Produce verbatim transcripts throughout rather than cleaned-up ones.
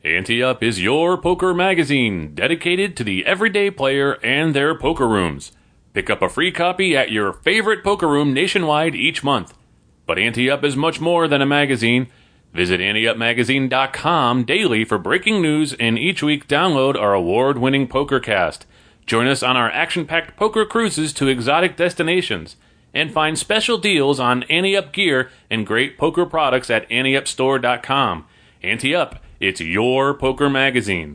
Ante Up is your poker magazine dedicated to the everyday player and their poker rooms. Pick up a free copy at your favorite poker room nationwide each month. But Ante Up is much more than a magazine. Visit ante up magazine dot com daily for breaking news, and each week download our award-winning PokerCast. Join us on our action-packed poker cruises to exotic destinations, and find special deals on Ante Up gear and great poker products at ante up store dot com. Ante Up, it's your poker magazine.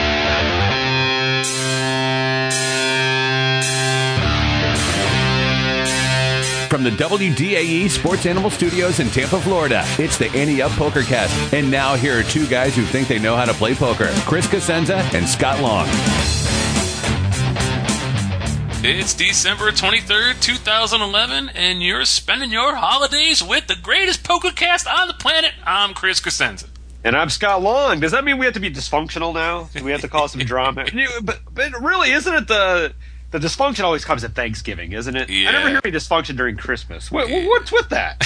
From the W D A E Sports Animal Studios in Tampa, Florida, it's the Ante Up PokerCast. And now here are two guys who think they know how to play poker, Chris Cosenza and Scott Long. It's December twenty-third, two thousand eleven, and you're spending your holidays with the greatest PokerCast on the planet. I'm Chris Cosenza. And I'm Scott Long. Does that mean we have to be dysfunctional now? Do we have to cause some drama? But, but really, isn't it the... The dysfunction always comes at Thanksgiving, isn't it? Yeah. I never hear any dysfunction during Christmas. What, yeah. What's with that?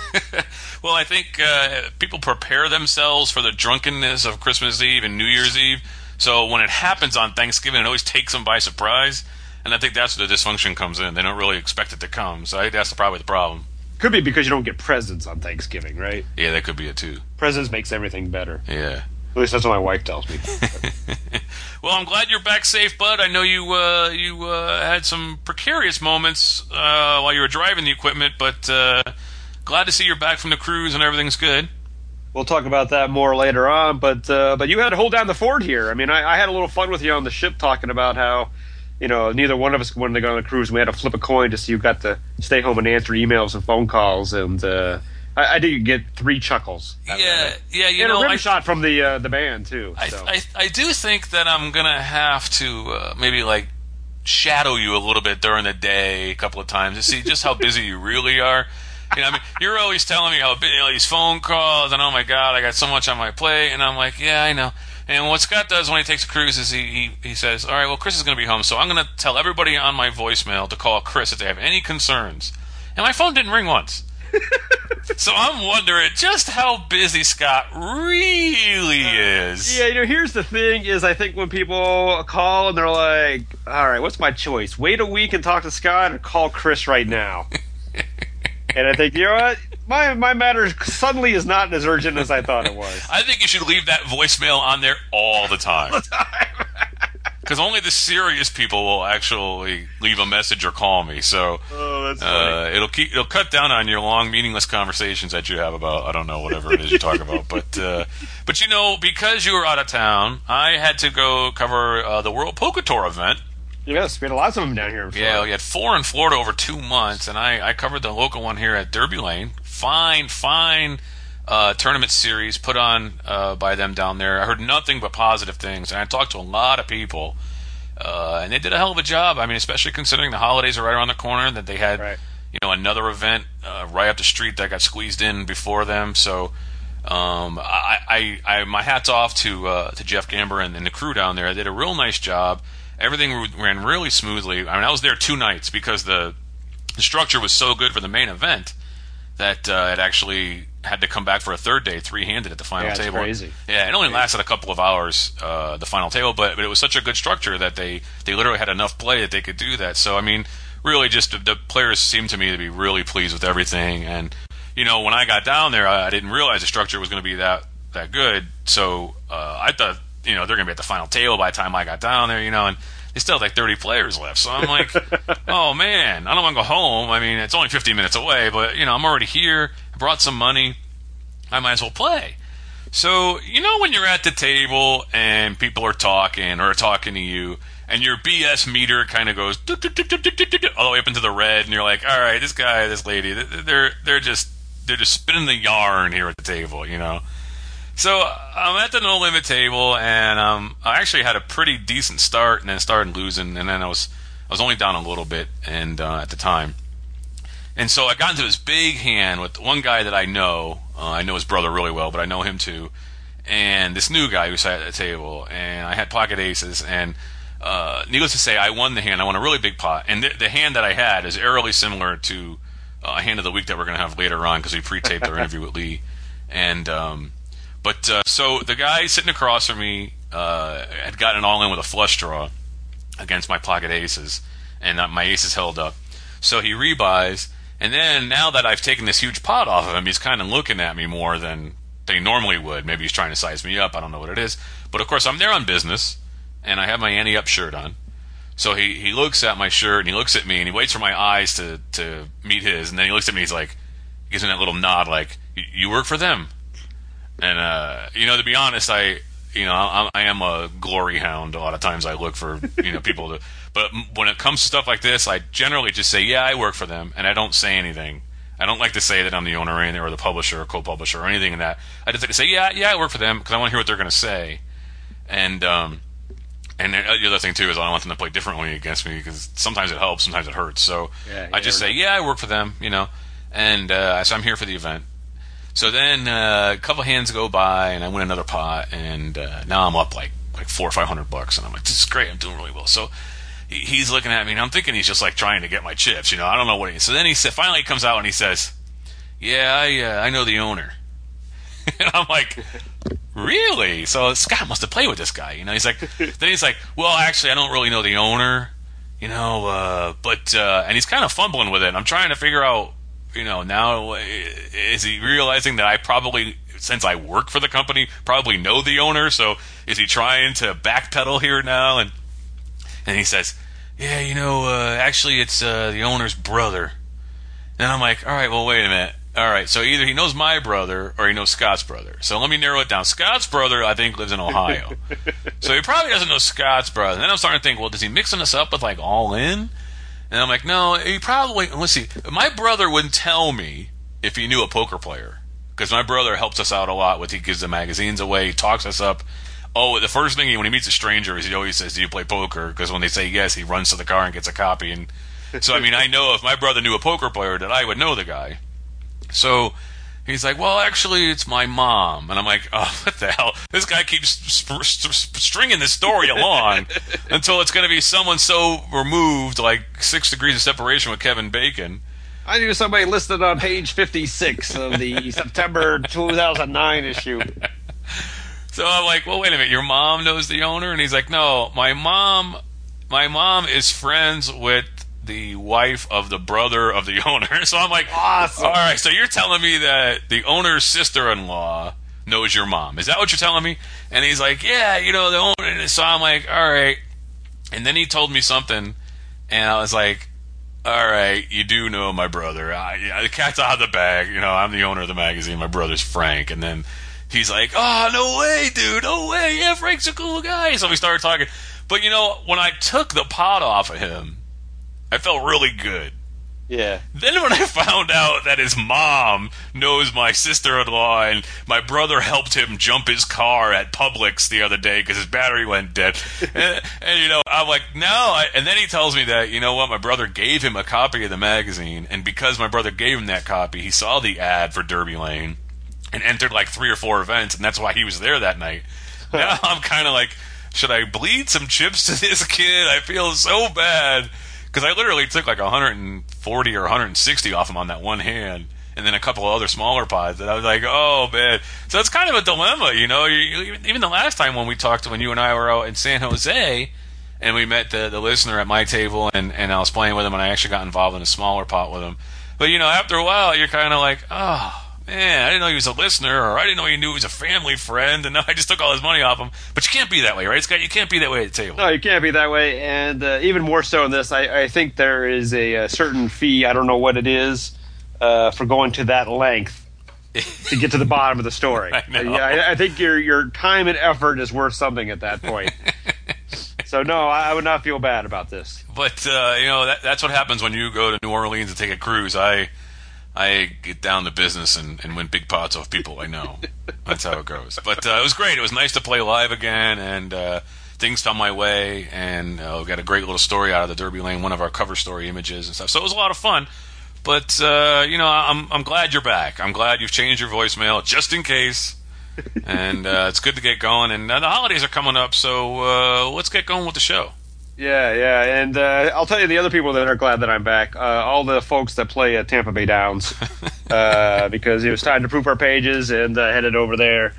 Well, I think uh, people prepare themselves for the drunkenness of Christmas Eve and New Year's Eve. So when it happens on Thanksgiving, it always takes them by surprise. And I think that's where the dysfunction comes in. They don't really expect it to come. So I think that's probably the problem. Could be because you don't get presents on Thanksgiving, right? Yeah, that could be it too. Presents makes everything better. Yeah. At least that's what my wife tells me. Well, I'm glad you're back safe, bud. I know you uh, you uh, had some precarious moments uh, while you were driving the equipment, but uh, glad to see you're back from the cruise and everything's good. We'll talk about that more later on, but uh, but you had to hold down the fort here. I mean, I, I had a little fun with you on the ship talking about how, you know, neither one of us wanted to go on the cruise. We had to flip a coin to see who got to stay home and answer emails and phone calls, and uh, I, I did get three chuckles. Yeah, yeah, you and know, a rim I, shot from the uh, the band too. I, So. I I do think that I'm gonna have to uh, maybe like shadow you a little bit during the day a couple of times to see just how busy you really are. You know, I mean, you're always telling me how busy, you know, these phone calls, and oh my God, I got so much on my plate, and I'm like, yeah, I know. And what Scott does when he takes a cruise is he, he, he says, all right, well, Chris is going to be home, so I'm going to tell everybody on my voicemail to call Chris if they have any concerns. And my phone didn't ring once. So I'm wondering just how busy Scott really is. Yeah, you know, here's the thing is I think when people call and they're like, all right, what's my choice? Wait a week and talk to Scott or call Chris right now? And I think, you know what? My my matter suddenly is not as urgent as I thought it was. I think you should leave that voicemail on there all the time. All the time. Because only the serious people will actually leave a message or call me. So oh, that's funny. Uh, it'll keep it'll cut down on your long, meaningless conversations that you have about I don't know whatever it is you talk about. But uh, but you know, because you were out of town, I had to go cover uh, the World Poker Tour event. Yes, we had lots of them down here in Florida. Yeah, we had four in Florida over two months, and I, I covered the local one here at Derby Lane. Fine, fine uh, tournament series put on uh, by them down there. I heard nothing but positive things, and I talked to a lot of people, uh, and they did a hell of a job. I mean, especially considering the holidays are right around the corner, that they had right. you know another event uh, right up the street that got squeezed in before them. So um, I, I, I my hat's off to uh, to Jeff Gamber and, and the crew down there. They did a real nice job. Everything ran really smoothly. I mean, I was there two nights because the, the structure was so good for the main event that uh, it actually had to come back for a third day, three-handed at the final yeah, table. Crazy. Yeah, it only lasted a couple of hours, uh, the final table, but, but it was such a good structure that they, they literally had enough play that they could do that. So, I mean, really just the, the players seemed to me to be really pleased with everything. And, you know, when I got down there, I, I didn't realize the structure was going to be that, that good. So uh, I thought, you know, they're going to be at the final table by the time I got down there, you know, and they still have like thirty players left. So I'm like, oh, man, I don't want to go home. I mean, it's only fifteen minutes away, but, you know, I'm already here. I brought some money. I might as well play. So, you know, when you're at the table and people are talking or are talking to you and your B S meter kind of goes all the way up into the red, and you're like, all right, this guy, this lady, they're they're just they're just spinning the yarn here at the table, you know. So I'm at the no limit table, and um, I actually had a pretty decent start, and then started losing, and then I was I was only down a little bit, and uh, at the time, and so I got into this big hand with one guy that I know. Uh, I know his brother really well, but I know him too, and this new guy who sat at the table, and I had pocket aces, and uh, needless to say, I won the hand. I won a really big pot, and the, the hand that I had is eerily similar to uh, a hand of the week that we're going to have later on because we pre-taped our interview with Lee, and. Um, But uh, so the guy sitting across from me uh, had gotten it all in with a flush draw against my pocket aces, and uh, my aces held up. So he rebuys, and then now that I've taken this huge pot off of him, he's kind of looking at me more than they normally would. Maybe he's trying to size me up. I don't know what it is. But of course, I'm there on business, and I have my ante up shirt on. So he, he looks at my shirt, and he looks at me, and he waits for my eyes to, to meet his, and then he looks at me, he's like, he gives me that little nod, like, you work for them. And, uh, you know, to be honest, I, you know, I, I am a glory hound. A lot of times I look for, you know, people to, but when it comes to stuff like this, I generally just say, yeah, I work for them, and I don't say anything. I don't like to say that I'm the owner or anything, or the publisher or co-publisher or anything in that. I just like to say, yeah, yeah, I work for them, because I want to hear what they're going to say. And, um, and the other thing, too, is I don't want them to play differently against me, because sometimes it helps, sometimes it hurts. So yeah, I just say, know. yeah, I work for them, you know, and uh, so I'm here for the event. So then uh, a couple hands go by, and I win another pot, and uh, now I'm up like like four or five hundred bucks, and I'm like, this is great, I'm doing really well. So he, he's looking at me, and I'm thinking he's just like trying to get my chips, you know. I don't know what he is. So then he said, finally he comes out and he says, yeah, I uh, I know the owner. And I'm like, really? So Scott must have played with this guy, you know. He's like, then he's like, well, actually, I don't really know the owner, you know, uh, but uh, and he's kind of fumbling with it. And I'm trying to figure out, you know, now is he realizing that I probably, since I work for the company, probably know the owner? So is he trying to backpedal here now? And and he says, yeah, you know, uh, actually, it's uh, the owner's brother. And I'm like, all right, well, wait a minute. All right, so either he knows my brother or he knows Scott's brother. So let me narrow it down. Scott's brother, I think, lives in Ohio. So he probably doesn't know Scott's brother. And then I'm starting to think, well, does he mixing us up with, like, All In? And I'm like, no, he probably, let's see, my brother wouldn't tell me if he knew a poker player. Because my brother helps us out a lot with, he gives the magazines away, he talks us up. Oh, the first thing he, when he meets a stranger is he always says, do you play poker? Because when they say yes, he runs to the car and gets a copy. And so, I mean, I know if my brother knew a poker player that I would know the guy. So he's like, well, actually, it's my mom. And I'm like, oh, what the hell? This guy keeps sp- st- st- stringing this story along until it's going to be someone so removed, like six degrees of separation with Kevin Bacon. I knew somebody listed on page fifty-six of the September two thousand nine issue. So I'm like, well, wait a minute. Your mom knows the owner? And he's like, no, my mom, my mom is friends with the wife of the brother of the owner. So I'm like, awesome. All right, so you're telling me that the owner's sister-in-law knows your mom. Is that what you're telling me? And he's like, yeah, you know, the owner. So I'm like, all right. And then he told me something, and I was like, all right, you do know my brother. I, yeah, the cat's out of the bag. You know, I'm the owner of the magazine. My brother's Frank. And then he's like, oh, no way, dude. No way. Yeah, Frank's a cool guy. So we started talking. But, you know, when I took the pot off of him, I felt really good. Yeah. Then when I found out that his mom knows my sister-in-law and my brother helped him jump his car at Publix the other day because his battery went dead. and, and, you know, I'm like, no. I, and then he tells me that, you know what, my brother gave him a copy of the magazine, and because my brother gave him that copy, he saw the ad for Derby Lane and entered like three or four events, and that's why he was there that night. Now I'm kind of like, should I bleed some chips to this kid? I feel so bad. Because I literally took like one hundred forty or one hundred sixty off him on that one hand, and then a couple of other smaller pods. And I was like, oh, man. So it's kind of a dilemma, you know. You, even the last time when we talked, when you and I were out in San Jose, and we met the, the listener at my table, and, and I was playing with him, and I actually got involved in a smaller pot with him. But, you know, after a while, you're kind of like, oh, man, I didn't know he was a listener, or I didn't know he knew he was a family friend, and now I just took all his money off him. But you can't be that way, right, Scott? You can't be that way at the table. No, you can't be that way, and uh, even more so in this, I, I think there is a, a certain fee, I don't know what it is, uh, for going to that length to get to the bottom of the story. I know. Uh, yeah, I, I think your your time and effort is worth something at that point. So, no, I, I would not feel bad about this. But, uh, you know, that, that's what happens when you go to New Orleans and take a cruise. I... I get down to business and, and win big pots off people I know. That's how it goes. But uh, it was great. It was nice to play live again, and uh, things fell my way, and uh, we got a great little story out of the Derby Lane, one of our cover story images and stuff. So it was a lot of fun. But, uh, you know, I'm I'm glad you're back. I'm glad you've changed your voicemail, just in case. And uh, it's good to get going. And uh, the holidays are coming up, so uh, let's get going with the show. Yeah, yeah, and uh, I'll tell you the other people that are glad that I'm back. Uh, all the folks that play at Tampa Bay Downs, uh, because it was time to proof our pages, and uh, headed over there.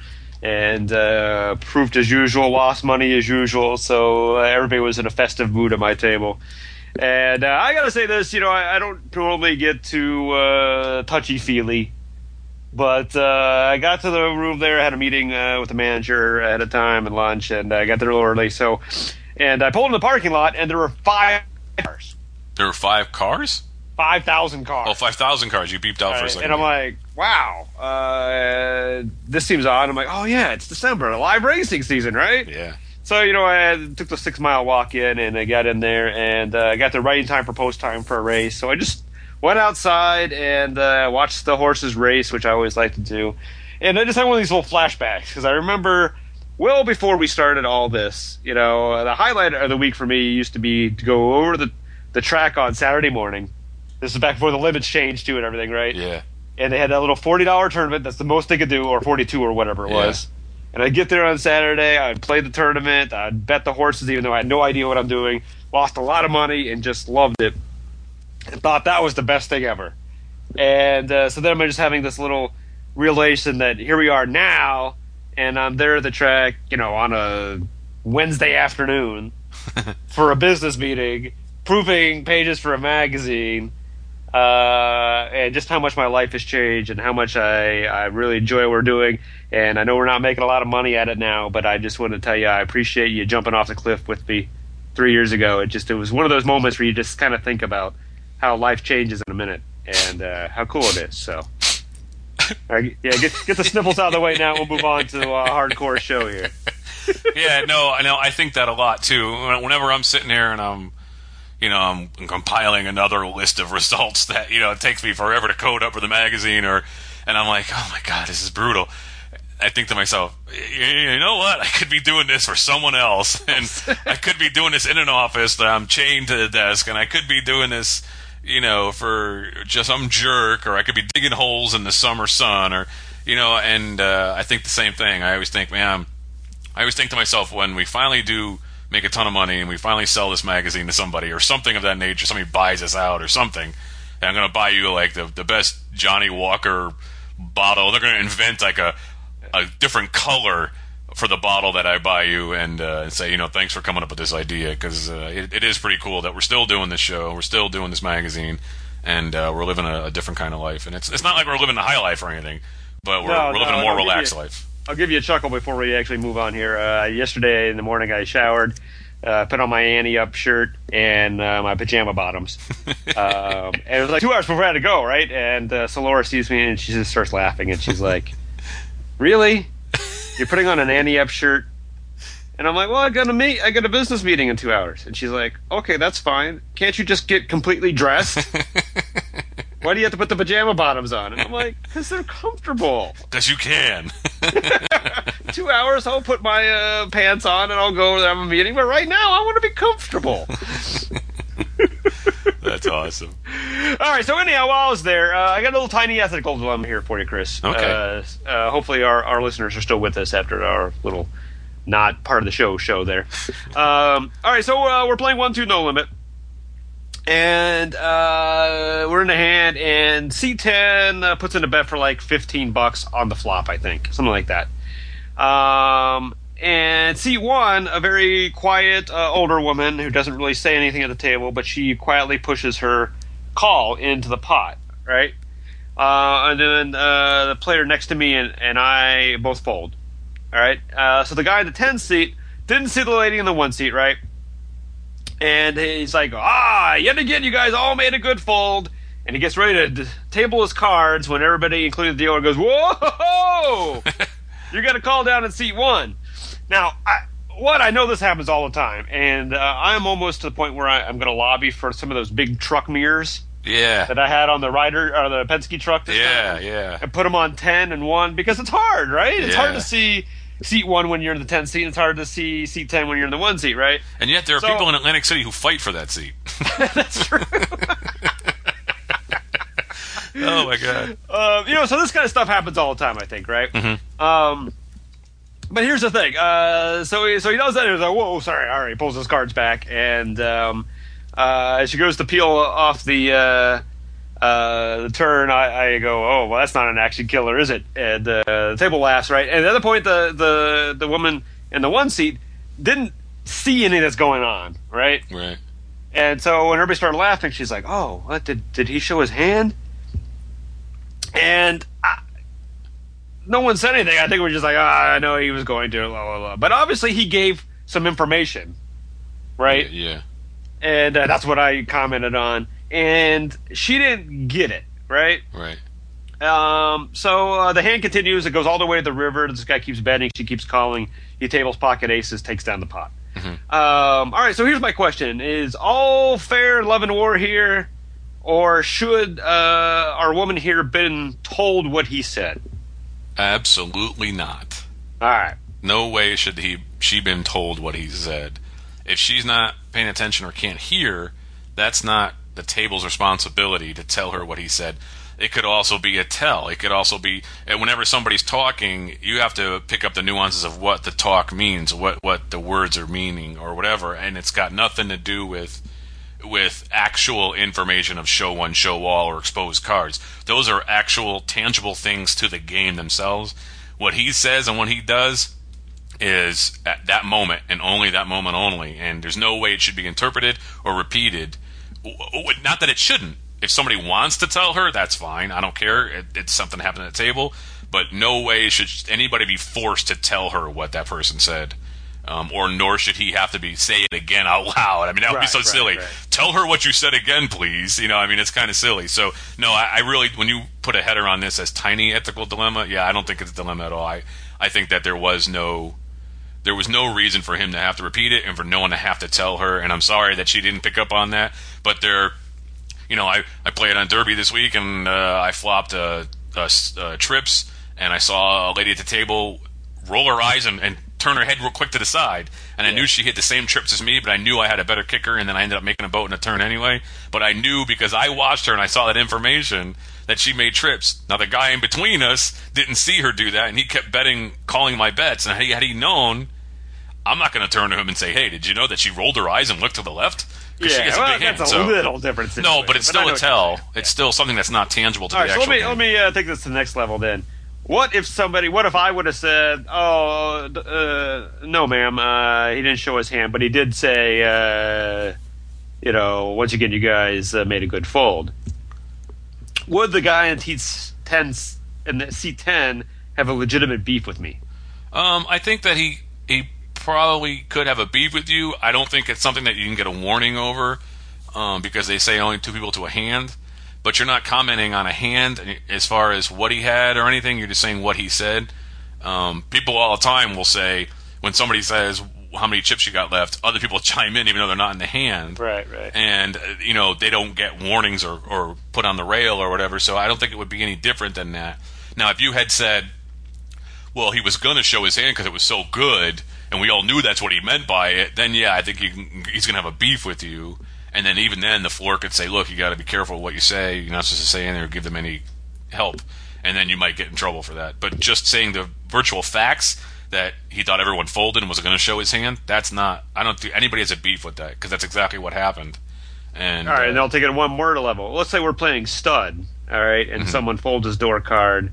and uh, proved as usual, lost money as usual. So uh, everybody was in a festive mood at my table. And uh, I gotta say this, you know, I, I don't normally get too uh, touchy-feely, but uh, I got to the room there, I had a meeting uh, with the manager ahead of time and lunch, and I got there a little early. So, and I pulled in the parking lot, and there were five cars. There were five cars? five thousand cars. Oh, five thousand cars. You beeped out uh, for a second. And I'm like, wow, uh, this seems odd. I'm like, oh, yeah, it's December, live racing season, right? Yeah. So, you know, I took the six-mile walk in, and I got in there, and I uh, got there right in time for post time for a race. So I just went outside and uh, watched the horses race, which I always like to do. And I just had one of these little flashbacks, because I remember well before we started all this, you know, the highlight of the week for me used to be to go over the, the track on Saturday morning. This is back before the limits changed, too, and everything, right? Yeah. And they had that little forty dollars tournament. That's the most they could do, or forty-two or whatever it yeah. was. And I'd get there on Saturday, I'd play the tournament, I'd bet the horses even though I had no idea what I'm doing, lost a lot of money and just loved it. And thought that was the best thing ever. And uh, so then I'm just having this little realization that here we are now, and I'm there at the track, you know, on a Wednesday afternoon for a business meeting, proofing pages for a magazine, uh, and just how much my life has changed and how much I, I really enjoy what we're doing. And I know we're not making a lot of money at it now, but I just want to tell you I appreciate you jumping off the cliff with me three years ago. It just it was one of those moments where you just kind of think about how life changes in a minute and uh, how cool it is. So, all right, yeah, get get the sniffles out of the way now. We'll move on to a hardcore show here. Yeah, no, I know. I think that a lot too. Whenever I'm sitting here and I'm, you know, I'm compiling another list of results that, you know, it takes me forever to code up for the magazine, or, and I'm like, oh my god, this is brutal. I think to myself, you know what? I could be doing this for someone else, and I could be doing this in an office that I'm chained to the desk, and I could be doing this, you know, for just some jerk, or I could be digging holes in the summer sun, or, you know, and uh, I think the same thing. I always think, man, I always think to myself, when we finally do make a ton of money and we finally sell this magazine to somebody or something of that nature, somebody buys us out or something, and I'm going to buy you like the the best Johnny Walker bottle. They're going to invent like a a different color for the bottle that I buy you, and, uh, and say, you know, thanks for coming up with this idea, because uh, it, it is pretty cool that we're still doing this show, we're still doing this magazine, and uh, we're living a, a different kind of life. And it's it's not like we're living the high life or anything, but we're, no, we're living no, a more I'll relaxed you, life. I'll give you a chuckle before we actually move on here. Uh, yesterday in the morning I showered, uh, put on my Annie Up shirt and uh, my pajama bottoms. um, and it was like two hours before I had to go, right? And uh, so Laura sees me and she just starts laughing, and she's like, really? You're putting on an Annie Up shirt? And I'm like, well, I got a meet, I got a business meeting in two hours. And she's like, okay, that's fine. Can't you just get completely dressed? Why do you have to put the pajama bottoms on? And I'm like, because they're comfortable. Because you can. Two hours, I'll put my uh, pants on and I'll go over there and have a meeting. But right now, I want to be comfortable. That's awesome. All right, so anyhow, while I was there, uh, I got a little tiny ethical dilemma here for you, Chris. Okay. Uh, uh, hopefully our, our listeners are still with us after our little not part of the show show there. Um, all right, so uh, we're playing one two no limit. And uh, we're in the hand, and C ten uh, puts in a bet for like fifteen bucks on the flop, I think. Something like that. Um... And C one, a very quiet uh, older woman who doesn't really say anything at the table, but she quietly pushes her call into the pot, right? Uh, and then uh, the player next to me and, and I both fold, all right? Uh, so the guy in the ten seat didn't see the lady in the one seat, right? And he's like, ah, yet again, you guys all made a good fold. And he gets ready to d- table his cards when everybody, including the dealer, goes, whoa, you're going to call down in seat one. Now, I, what I know this happens all the time, and uh, I'm almost to the point where I, I'm going to lobby for some of those big truck mirrors. Yeah. That I had on the Ryder or the Penske truck. This yeah, time, yeah. And put them on ten and one because it's hard, right? It's yeah. hard to see seat one when you're in the ten seat. It's hard to see seat ten when you're in the one seat, right? And yet there are so, people in Atlantic City who fight for that seat. That's true. Oh my god. Uh, you know, so this kind of stuff happens all the time, I think, right? Mm-hmm. Um. But here's the thing. Uh, so he so he does that. And he's like, "Whoa, sorry." All right, he pulls his cards back, and um, uh, as she goes to peel off the uh, uh, the turn, I, I go, oh, well, that's not an action killer, is it? And uh, the table laughs, right? And at the other point, the, the, the woman in the one seat didn't see anything that's going on, right? Right. And so when everybody started laughing, she's like, oh, what, did, did he show his hand? And I, no one said anything. I think we're just like, ah, I know he was going to, blah, blah, blah. But obviously he gave some information, right? Yeah. yeah. And uh, that's what I commented on. And she didn't get it, right? Right. Um, so uh, the hand continues. It goes all the way to the river. This guy keeps betting. She keeps calling. He tables pocket aces, takes down the pot. Mm-hmm. Um, all right, so here's my question. Is all fair love and war here? Or should uh, our woman here been told what he said? Absolutely not. All right. No way should he she been told what he said. If she's not paying attention or can't hear, that's not the table's responsibility to tell her what he said. It could also be a tell. It could also be, and whenever somebody's talking, you have to pick up the nuances of what the talk means, what what the words are meaning, or whatever. And it's got nothing to do with with actual information of show one, show all, or exposed cards. Those are actual tangible things to the game themselves. What he says and what he does is at that moment and only that moment only, and there's no way it should be interpreted or repeated. Not that it shouldn't. If somebody wants to tell her, that's fine. I don't care. It, it's something that happened at the table. But no way should anybody be forced to tell her what that person said. Um, or nor should he have to be say it again out loud. I mean, that would Right, be so right, silly. right. Tell her what you said again, please. You know, I mean, it's kind of silly. So, no, I, I really, when you put a header on this as tiny ethical dilemma, yeah, I don't think it's a dilemma at all. I, I think that there was no... There was no reason for him to have to repeat it and for no one to have to tell her. And I'm sorry that she didn't pick up on that. But there, you know, I, I played on Derby this week and uh, I flopped uh, uh, uh, trips and I saw a lady at the table roll her eyes and, and turn her head real quick to the side. And I Yeah. knew she hit the same trips as me, but I knew I had a better kicker, and then I ended up making a boat in a turn anyway. But I knew because I watched her and I saw that information that she made trips. Now, the guy in between us didn't see her do that, and he kept betting, calling my bets. And had he, had he known, I'm not going to turn to him and say, hey, did you know that she rolled her eyes and looked to the left? Yeah, she gets well, a big hand, that's a so- little different situation. No, but it's I still know a what you're tell. saying. It's still something that's not tangible to All the right, so actual let me game. let me uh, take this to the next level then. What if somebody? What if I would have said, "Oh, d- uh, no, ma'am, uh, he didn't show his hand, but he did say, uh, you know, once again, you guys uh, made a good fold." Would the guy in T ten in the C ten have a legitimate beef with me? Um, I think that he he probably could have a beef with you. I don't think it's something that you can get a warning over, um, because they say only two people to a hand. But you're not commenting on a hand as far as what he had or anything. You're just saying what he said. Um, people all the time will say, when somebody says how many chips you got left, other people chime in even though they're not in the hand. Right, right. And, uh, you know, they don't get warnings or, or put on the rail or whatever. So I don't think it would be any different than that. Now, if you had said, well, he was going to show his hand because it was so good, and we all knew that's what he meant by it, then, yeah, I think you can, he's going to have a beef with you. And then even then, the floor could say, look, you got to be careful what you say. You're not supposed to say anything or give them any help. And then you might get in trouble for that. But just saying the virtual facts that he thought everyone folded and was going to show his hand, that's not, I don't think anybody has a beef with that, because that's exactly what happened. And, All right, uh, and I'll take it one more level. Let's say we're playing stud, all right, and Mhm. someone folds his door card,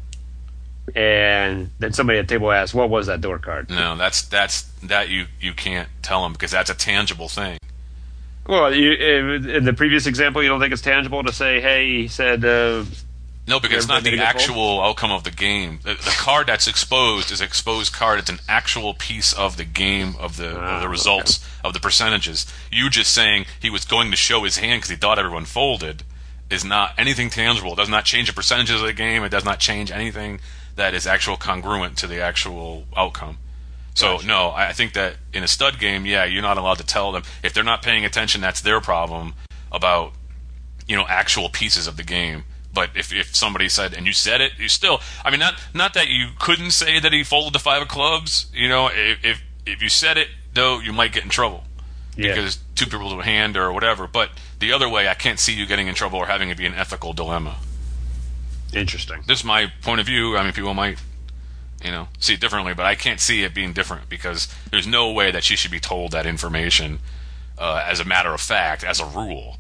and then somebody at the table asks, what was that door card? no, that's, that's, that you, you can't tell them, because that's a tangible thing. Well, you, in the previous example, you don't think it's tangible to say, hey, he said... Uh, No, because it's not Everybody the get full? actual outcome of the game. The, the card that's exposed is an exposed card. It's an actual piece of the game, of the, Ah, of the results, of the percentages. You just saying he was going to show his hand because he thought everyone folded is not anything tangible. It does not change the percentages of the game. It does not change anything that is actual congruent to the actual outcome. So, Gotcha. no, I I think that in a stud game, yeah, you're not allowed to tell them. If they're not paying attention, that's their problem about, you know, actual pieces of the game. But if, if somebody said, and you said it, you still, I mean, not not that you couldn't say that he folded the five of clubs, you know, if if, if you said it, though, you might get in trouble. Yeah. Because two people to a hand or whatever. But the other way, I can't see you getting in trouble or having it be an ethical dilemma. Interesting. This is my point of view. I mean, people might, you know, see it differently, but I can't see it being different because there's no way that she should be told that information uh, as a matter of fact, as a rule.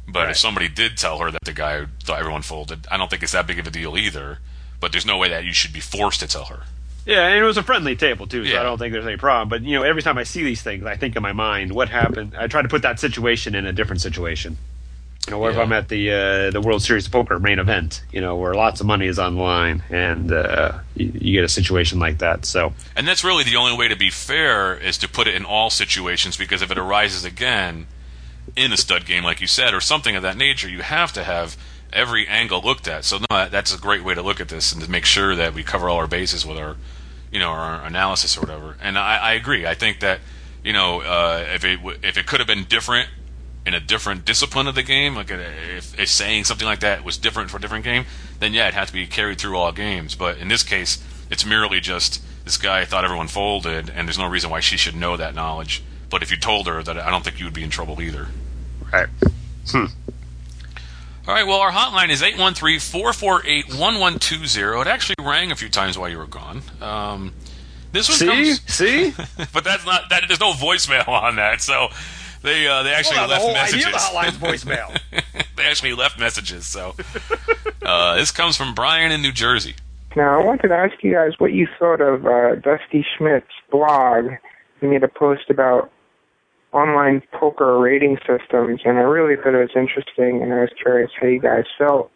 But Right. if somebody did tell her that the guy thought everyone folded, I don't think it's that big of a deal either. But there's no way that you should be forced to tell her. Yeah, and it was a friendly table too, so Yeah. I don't think there's any problem. But you know, every time I see these things, I think in my mind, what happened? I try to put that situation in a different situation. You know, what if Yeah. I'm at the uh, the World Series of Poker main event? You know, where lots of money is on the line, and uh, you, you get a situation like that. So, And that's really the only way to be fair is to put it in all situations, because if it arises again in a stud game, like you said, or something of that nature, you have to have every angle looked at. So no, that- that's a great way to look at this and to make sure that we cover all our bases with our, you know, our analysis or whatever. And I, I agree. I think that, you know, uh, if it w- if it could have been different in a different discipline of the game, like uh, if, if saying something like that was different for a different game, then yeah, it had to be carried through all games. But in this case, it's merely just this guy thought everyone folded, and there's no reason why she should know that knowledge. But if you told her that, I don't think you would be in trouble either. right. Hmm. All right, well, our hotline is eight one three, four four eight, one one two zero. It actually rang a few times while you were gone. Um, this one See, comes, see. but that's not that. There's no voicemail on that, so they uh, they actually Well, the left whole messages. idea of the hotline's voicemail. They actually left messages. So uh, this comes from Brian in New Jersey. Now, I wanted to ask you guys what you thought of uh, Dusty Schmidt's blog. He made a post about online poker rating systems, and I really thought it was interesting, and I was curious how you guys felt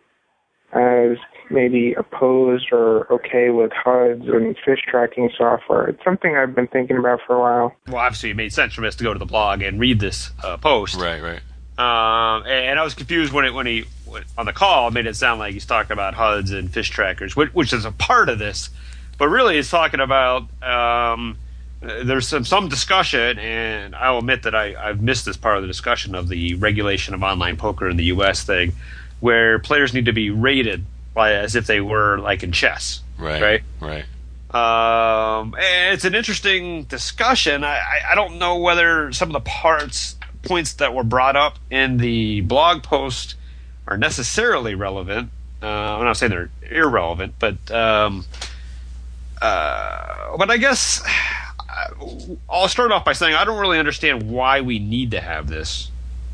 as maybe opposed or okay with H U Ds and fish tracking software. It's something I've been thinking about for a while. Well, obviously, it made sense for us to go to the blog and read this uh, post. Right, right. Um, and I was confused when it when he when, on the call it made it sound like he's talking about H U Ds and fish trackers, which, which is a part of this, but really he's talking about um, there's some some discussion, and I'll admit that I, I've missed this part of the discussion of the regulation of online poker in the U S thing, where players need to be rated by, as if they were like in chess. Right, Right. right. Um, and it's an interesting discussion. I, I, I don't know whether some of the parts, points that were brought up in the blog post are necessarily relevant. Uh, I'm not saying they're irrelevant, but um, uh, but I guess I'll start off by saying I don't really understand why we need to have this.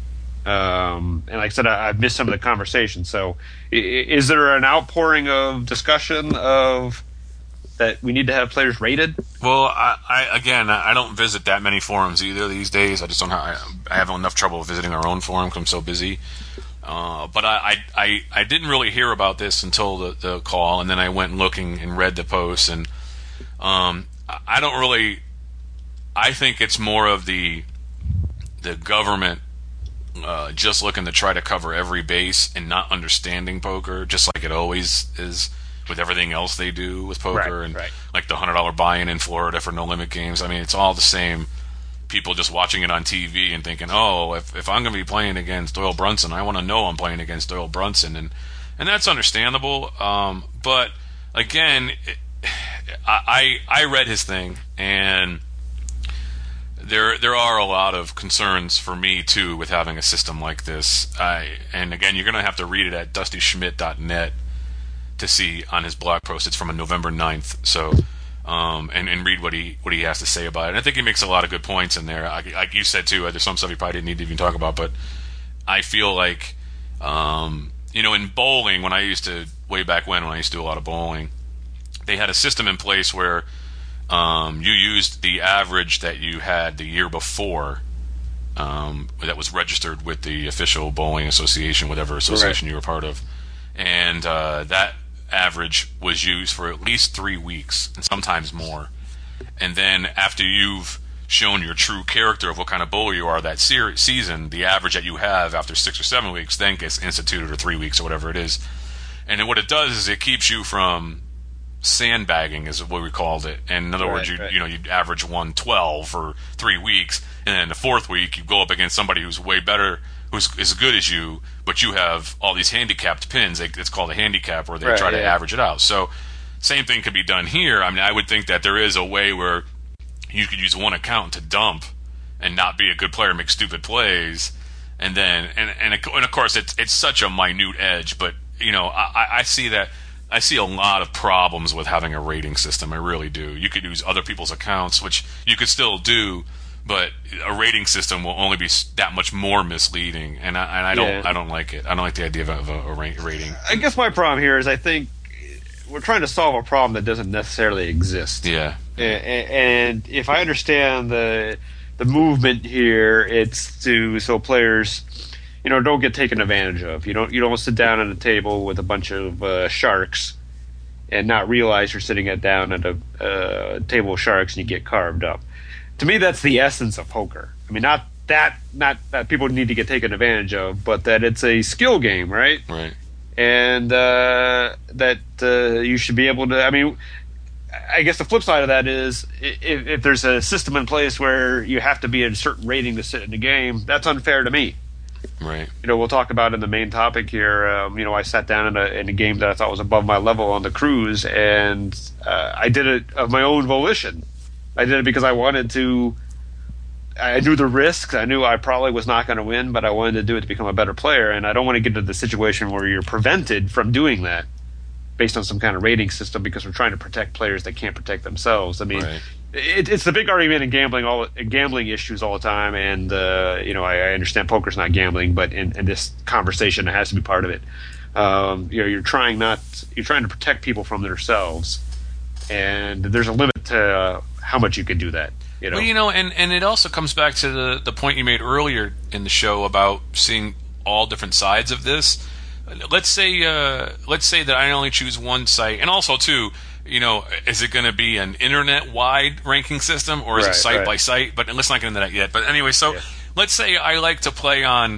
Um, and like I said, I, I've missed some of the conversation. So, i- is there an outpouring of discussion of that we need to have players rated? Well, I, I again, I don't visit that many forums either these days. I just don't have, I have enough trouble visiting our own forum because I'm so busy. Uh, but I, I, I, I didn't really hear about this until the, the call, and then I went looking and read the posts, and um, I don't really. I think it's more of the the government uh, just looking to try to cover every base and not understanding poker, just like it always is with everything else they do with poker, Right, and right. like the hundred dollar buy-in in Florida for no limit games. I mean, it's all the same. People just watching it on T V and thinking, "Oh, if if I'm going to be playing against Doyle Brunson, I want to know I'm playing against Doyle Brunson," and and that's understandable. Um, but again, it, I I read his thing, and there there are a lot of concerns for me too with having a system like this. I and again, you're going to have to read it at dusty schmidt dot net to see on his blog post. It's from a November ninth, so. Um, and, and read what he what he has to say about it. And I think he makes a lot of good points in there. Like, like you said too, there's some stuff he probably didn't need to even talk about. But I feel like, um, you know, in bowling, when I used to way back when, when I used to do a lot of bowling, they had a system in place where um, you used the average that you had the year before, um, that was registered with the official bowling association, whatever association you were part of, and uh, that average was used for at least three weeks and sometimes more. And then after you've shown your true character of what kind of bowler you are that se- season, the average that you have after six or seven weeks then gets instituted, or three weeks or whatever it is. And then what it does is it keeps you from sandbagging, is what we called it. And in other Right, words, you right. you know you average one twelve for three weeks, and then the fourth week you go up against somebody who's way better, who's as good as you, but you have all these handicapped pins. It's called a handicap, where they Right, try to yeah. average it out. So same thing could be done here. I mean, I would think that there is a way where you could use one account to dump and not be a good player, make stupid plays, and then and and, and of course it's it's such a minute edge, but you know I, I see that I see a lot of problems with having a rating system. I really do. You could use other people's accounts, which you could still do, but a rating system will only be that much more misleading, and I, and I don't Yeah. I don't like it. I don't like the idea of a, of a, a rating. I guess my problem here is I think we're trying to solve a problem that doesn't necessarily exist. Yeah. And, and if I understand the the movement here, it's to so players, you know, don't get taken advantage of. You don't you don't sit down at a table with a bunch of uh, sharks and not realize you're sitting at down at a uh, table of sharks and you get carved up. To me, that's the essence of poker. I mean, not that not that people need to get taken advantage of, but that it's a skill game, right? Right. And uh, that uh, you should be able to. I mean, I guess the flip side of that is if, if there's a system in place where you have to be at a certain rating to sit in the game, that's unfair to me. Right. You know, we'll talk about in the main topic here. Um, you know, I sat down in a, in a game that I thought was above my level on the cruise, and uh, I did it of my own volition. I did it because I wanted to. I knew the risks. I knew I probably was not going to win, but I wanted to do it to become a better player. And I don't want to get into the situation where you're prevented from doing that based on some kind of rating system because we're trying to protect players that can't protect themselves. I mean, Right. it, it's the big argument in gambling, all in gambling issues all the time. And uh, you know, I, I understand poker's not gambling, but in, in this conversation, it has to be part of it. Um, you know, you're trying not, you're trying to protect people from themselves, and there's a limit to uh, how much you can do that. You know? Well, you know, and, and it also comes back to the, the point you made earlier in the show about seeing all different sides of this. Let's say uh, let's say that I only choose one site, and also too, you know, is it going to be an internet-wide ranking system or is Right, it site right. by site? But let's not get into that yet. But anyway, so Yeah. let's say I like to play on,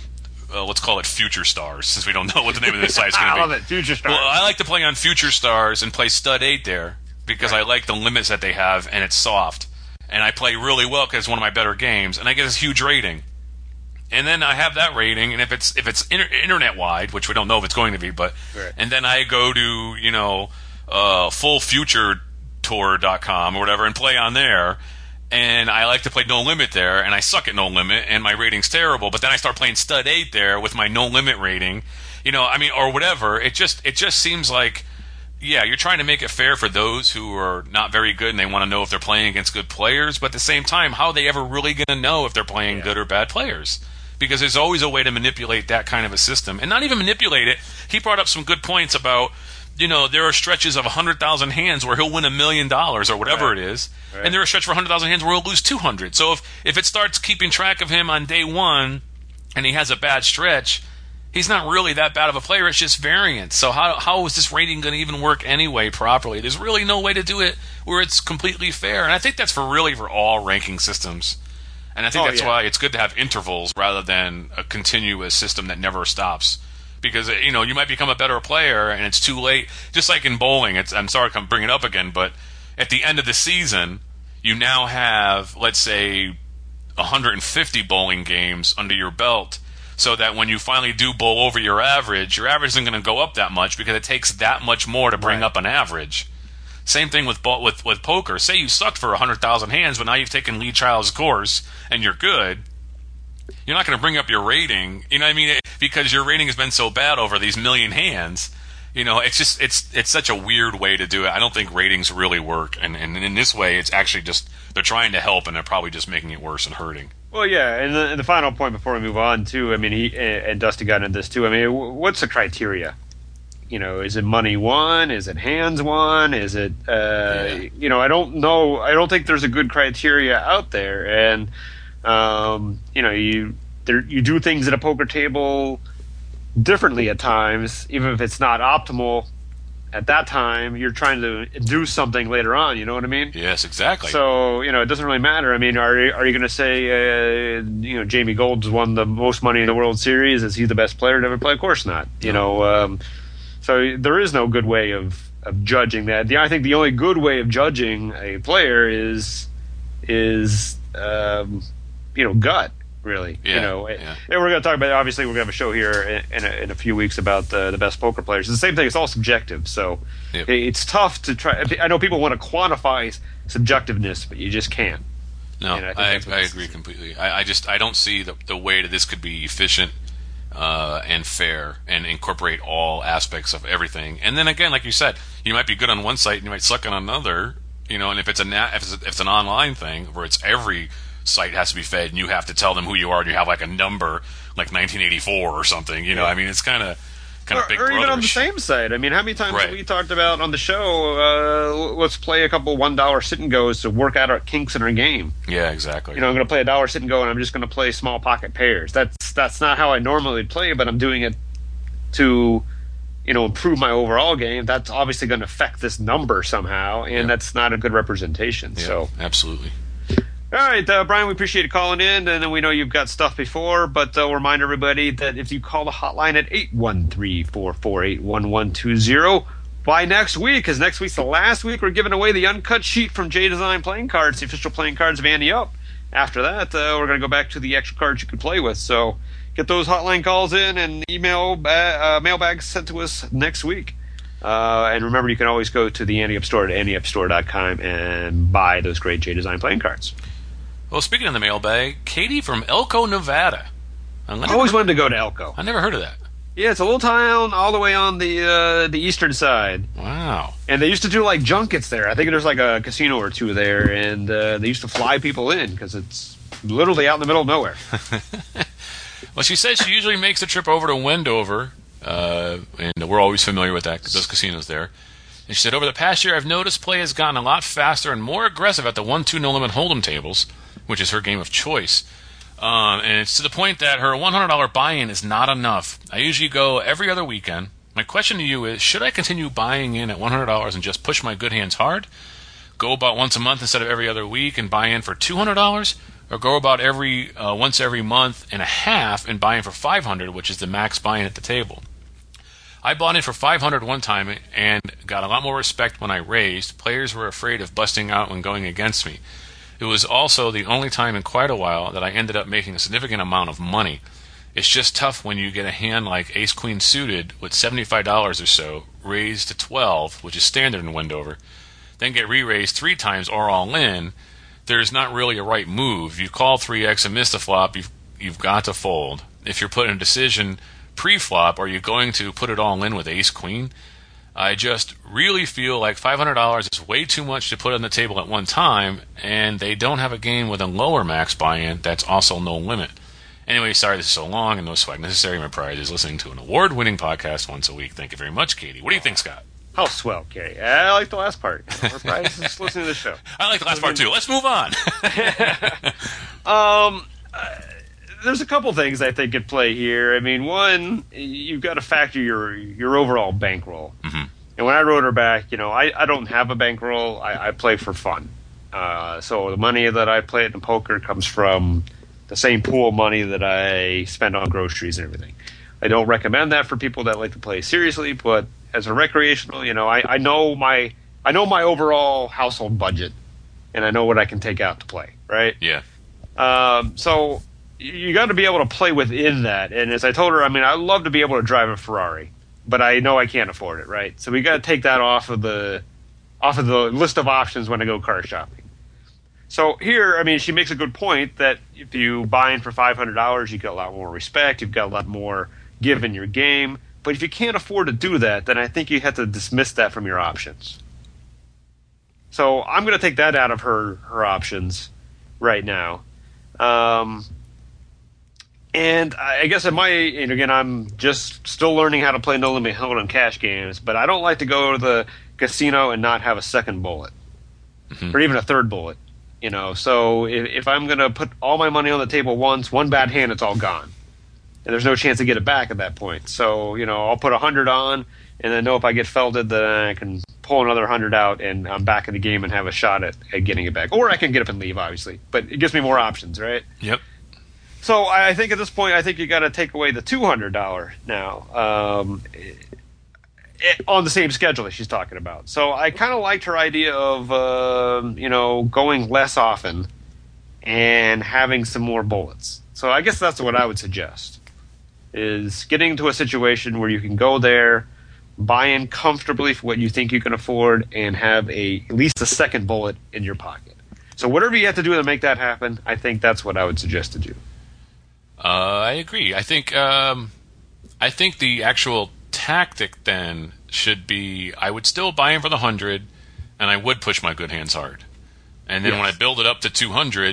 uh, let's call it Future Stars, since we don't know what the name of this site is going to I be. love it, Future Stars. Well, I like to play on Future Stars and play Stud eight there because I like the limits that they have, and it's soft. And I play really well because it's one of my better games, and I get this huge rating. And then I have that rating, and if it's if it's inter- internet wide, which we don't know if it's going to be, but Right. and then I go to you know uh, full future tour dot com or whatever and play on there, and I like to play No Limit there, and I suck at No Limit, and my rating's terrible. But then I start playing Stud eight there with my No Limit rating, you know, I mean, or whatever. It just it just seems like. Yeah, you're trying to make it fair for those who are not very good and they want to know if they're playing against good players, but at the same time, how are they ever really going to know if they're playing Yeah. good or bad players? Because there's always a way to manipulate that kind of a system. And not even manipulate it. He brought up some good points about, you know, there are stretches of one hundred thousand hands where he'll win a million dollars or whatever Right. it is, Right. and there are stretches for one hundred thousand hands where he'll lose two hundred. So if, if it starts keeping track of him on day one and he has a bad stretch, he's not really that bad of a player. It's just variance. So how how is this rating going to even work anyway properly? There's really no way to do it where it's completely fair. And I think that's for really for all ranking systems. And I think Oh, that's yeah. why it's good to have intervals rather than a continuous system that never stops. Because you know you might become a better player and it's too late. Just like in bowling, it's I'm sorry to bring it up again, but at the end of the season, you now have let's say one hundred fifty bowling games under your belt. So that when you finally do bowl over your average, your average isn't going to go up that much because it takes that much more to bring Right. up an average. Same thing with bo- with with poker. Say you sucked for one hundred thousand hands, but now you've taken Lee Child's course and you're good. You're not going to bring up your rating, you know what I mean? Because your rating has been so bad over these million hands. You know, it's just it's it's such a weird way to do it. I don't think ratings really work, and, and in this way, it's actually just they're trying to help, and they're probably just making it worse and hurting. Well, yeah, and the, and the final point before we move on, too, I mean, he and Dusty got into this, too. I mean, w- what's the criteria? You know, is it money one? Is it hands one? Is it, uh, Yeah. you know, I don't know. I don't think there's a good criteria out there. And, um, you know, you there, you do things at a poker table differently at times, even if it's not optimal at that time. You're trying to do something later on, you know what I mean? Yes, exactly. So, you know, it doesn't really matter. I mean, are are you going to say, uh, you know, Jamie Gold's won the most money in the World Series? Is he the best player to ever play? Of course not. You know, um, so there is no good way of, of judging that. The, I think the only good way of judging a player is is um, you know, gut. Really, Yeah, you know, yeah. and we're going to talk about. Obviously, we're going to have a show here in, in, a, in a few weeks about the, the best poker players. It's the same thing; it's all subjective. So Yep. it- it's tough to try. I know people want to quantify subjectiveness, but you just can't. No, And I I, think that's what I this agree is. completely. I, I just I don't see the the way that this could be efficient uh, and fair and incorporate all aspects of everything. And then again, like you said, you might be good on one site and you might suck on another. You know, and if it's a na- if it's, a, if it's an online thing where it's every site has to be fed, and you have to tell them who you are, and you have like a number, like nineteen eighty-four or something. You know, Yeah. I mean, it's kind of kind Or, of big or even on the brotherish. same site. I mean, how many times Right. have we talked about on the show, uh, let's play a couple one dollar sit and goes to work out our kinks in our game. Yeah, exactly. You know, I'm going to play a dollar sit and go, and I'm just going to play small pocket pairs. That's that's not how I normally play, but I'm doing it to, you know, improve my overall game. That's obviously going to affect this number somehow, and Yeah. that's not a good representation. yeah, So, absolutely. all right, uh, Brian, we appreciate you calling in, and then we know you've got stuff before, but uh, we'll remind everybody that if you call the hotline at eight one three, four four eight, one one two zero, by next week, because next week's the last week, we're giving away the uncut sheet from J Design Playing Cards, the official playing cards of Ante Up. After that, uh, we're going to go back to the extra cards you can play with, so get those hotline calls in and email ba- uh, mailbags sent to us next week. Uh, and remember, you can always go to the Ante Up store at ante up store dot com and buy those great J Design Playing Cards. Well, speaking of the mailbag, Katie from Elko, Nevada. I I never, always wanted to go to Elko. I never heard of that. Yeah, it's a little town all the way on the uh, the eastern side, Wow. and they used to do like junkets there. I think there's like a casino or two there, and uh, they used to fly people in because it's literally out in the middle of nowhere. Well, she said she usually makes the trip over to Wendover, uh, and we're always familiar with that, those casinos there. And she said, over the past year, I've noticed play has gotten a lot faster and more aggressive at the one two no-limit hold'em tables, which is her game of choice. Um, and it's to the point that her one hundred dollars buy-in is not enough. I usually go every other weekend. My question to you is, should I continue buying in at one hundred dollars and just push my good hands hard? Go about once a month instead of every other week and buy in for two hundred dollars? Or go about every uh, once every month and a half and buy in for five hundred dollars, which is the max buy-in at the table? I bought in for five hundred dollars one time and got a lot more respect when I raised. Players were afraid of busting out when going against me. It was also the only time in quite a while that I ended up making a significant amount of money. It's just tough when you get a hand like Ace-Queen suited with seventy-five dollars or so, raised to twelve, which is standard in Wendover, then get re-raised three times or all in. There's not really a right move. If you call three X and miss the flop, you've, you've got to fold. If you're put in a decision pre-flop, are you going to put it all in with Ace-Queen? I just really feel like five hundred dollars is way too much to put on the table at one time, and they don't have a game with a lower max buy-in that's also no limit. Anyway, sorry this is so long and no swag necessary. My pride is listening to an award-winning podcast once a week. Thank you very much, Katie. What do you think, Scott? How swell, Carrie. I like the last part. We're probably just listening to the show. I like the last part too. Let's move on. Um, uh, there's a couple things I think at play here. I mean, one, you've got to factor your your overall bankroll. Mhm. And when I wrote her back, you know, I, I don't have a bankroll. I, I play for fun. Uh, so the money that I play in poker comes from the same pool of money that I spend on groceries and everything. I don't recommend that for people that like to play seriously, but as a recreational, you know, I, I know my I know my overall household budget, and I know what I can take out to play, right? Yeah. Um, so you got to be able to play within that. And as I told her, I mean, I'd love to be able to drive a Ferrari, but I know I can't afford it, right? So we got to take that off of the off of the list of options when I go car shopping. So here, I mean, she makes a good point that if you buy in for five hundred dollars, you get a lot more respect. You've got a lot more give in your game. But if you can't afford to do that, then I think you have to dismiss that from your options. So I'm going to take that out of her, her options right now. Um, and I guess in my, and again, I'm just still learning how to play no limit hold and cash games, but I don't like to go to the casino and not have a second bullet Mhm. or even a third bullet. You know, so if, if I'm going to put all my money on the table once, one bad hand, it's all gone. And there's no chance to get it back at that point. So, you know, I'll put a hundred on and then know if I get felted, then I can pull another hundred out and I'm back in the game and have a shot at, at getting it back. Or I can get up and leave, obviously. But it gives me more options, right? Yep. So I think at this point, I think you got to take away the two hundred dollars now. Um, it, on the same schedule that she's talking about. So I kind of liked her idea of, uh, you know, going less often and having some more bullets. So I guess that's what I would suggest, is getting into a situation where you can go there, buy in comfortably for what you think you can afford, and have a at least a second bullet in your pocket. So whatever you have to do to make that happen, I think that's what I would suggest to do. Uh, I agree. I think um, I think the actual tactic then should be I would still buy in for the hundred, and I would push my good hands hard, and then Yes. when I build it up to two hundred,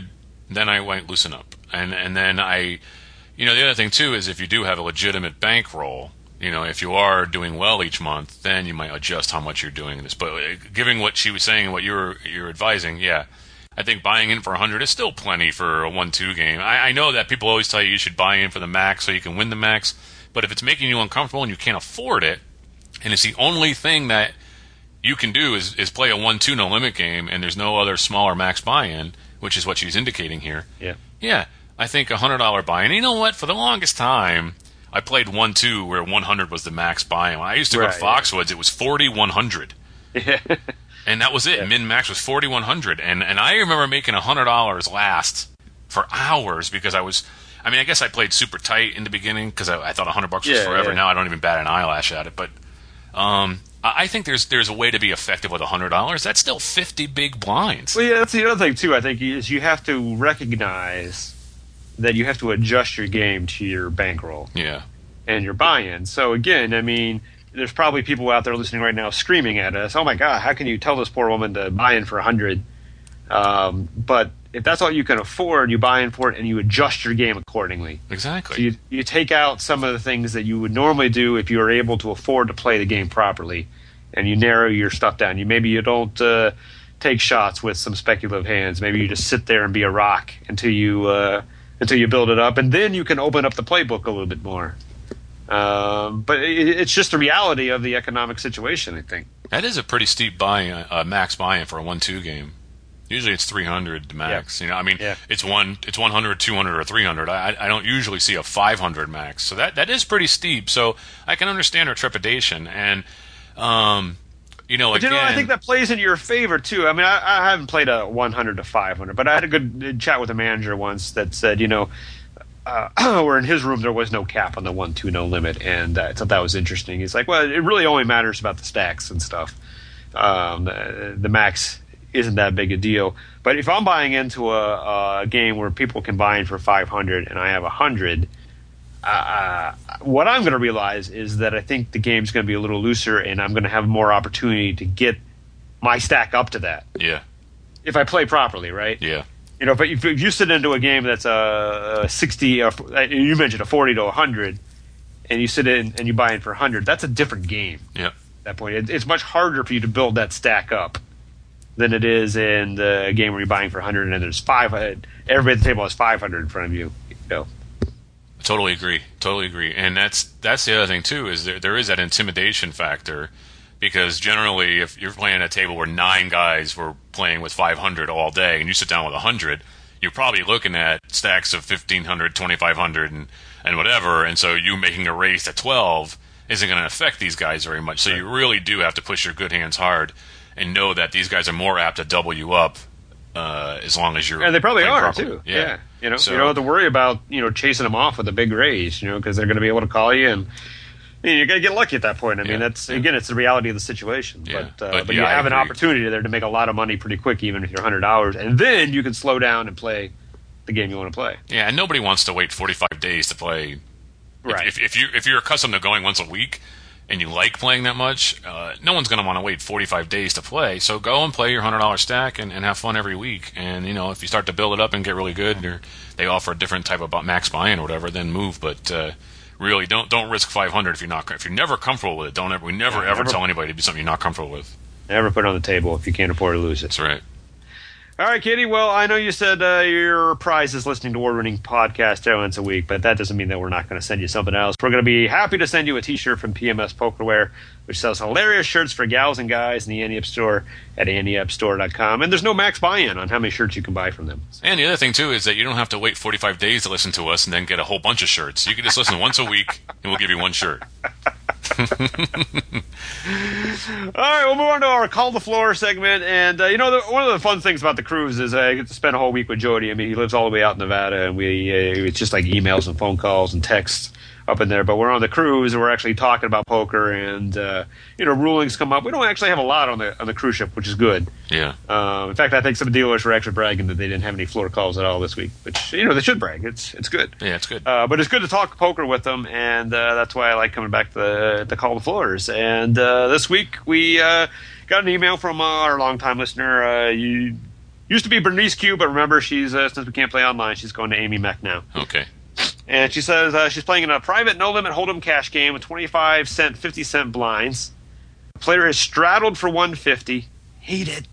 then I might loosen up. And and then I, you know, the other thing too is if you do have a legitimate bankroll, you know, if you are doing well each month, then you might adjust how much you're doing this. But uh, giving what she was saying and what you're you're advising, yeah, I think buying in for one hundred is still plenty for a one two game. I, I know that people always tell you you should buy in for the max so you can win the max, but if it's making you uncomfortable and you can't afford it, and it's the only thing that you can do is, is play a one two no limit game, and there's no other smaller max buy-in, which is what she's indicating here. Yeah. Yeah, I think a one hundred dollars buy-in. You know what? For the longest time, I played one two where one hundred was the max buy-in. When I used to right, go to Foxwoods, yeah. It was forty one hundred. Yeah. And that was it. Yeah. Min-max was forty one hundred. And, and I remember making one hundred dollars last for hours because I was... I mean, I guess I played super tight in the beginning because I, I thought one hundred bucks was yeah, forever. Yeah. Now I don't even bat an eyelash at it. But um, I think there's there's a way to be effective with one hundred dollars. That's still fifty big blinds. Well, yeah, that's the other thing, too, I think, is you have to recognize that you have to adjust your game to your bankroll. Yeah. And your buy-in. So, again, I mean, there's probably people out there listening right now screaming at us, oh, my God, how can you tell this poor woman to buy in for one hundred dollars? Um, but if that's all you can afford, you buy in for it and you adjust your game accordingly. Exactly. So you, you take out some of the things that you would normally do if you were able to afford to play the game properly, and you narrow your stuff down. You Maybe you don't uh, take shots with some speculative hands. Maybe you just sit there and be a rock until you uh, until you build it up, and then you can open up the playbook a little bit more. Um, but it, it's just the reality of the economic situation, I think. That is a pretty steep buy uh, max buy-in for a one two game. Usually it's three hundred max. Yeah. You know, I mean, yeah. it's one, it's one hundred, two hundred, or three hundred. I, I don't usually see a five hundred max, so that that is pretty steep. So I can understand her trepidation, and um, you know, but again, you know, I think that plays in your favor too. I mean, I, I haven't played a one hundred to five hundred, but I had a good chat with a manager once that said, you know, uh, where in his room there was no cap on the one two no limit, and uh, I thought that was interesting. He's like, well, it really only matters about the stacks and stuff. Um, the, the max isn't that big a deal. But if I'm buying into a, a game where people can buy in for five hundred and I have one hundred, uh, what I'm going to realize is that I think the game's going to be a little looser and I'm going to have more opportunity to get my stack up to that. Yeah. If I play properly, right? Yeah. You know, but if, if you sit into a game that's a, a sixty, or, you mentioned a forty to one hundred, and you sit in and you buy in for one hundred, that's a different game. Yeah. At that point, it, it's much harder for you to build that stack up than it is in the game where you're buying for one hundred and there's five. Everybody at the table has five hundred in front of you. You know. Totally agree. Totally agree. And that's that's the other thing too, is there there is that intimidation factor, because generally if you're playing at a table where nine guys were playing with five hundred all day and you sit down with one hundred, you're probably looking at stacks of fifteen hundred, twenty-five hundred, and and whatever, and so you making a race at twelve isn't going to affect these guys very much. So right. You really do have to push your good hands hard and know that these guys are more apt to double you up uh, as long as you're. And they probably are properly. too. Yeah. yeah, you know, so, you don't have to worry about you know chasing them off with a big raise, you know, because they're going to be able to call you, and you, know, you got to get lucky at that point. I yeah, mean, that's yeah. again, it's the reality of the situation. Yeah, but uh, but, but yeah, you I have an agree. opportunity there to make a lot of money pretty quick, even if you're one hundred dollars, and then you can slow down and play the game you want to play. Yeah, and nobody wants to wait forty-five days to play. Right. If, if, if you if you're accustomed to going once a week and you like playing that much, uh, no one's going to want to wait forty-five days to play. So go and play your one hundred dollars stack and, and have fun every week. And, you know, if you start to build it up and get really good, or they offer a different type of max buy-in or whatever, then move. But uh, really, don't don't risk five hundred if you're not if you're never comfortable with it. Don't ever we never yeah, ever never, tell anybody to do something you're not comfortable with. Never put it on the table if you can't afford to lose it. That's right. All right, Katie. Well, I know you said uh, your prize is listening to award-winning podcast once a week, but that doesn't mean that we're not going to send you something else. We're going to be happy to send you a T-shirt from P M S Pokerware, which sells hilarious shirts for gals and guys in the Ante Up store at ante up store dot com. And there's no max buy-in on how many shirts you can buy from them. And the other thing, too, is that you don't have to wait forty-five days to listen to us and then get a whole bunch of shirts. You can just listen once a week, and we'll give you one shirt. All right, we'll move on to our Call the Floor segment. And, uh, you know, the, one of the fun things about the cruise is I get to spend a whole week with Jody. I mean, he lives all the way out in Nevada, and we uh, it's just like emails and phone calls and texts up in there. But we're on the cruise, and we're actually talking about poker, and, uh, you know, rulings come up. We don't actually have a lot on the on the cruise ship, which is good. Yeah. Uh, in fact, I think some dealers were actually bragging that they didn't have any floor calls at all this week, which, you know, they should brag. It's it's good. Yeah, it's good. Uh, but it's good to talk poker with them, and uh, that's why I like coming back to the, the Call the Floors. And uh, this week we uh, got an email from uh, our longtime listener. Uh, you Used to be Bernice Q, but remember, she's uh, since we can't play online, she's going to Amy Mech now. Okay. And she says uh, she's playing in a private no-limit hold'em cash game with twenty-five cent, fifty cent blinds. The player has straddled for one fifty. Hate it.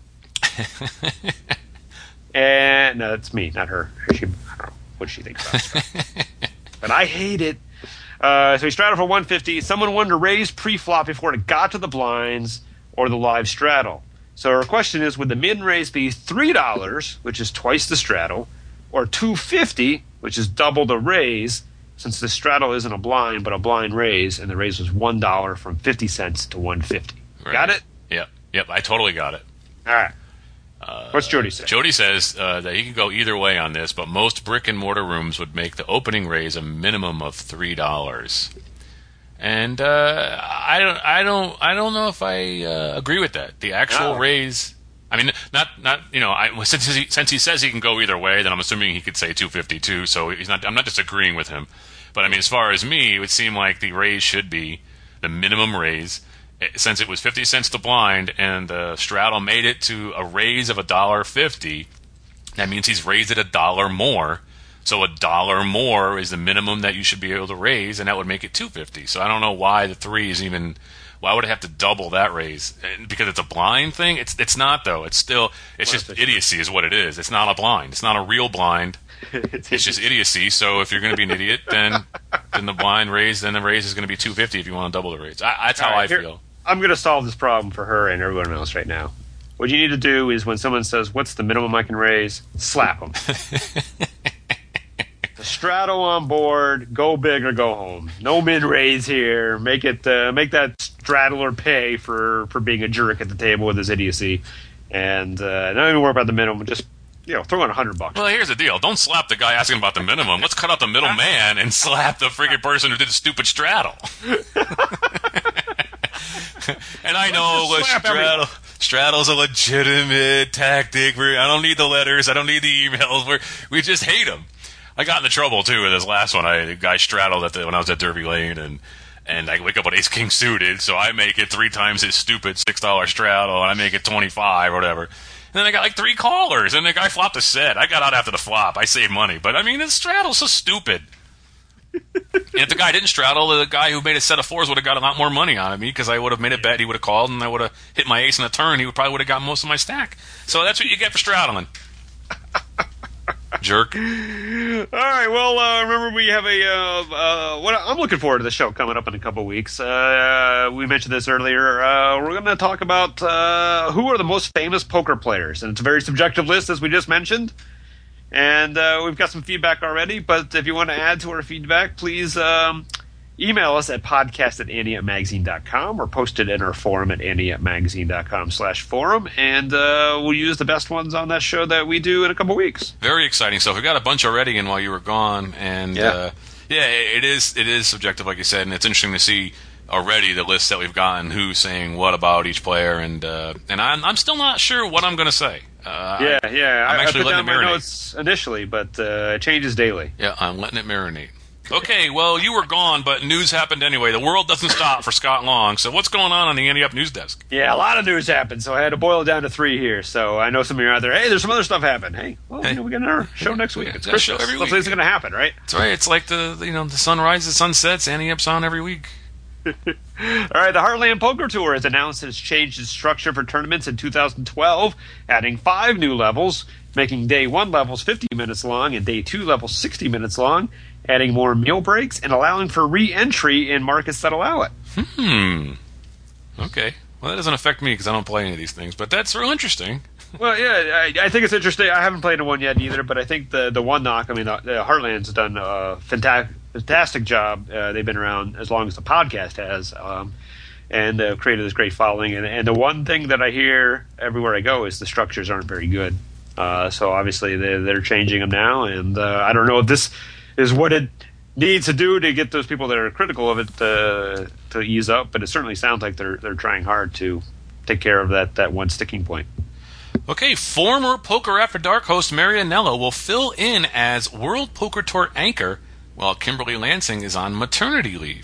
And no, it's me, not her. She, I don't know what she thinks about it. But I hate it. Uh, so he straddled for one fifty. Someone wanted to raise pre-flop before it got to the blinds or the live straddle. So our question is, would the min-raise be three dollars, which is twice the straddle, or two dollars and fifty cents, which is double the raise, since the straddle isn't a blind but a blind raise, and the raise was one dollar from fifty cents to one dollar and fifty cents. Right. Got it? Yep. Yep, I totally got it. All right. Uh, What's Jody say? Jody says uh, that he can go either way on this, but most brick and mortar rooms would make the opening raise a minimum of three dollars. And uh, I don't, I don't, I don't know if I uh, agree with that. The actual No. raise, I mean, not, not, you know, I, since he, since he says he can go either way, then I'm assuming he could say two fifty-two. So he's not. I'm not disagreeing with him, but I mean, as far as me, it would seem like the raise should be the minimum raise. Since it was fifty cents to blind, and the straddle made it to a raise of a dollar fifty, that means he's raised it a dollar more. So a dollar more is the minimum that you should be able to raise, and that would make it two fifty. So I don't know why the three is even. Why would it have to double that raise? Because it's a blind thing? It's it's not though. It's still it's just idiocy is what it is. It's not a blind. It's not a real blind. It's just idiocy. So if you're going to be an idiot, then then the blind raise, then the raise is going to be two fifty if you want to double the raise. I, that's how right, I here, feel. I'm going to solve this problem for her and everyone else right now. What you need to do is when someone says, "What's the minimum I can raise?" slap them. The straddle on board, go big or go home. No min raise here. Make it uh, make that straddler pay for, for being a jerk at the table with his idiocy, and uh, not even worry about the minimum. Just you know, throw in a hundred bucks. Well, here's the deal. Don't slap the guy asking about the minimum. Let's cut out the middle man and slap the friggin' person who did the stupid straddle. And I know a straddle, straddle's a legitimate tactic. We're, I don't need the letters. I don't need the emails. We're, we just hate them. I got into trouble, too, with this last one. I, the guy straddled at the, when I was at Derby Lane, and, and I wake up with ace-king suited, so I make it three times his stupid six dollar straddle, and I make it twenty-five or whatever. And then I got like three callers, and the guy flopped a set. I got out after the flop. I saved money. But, I mean, this straddle's so stupid. And if the guy didn't straddle, the guy who made a set of fours would have got a lot more money out of me because I would have made a bet. He would have called, and I would have hit my ace in a turn. He would probably would have got most of my stack. So that's what you get for straddling. Jerk. All right. Well, uh, remember we have a. Uh, uh, what I'm looking forward to the show coming up in a couple of weeks. Uh, we mentioned this earlier. Uh, we're going to talk about uh, who are the most famous poker players, and it's a very subjective list, as we just mentioned. And uh, we've got some feedback already, but if you want to add to our feedback, please um, email us at podcast at ante magazine dot com or post it in our forum at ante magazine dot com slash forum, and uh, we'll use the best ones on that show that we do in a couple weeks. Very exciting stuff. We got a bunch already in while you were gone, and yeah, uh, yeah it is it is subjective, like you said, and it's interesting to see already the list that we've gotten, who's saying what about each player, and uh, and I'm, I'm still not sure what I'm going to say. Uh, yeah, I, yeah. I'm I, actually I put letting down it my marinate. notes initially, but uh, it changes daily. Yeah, I'm letting it marinate. Okay, well, you were gone, but news happened anyway. The world doesn't stop for Scott Long. So what's going on on the Ante Up news desk? Yeah, a lot of news happened, so I had to boil it down to three here. So I know some of you are out there. Hey, there's some other stuff happened. Hey, well, Hey. you know, we got another show next week. Yeah, It's got a show Christmas. every Hopefully week. it's going to happen, right? That's right. It's like the you know the sun rises, sun sets. Ante Up's on every week. All right, the Heartland Poker Tour has announced it's changed its structure for tournaments in two thousand twelve, adding five new levels, making day one levels fifty minutes long and day two levels sixty minutes long, adding more meal breaks, and allowing for re-entry in markets that allow it. Hmm. Okay. Well, that doesn't affect me because I don't play any of these things, but that's real interesting. Well, yeah, I, I think it's interesting. I haven't played in one yet either, but I think the the one knock, I mean, the, the Heartland's done a fantastic, fantastic job. Uh, they've been around as long as the podcast has, um, and uh, created this great following. And, and the one thing that I hear everywhere I go is the structures aren't very good. Uh, so obviously they're, they're changing them now, and uh, I don't know if this is what it needs to do to get those people that are critical of it uh, to ease up, but it certainly sounds like they're they're trying hard to take care of that, that one sticking point. Okay, former Poker After Dark host Mary Anello will fill in as World Poker Tour anchor while Kimberly Lansing is on maternity leave.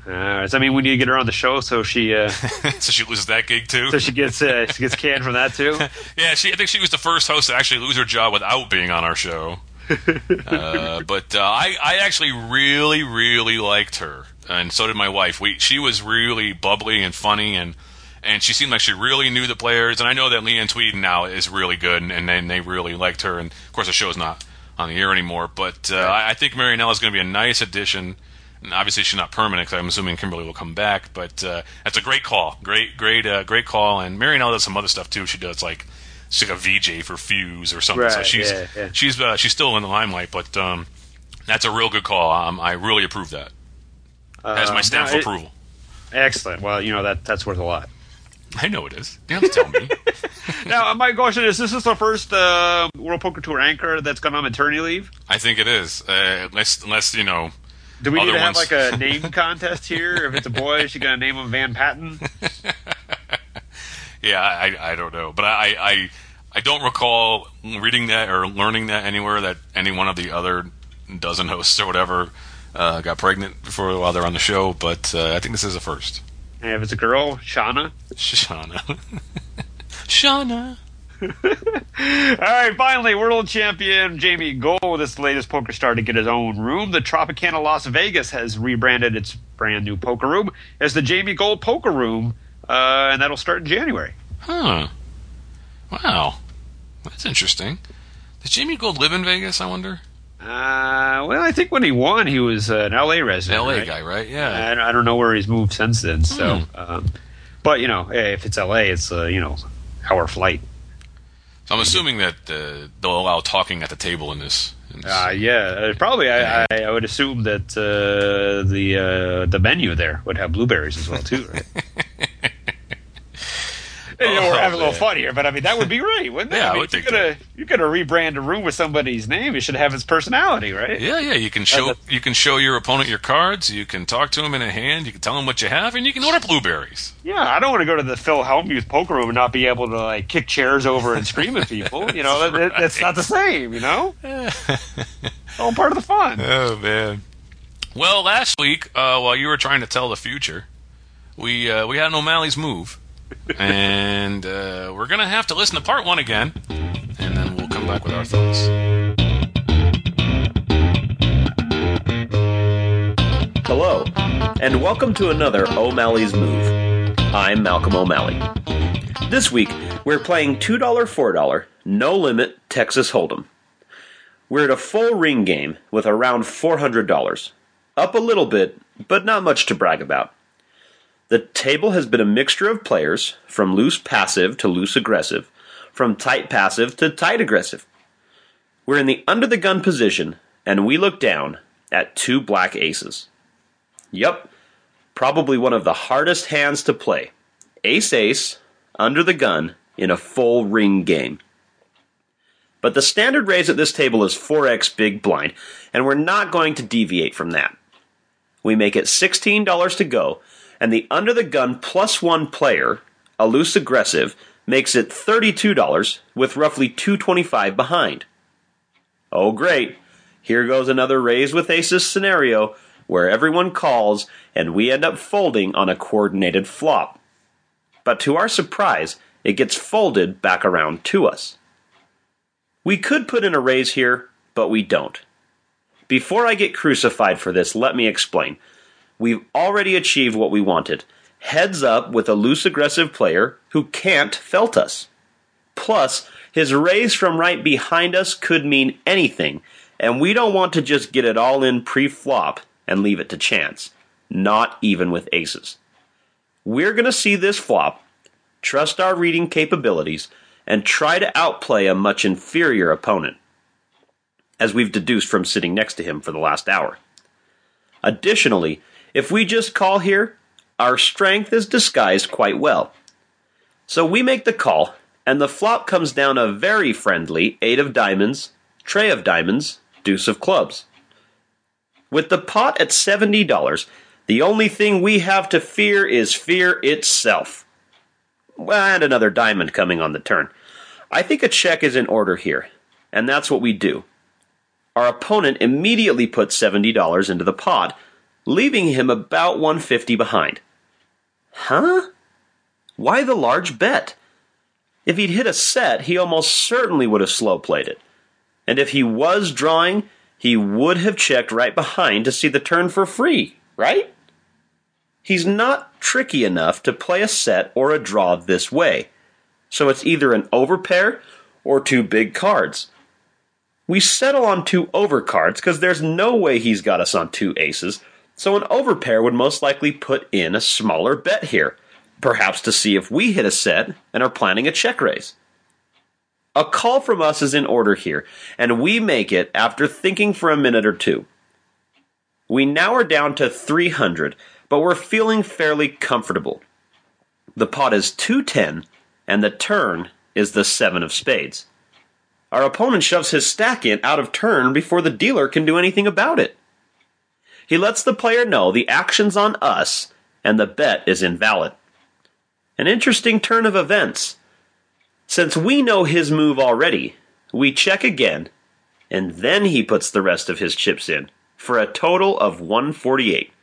Uh, does that mean we need to get her on the show so she uh, so she loses that gig too? so she gets uh, she gets canned from that too? Yeah, she. I think she was the first host to actually lose her job without being on our show. uh, but uh, I, I actually really, really liked her, and so did my wife. We, she was really bubbly and funny, and and she seemed like she really knew the players. And I know that Leanne Tweeden now is really good, and, and they, they really liked her. And of course, the show's not on the air anymore. But uh, I, I think Marianella is going to be a nice addition. And obviously, she's not permanent, because I'm assuming Kimberly will come back. But uh, that's a great call, great, great, uh, great call. And Marianella does some other stuff too. She does like. She's like a V J for Fuse or something. Right, so she's yeah, yeah. she's uh, she's still in the limelight, but um, that's a real good call. Um, I really approve that. As my stamp Uh, of no, it- approval. Excellent. Well, you know that that's worth a lot. I know it is. You don't have to tell me. Now, my question is: this is the first uh, World Poker Tour anchor that's gone on maternity leave? I think it is. Uh, unless, unless you know. Do we need Other to have ones. like a name contest here? If it's a boy, is she gonna name him Van Patten? Yeah, I, I don't know, but I, I I don't recall reading that or learning that anywhere that any one of the other dozen hosts or whatever uh, got pregnant before while they're on the show. But uh, I think this is a first. And if it's a girl, Shauna. Shauna. Shauna. All right, finally, world champion Jamie Gold, this latest poker star to get his own room. The Tropicana Las Vegas has rebranded its brand new poker room as the Jamie Gold Poker Room, uh, and that'll start in January. Huh. Wow. That's interesting. Does Jamie Gold live in Vegas, I wonder? Uh, well, I think when he won, he was uh, an L A resident. L A right? guy, right? Yeah. I, don't- I don't know where he's moved since then. So, Hmm. um, but you know, hey, if it's L A, it's uh, you know, hour flight. So I'm assuming that uh, they'll allow talking at the table in this. In this. Uh, yeah, uh, probably. I, I, I would assume that uh, the uh, the menu there would have blueberries as well too, right? And, you know, we're Oh, having a little man. fun here, but I mean that would be great, wouldn't it? Yeah, I I mean, would if think you're gonna you're gonna rebrand a room with somebody's name, it should have its personality, right? Yeah, yeah. You can show that's- you can show your opponent your cards. You can talk to him in a hand. You can tell him what you have, and you can order blueberries. Yeah, I don't want to go to the Phil Hellmuth poker room and not be able to like kick chairs over and scream at people. You know, that, that, that's not the same. You know, it's all part of the fun. Oh man. Well, last week, uh, while you were trying to tell the future, we uh, we had an O'Malley's move, and uh, we're gonna have to listen to part one again, and then we'll come back with our thoughts. Hello, and welcome to another O'Malley's Move. I'm Malcolm O'Malley. This week, we're playing two dollar, four dollar, no limit Texas Hold'em. We're at a full ring game with around four hundred dollars. Up a little bit, but not much to brag about. The table has been a mixture of players, from loose passive to loose aggressive, from tight passive to tight aggressive. We're in the under the gun position, and we look down at two black aces. Yup, probably one of the hardest hands to play. Ace-ace, under the gun, in a full ring game. But the standard raise at this table is four x big blind, and we're not going to deviate from that. We make it sixteen dollars to go, and the under the gun plus one player, a loose aggressive, makes it thirty-two dollars with roughly two twenty-five behind. Oh great, here goes another raise with aces scenario, where everyone calls and we end up folding on a coordinated flop. But to our surprise, it gets folded back around to us. We could put in a raise here, but we don't. Before I get crucified for this, let me explain. We've already achieved what we wanted. Heads up with a loose aggressive player who can't felt us. Plus, his raise from right behind us could mean anything, and we don't want to just get it all in pre-flop and leave it to chance. Not even with aces. We're going to see this flop, trust our reading capabilities, and try to outplay a much inferior opponent, as we've deduced from sitting next to him for the last hour. Additionally, if we just call here, our strength is disguised quite well. So we make the call, and the flop comes down a very friendly eight of diamonds, trey of diamonds, deuce of clubs. With the pot at seventy dollars, the only thing we have to fear is fear itself. Well, and another diamond coming on the turn. I think a check is in order here, and that's what we do. Our opponent immediately puts seventy dollars into the pot, leaving him about one fifty behind. Huh? Why the large bet? If he'd hit a set, he almost certainly would have slow-played it. And if he was drawing, he would have checked right behind to see the turn for free, right? He's not tricky enough to play a set or a draw this way, so it's either an overpair or two big cards. We settle on two overcards because there's no way he's got us on two aces, so an overpair would most likely put in a smaller bet here, perhaps to see if we hit a set and are planning a check raise. A call from us is in order here, and we make it after thinking for a minute or two. We now are down to three hundred, but we're feeling fairly comfortable. The pot is two ten, and the turn is the seven of spades. Our opponent shoves his stack in out of turn before the dealer can do anything about it. He lets the player know the action's on us, and the bet is invalid. An interesting turn of events. Since we know his move already, we check again, and then he puts the rest of his chips in, for a total of one forty-eight.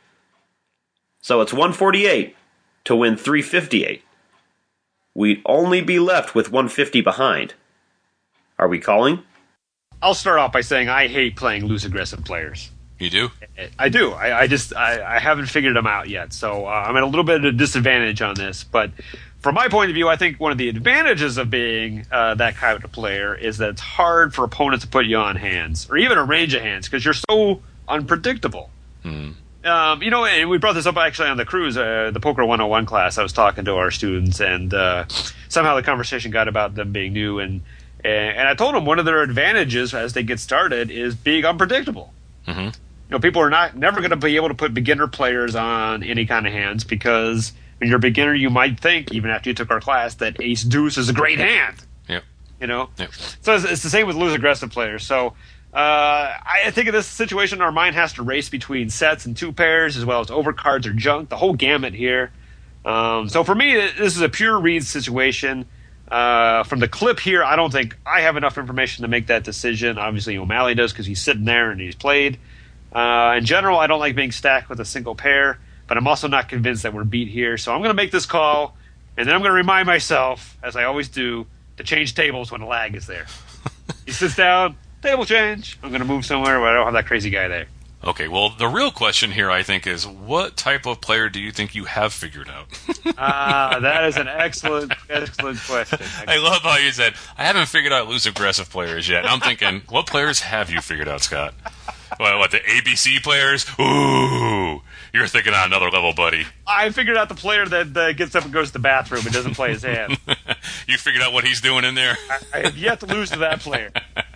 So it's one forty-eight to win three fifty-eight. We'd only be left with one fifty behind. Are we calling? I'll start off by saying I hate playing loose aggressive players. You do? I do. I, I just I, I haven't figured them out yet, so uh, I'm at a little bit of a disadvantage on this. But from my point of view, I think one of the advantages of being uh, that kind of player is that it's hard for opponents to put you on hands, or even a range of hands, because you're so unpredictable. Hmm. Um, you know, and we brought this up actually on the cruise, uh, the Poker one oh one class. I was talking to our students, and uh, somehow the conversation got about them being new, and and I told them one of their advantages as they get started is being unpredictable. Mm-hmm. You know, people are not never going to be able to put beginner players on any kind of hands because when you're a beginner, you might think, even after you took our class, that ace deuce is a great hand. Yep. You know? Yep. So it's, it's the same with loose aggressive players. So uh, I think in this situation, our mind has to race between sets and two pairs as well as overcards or junk, the whole gamut here. Um, so for me, this is a pure read situation. Uh, from the clip here, I don't think I have enough information to make that decision. Obviously, O'Malley does because he's sitting there and he's played. Uh, in general, I don't like being stacked with a single pair, but I'm also not convinced that we're beat here. So I'm going to make this call, and then I'm going to remind myself, as I always do, to change tables when a lag is there. He sits down, table change. I'm going to move somewhere where I don't have that crazy guy there. Okay, well, the real question here, I think, is what type of player do you think you have figured out? Ah, uh, that is an excellent, excellent question. I love how you said, I haven't figured out loose aggressive players yet. I'm thinking, what players have you figured out, Scott? What, what, the A B C players? Ooh, you're thinking on another level, buddy. I figured out the player that uh, gets up and goes to the bathroom and doesn't play his hand. You figured out what he's doing in there? I, I have yet to lose to that player.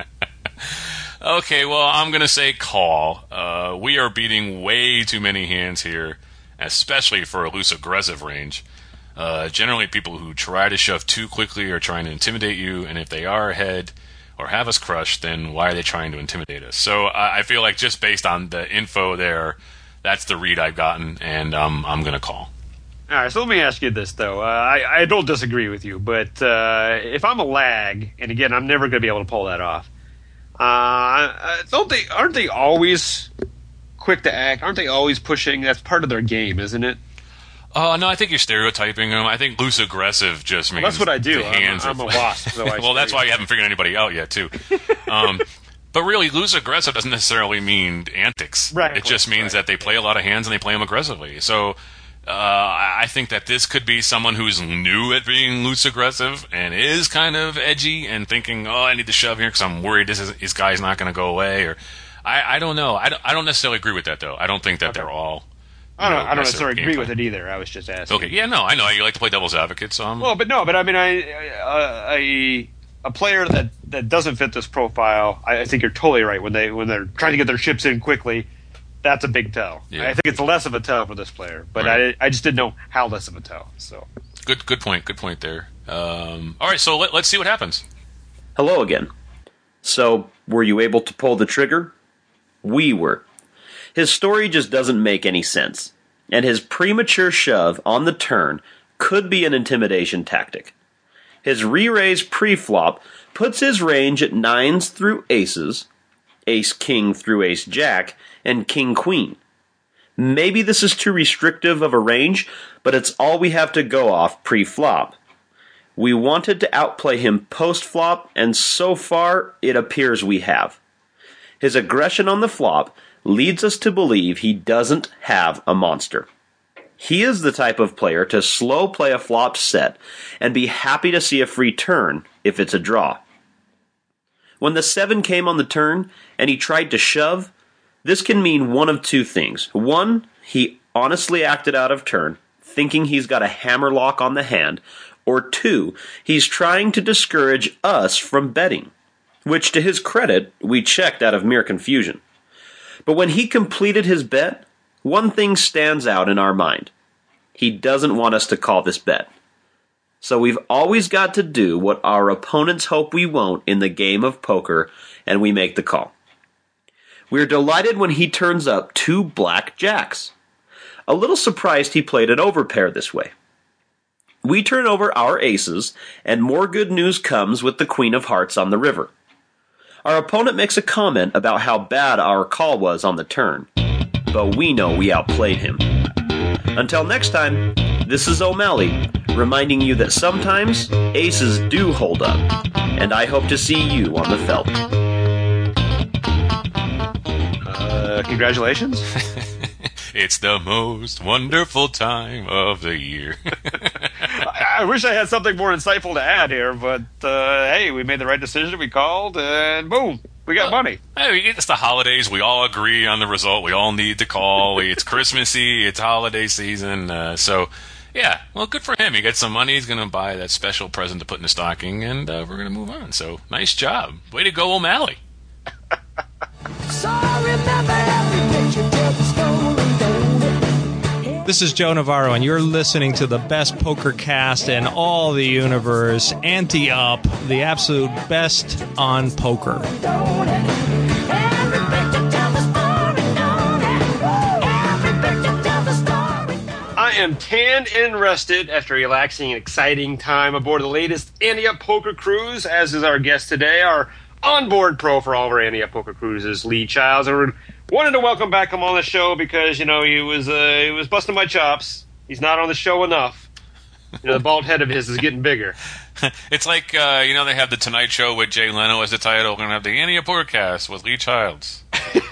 Okay, well, I'm going to say call. Uh, we are beating way too many hands here, especially for a loose aggressive range. Uh, generally, people who try to shove too quickly are trying to intimidate you, and if they are ahead or have us crushed, then why are they trying to intimidate us? So uh, I feel like just based on the info there, that's the read I've gotten, and um, I'm going to call. All right, so let me ask you this, though. Uh, I, I don't disagree with you, but uh, if I'm a lag, and again, I'm never going to be able to pull that off, uh, don't they? Aren't they always quick to act? Aren't they always pushing? That's part of their game, isn't it? Uh, no, I think you're stereotyping them. I think loose aggressive just means well, that's what I do. The hands I'm, I'm are a wasp. So I well, that's why you haven't figured anybody out yet, too. Um, but really, loose aggressive doesn't necessarily mean antics. Right. It just means right. that they play a lot of hands and they play them aggressively. So uh, I think that this could be someone who's new at being loose aggressive and is kind of edgy and thinking, oh, I need to shove here because I'm worried this, is, this guy's not going to go away. Or I, I don't know. I don't, I don't necessarily agree with that, though. I don't think that okay. they're all... I don't, know, I don't necessarily agree with it either. I was just asking. Okay, yeah, no, I know you like to play devil's advocate, so I'm... Well, but no, but I mean, I, uh, a a player that, that doesn't fit this profile, I, I think you're totally right. When they when they're trying to get their chips in quickly, that's a big tell. Yeah. I think it's less of a tell for this player, but right. I I just didn't know how less of a tell. So good, good point, good point there. Um, all right, so let, let's see what happens. Hello again. So, were you able to pull the trigger? We were. His story just doesn't make any sense, and his premature shove on the turn could be an intimidation tactic. His re-raise pre-flop puts his range at nines through aces, ace-king through ace-jack, and king-queen. Maybe this is too restrictive of a range, but it's all we have to go off pre-flop. We wanted to outplay him post-flop, and so far, it appears we have. His aggression on the flop leads us to believe he doesn't have a monster. He is the type of player to slow play a flop set and be happy to see a free turn if it's a draw. When the seven came on the turn and he tried to shove, this can mean one of two things. One, he honestly acted out of turn, thinking he's got a hammer lock on the hand, or two, he's trying to discourage us from betting, which to his credit, we checked out of mere confusion. But when he completed his bet, one thing stands out in our mind. He doesn't want us to call this bet. So we've always got to do what our opponents hope we won't in the game of poker, and we make the call. We're delighted when he turns up two black jacks. A little surprised he played an overpair this way. We turn over our aces, and more good news comes with the Queen of Hearts on the river. Our opponent makes a comment about how bad our call was on the turn, but we know we outplayed him. Until next time, this is O'Malley, reminding you that sometimes aces do hold up, and I hope to see you on the felt. Uh, congratulations. It's the most wonderful time of the year. I wish I had something more insightful to add here, but uh, hey, we made the right decision. We called, and boom, we got well, money. Hey, it's the holidays. We all agree on the result. We all need to call. It's Christmassy. It's holiday season. Uh, so, yeah, well, good for him. He gets some money. He's going to buy that special present to put in the stocking, and uh, we're going to move on. So, nice job. Way to go, O'Malley. So remember every picture tells a story. This is Joe Navarro, and you're listening to the best poker cast in all the universe, Ante Up, the absolute best on poker. I am tanned and rested after a relaxing and exciting time aboard the latest Ante Up Poker Cruise, as is our guest today, our onboard pro for all of our Ante Up Poker Cruises, Lee Childs. And we're wanted to welcome back him on the show because, you know, he was uh, he was busting my chops. He's not on the show enough. You know, the bald head of his is getting bigger. It's like, uh, you know, they have the Tonight Show with Jay Leno as the title. We're going to have the Ante Up Pokercast with Lee Childs.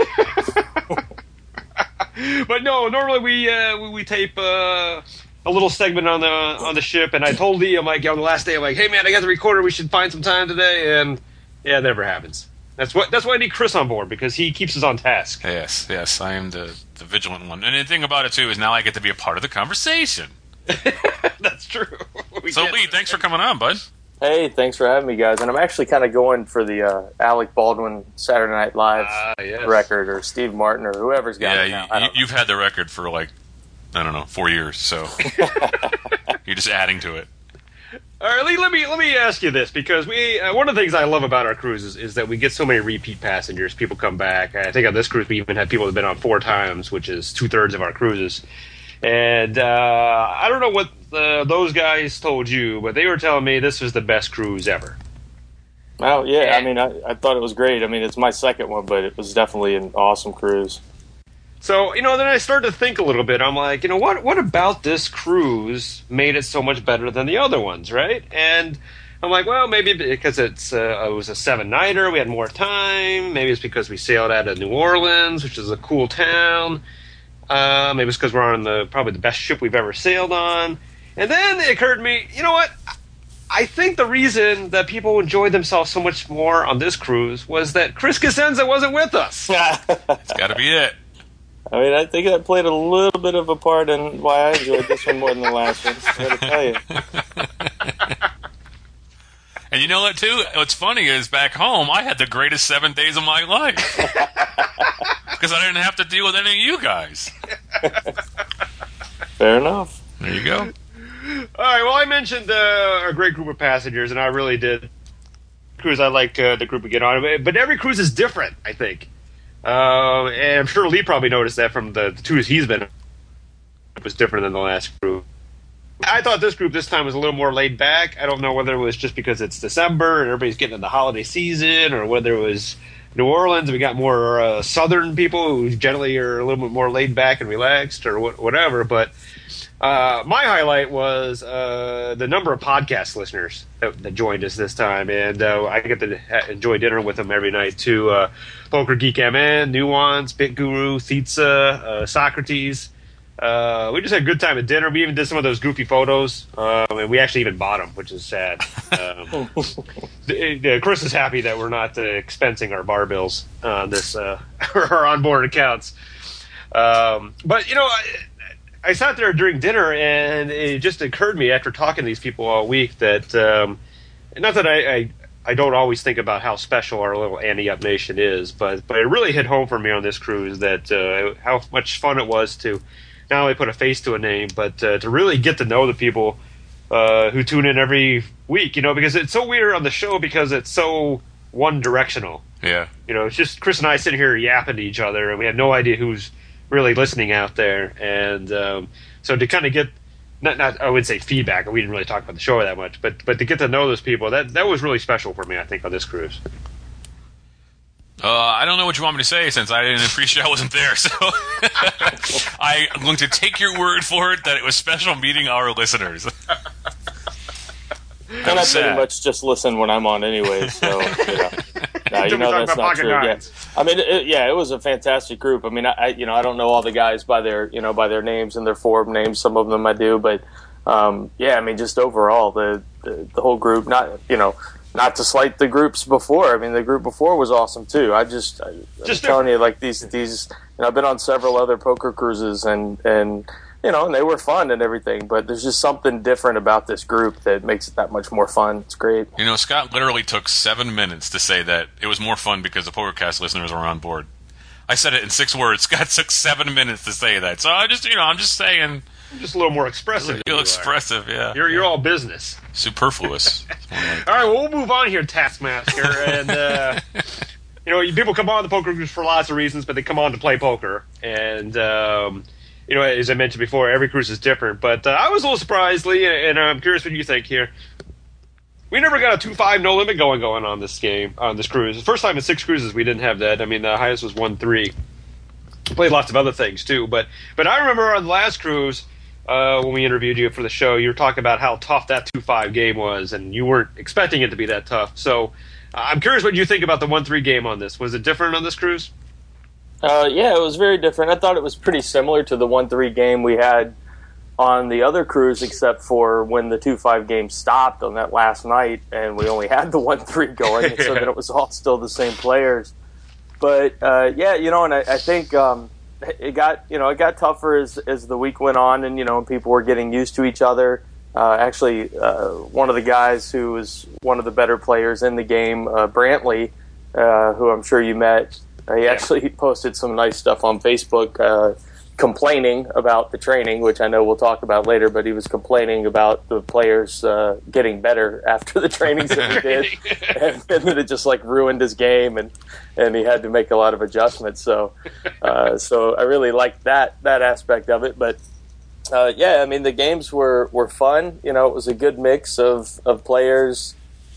But no, normally we uh, we, we tape uh, a little segment on the on the ship, and I told Lee, I'm like, on the last day, I'm like, hey man, I got the recorder. We should find some time today, and yeah, it never happens. That's what. That's why I need Chris on board, because he keeps us on task. Yes, yes, I am the, the vigilant one. And the thing about it, too, is now I get to be a part of the conversation. That's true. We so, Lee, thanks for coming on, bud. Hey, thanks for having me, guys. And I'm actually kind of going for the uh, Alec Baldwin Saturday Night Live uh, yes. record, or Steve Martin, or whoever's got yeah, it now. Yeah, you, you've had the record for, like, I don't know, four years, so you're just adding to it. All right, Lee, let me let me ask you this, because we uh, one of the things I love about our cruises is that we get so many repeat passengers. People come back. I think on this cruise we even had people that have been on four times, which is two thirds of our cruises. And uh, I don't know what uh, those guys told you, but they were telling me this was the best cruise ever. Oh yeah, I mean, I, I thought it was great. I mean, it's my second one, but it was definitely an awesome cruise. So, you know, then I started to think a little bit. I'm like, you know, what what about this cruise made it so much better than the other ones, right? And I'm like, well, maybe because it's uh, it was a seven-nighter, we had more time. Maybe it's because we sailed out of New Orleans, which is a cool town. Uh, maybe it's because we're on the probably the best ship we've ever sailed on. And then it occurred to me, you know what? I think the reason that people enjoyed themselves so much more on this cruise was that Chris Cosenza wasn't with us. It's got to be it. I mean, I think that played a little bit of a part in why I enjoyed this one more than the last one. I gotta tell you. And you know what, too? What's funny is back home, I had the greatest seven days of my life. Because I didn't have to deal with any of you guys. Fair enough. There you go. All right, well, I mentioned uh, a great group of passengers, and I really did. Cruise, I like uh, the group we get on. But every cruise is different, I think. Uh, and I'm sure Lee probably noticed that from the, the tours he's been. It was different than the last group. I thought this group this time was a little more laid back. I don't know whether it was just because it's December and everybody's getting in the holiday season, or whether it was New Orleans, we got more uh, Southern people who generally are a little bit more laid back and relaxed or wh- whatever. But uh, my highlight was uh, the number of podcast listeners that, that joined us this time, and uh, I get to ha- enjoy dinner with them every night too. Uh, Poker Geek M N, Nuance, Bit Guru, Thitza, uh, Socrates. Uh, we just had a good time at dinner. We even did some of those goofy photos, um, and we actually even bought them, which is sad. Um, uh, Chris is happy that we're not uh, expensing our bar bills on this uh, our onboard accounts. Um, but you know, I, I sat there during dinner, and it just occurred to me after talking to these people all week that um, not that I, I I don't always think about how special our little Ante Up Nation is, but but it really hit home for me on this cruise that uh, how much fun it was to not only put a face to a name, but uh, to really get to know the people uh, who tune in every week, you know, because it's so weird on the show because it's so one-directional. Yeah. You know, it's just Chris and I sitting here yapping to each other, and we have no idea who's really listening out there. And um, so to kind of get, not, not I would say feedback, we didn't really talk about the show that much, but but to get to know those people, that, that was really special for me, I think, on this cruise. Uh, I don't know what you want me to say since I didn't appreciate I wasn't there. So I, I'm going to take your word for it that it was special meeting our listeners. And I pretty much just listen when I'm on anyway, so you know, no, you know that's not true. Yeah. I mean, it, yeah, it was a fantastic group. I mean, I you know I don't know all the guys by their you know by their names and their forum names. Some of them I do, but um, yeah, I mean, just overall the, the the whole group. Not you know. Not to slight the groups before. I mean, the group before was awesome too. I just, I, just I'm telling you, like these, these. You know, I've been on several other poker cruises, and and you know, and they were fun and everything. But there's just something different about this group that makes it that much more fun. It's great. You know, Scott literally took seven minutes to say that it was more fun because the PokerCast listeners were on board. I said it in six words. Scott took seven minutes to say that. So I just, you know, I'm just saying. Just a little more expressive. You're expressive, yeah. You're you're all business. Superfluous. All right, well, we'll move on here, Taskmaster. And, uh, you know, people come on the poker cruise for lots of reasons, but they come on to play poker. And, um, you know, as I mentioned before, every cruise is different. But uh, I was a little surprised, Lee, and I'm curious what you think here. We never got a two five no limit going going on this game, on this cruise. The first time in six cruises we didn't have that. I mean, the highest was one three. Played lots of other things, too. But, but I remember on the last cruise, Uh, when we interviewed you for the show, you were talking about how tough that two five game was, and you weren't expecting it to be that tough. So uh, I'm curious what you think about the one three game on this. Was it different on this cruise? Uh, yeah, it was very different. I thought it was pretty similar to the one three game we had on the other cruise, except for when the two five game stopped on that last night, and we only had the one three going, so that it was all still the same players. But, uh, yeah, you know, and I, I think... Um, It got, you know, it got tougher as as the week went on, and you know, people were getting used to each other. Uh, actually, uh, one of the guys who was one of the better players in the game, uh, Brantley, uh, who I'm sure you met, uh, he actually posted some nice stuff on Facebook, uh, complaining about the training, which I know we'll talk about later. But he was complaining about the players uh, getting better after the trainings that we did, and, and that it just like ruined his game, and. and he had to make a lot of adjustments. So, uh, so I really liked that that aspect of it. But uh, yeah, I mean, the games were, were fun. You know, it was a good mix of, of players,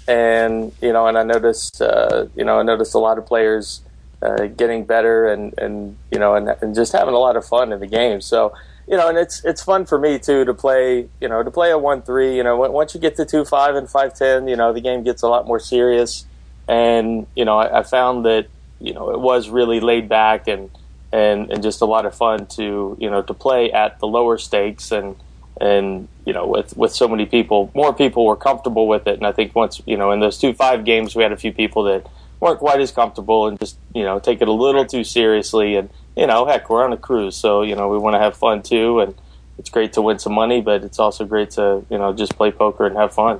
and you know, and I noticed, uh, you know, I noticed a lot of players uh, getting better, and, and you know, and, and just having a lot of fun in the game. So, you know, and it's it's fun for me too to play. You know, to play a one three. You know, once you get to two five and five ten, you know, the game gets a lot more serious. And, you know, I, I found that, you know, it was really laid back and, and, and just a lot of fun to, you know, to play at the lower stakes and, and, you know, with, with so many people, more people were comfortable with it. And I think once, you know, in those two five games, we had a few people that weren't quite as comfortable and just, you know, take it a little too seriously. And, you know, heck, we're on a cruise, so, you know, we want to have fun too. And it's great to win some money, but it's also great to, you know, just play poker and have fun.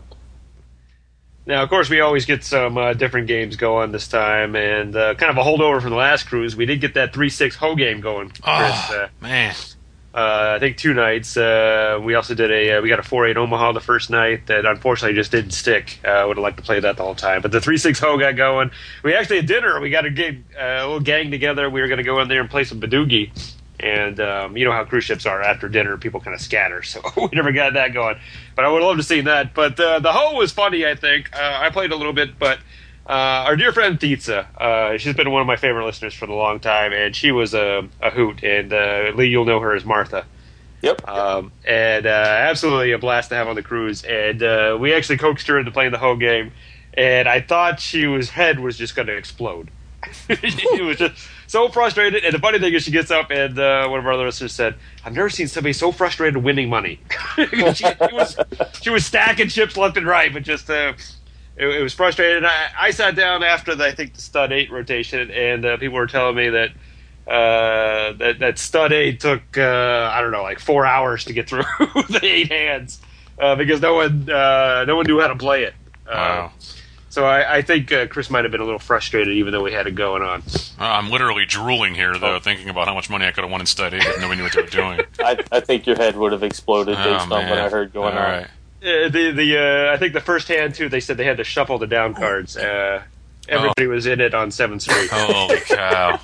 Now, of course, we always get some uh, different games going this time, and uh, kind of a holdover from the last cruise. We did get that three six Ho game going, Chris. Oh, uh, man. Uh, I think two nights. Uh, we also did a, uh, we got a four eight Omaha the first night that unfortunately just didn't stick. I uh, would have liked to play that the whole time. But the three six Ho got going. We actually had dinner. We got a, game, uh, a little gang together. We were going to go in there and play some Badoogie. And um, you know how cruise ships are. After dinner, people kind of scatter. So we never got that going. But I would love to see that. But uh, the Ho was funny, I think. Uh, I played a little bit, but Uh, our dear friend Titsa, uh, she's been one of my favorite listeners for a long time, and she was a, a hoot. And uh, Lee, you'll know her as Martha. Yep. Um, and uh, absolutely a blast to have on the cruise. And uh, we actually coaxed her into playing the whole game, and I thought she was head was just going to explode. She was just so frustrated. And the funny thing is, she gets up, and uh, one of our other listeners said, "I've never seen somebody so frustrated winning money." she, she was she was stacking chips left and right, but just. Uh, It, it was frustrating. I, I sat down after the, I think the stud eight rotation, and uh, people were telling me that uh, that that stud eight took uh, I don't know like four hours to get through the eight hands uh, because no one uh, no one knew how to play it. Uh, Wow. So I, I think uh, Chris might have been a little frustrated, even though we had it going on. I'm literally drooling here, though, thinking about how much money I could have won in stud eight if nobody knew what they were doing. I, I think your head would have exploded Oh, based on what man. I heard going All on. right. Uh, the the uh, I think the first hand too. They said they had to shuffle the down cards. Uh, everybody was in it on seventh street. Holy cow.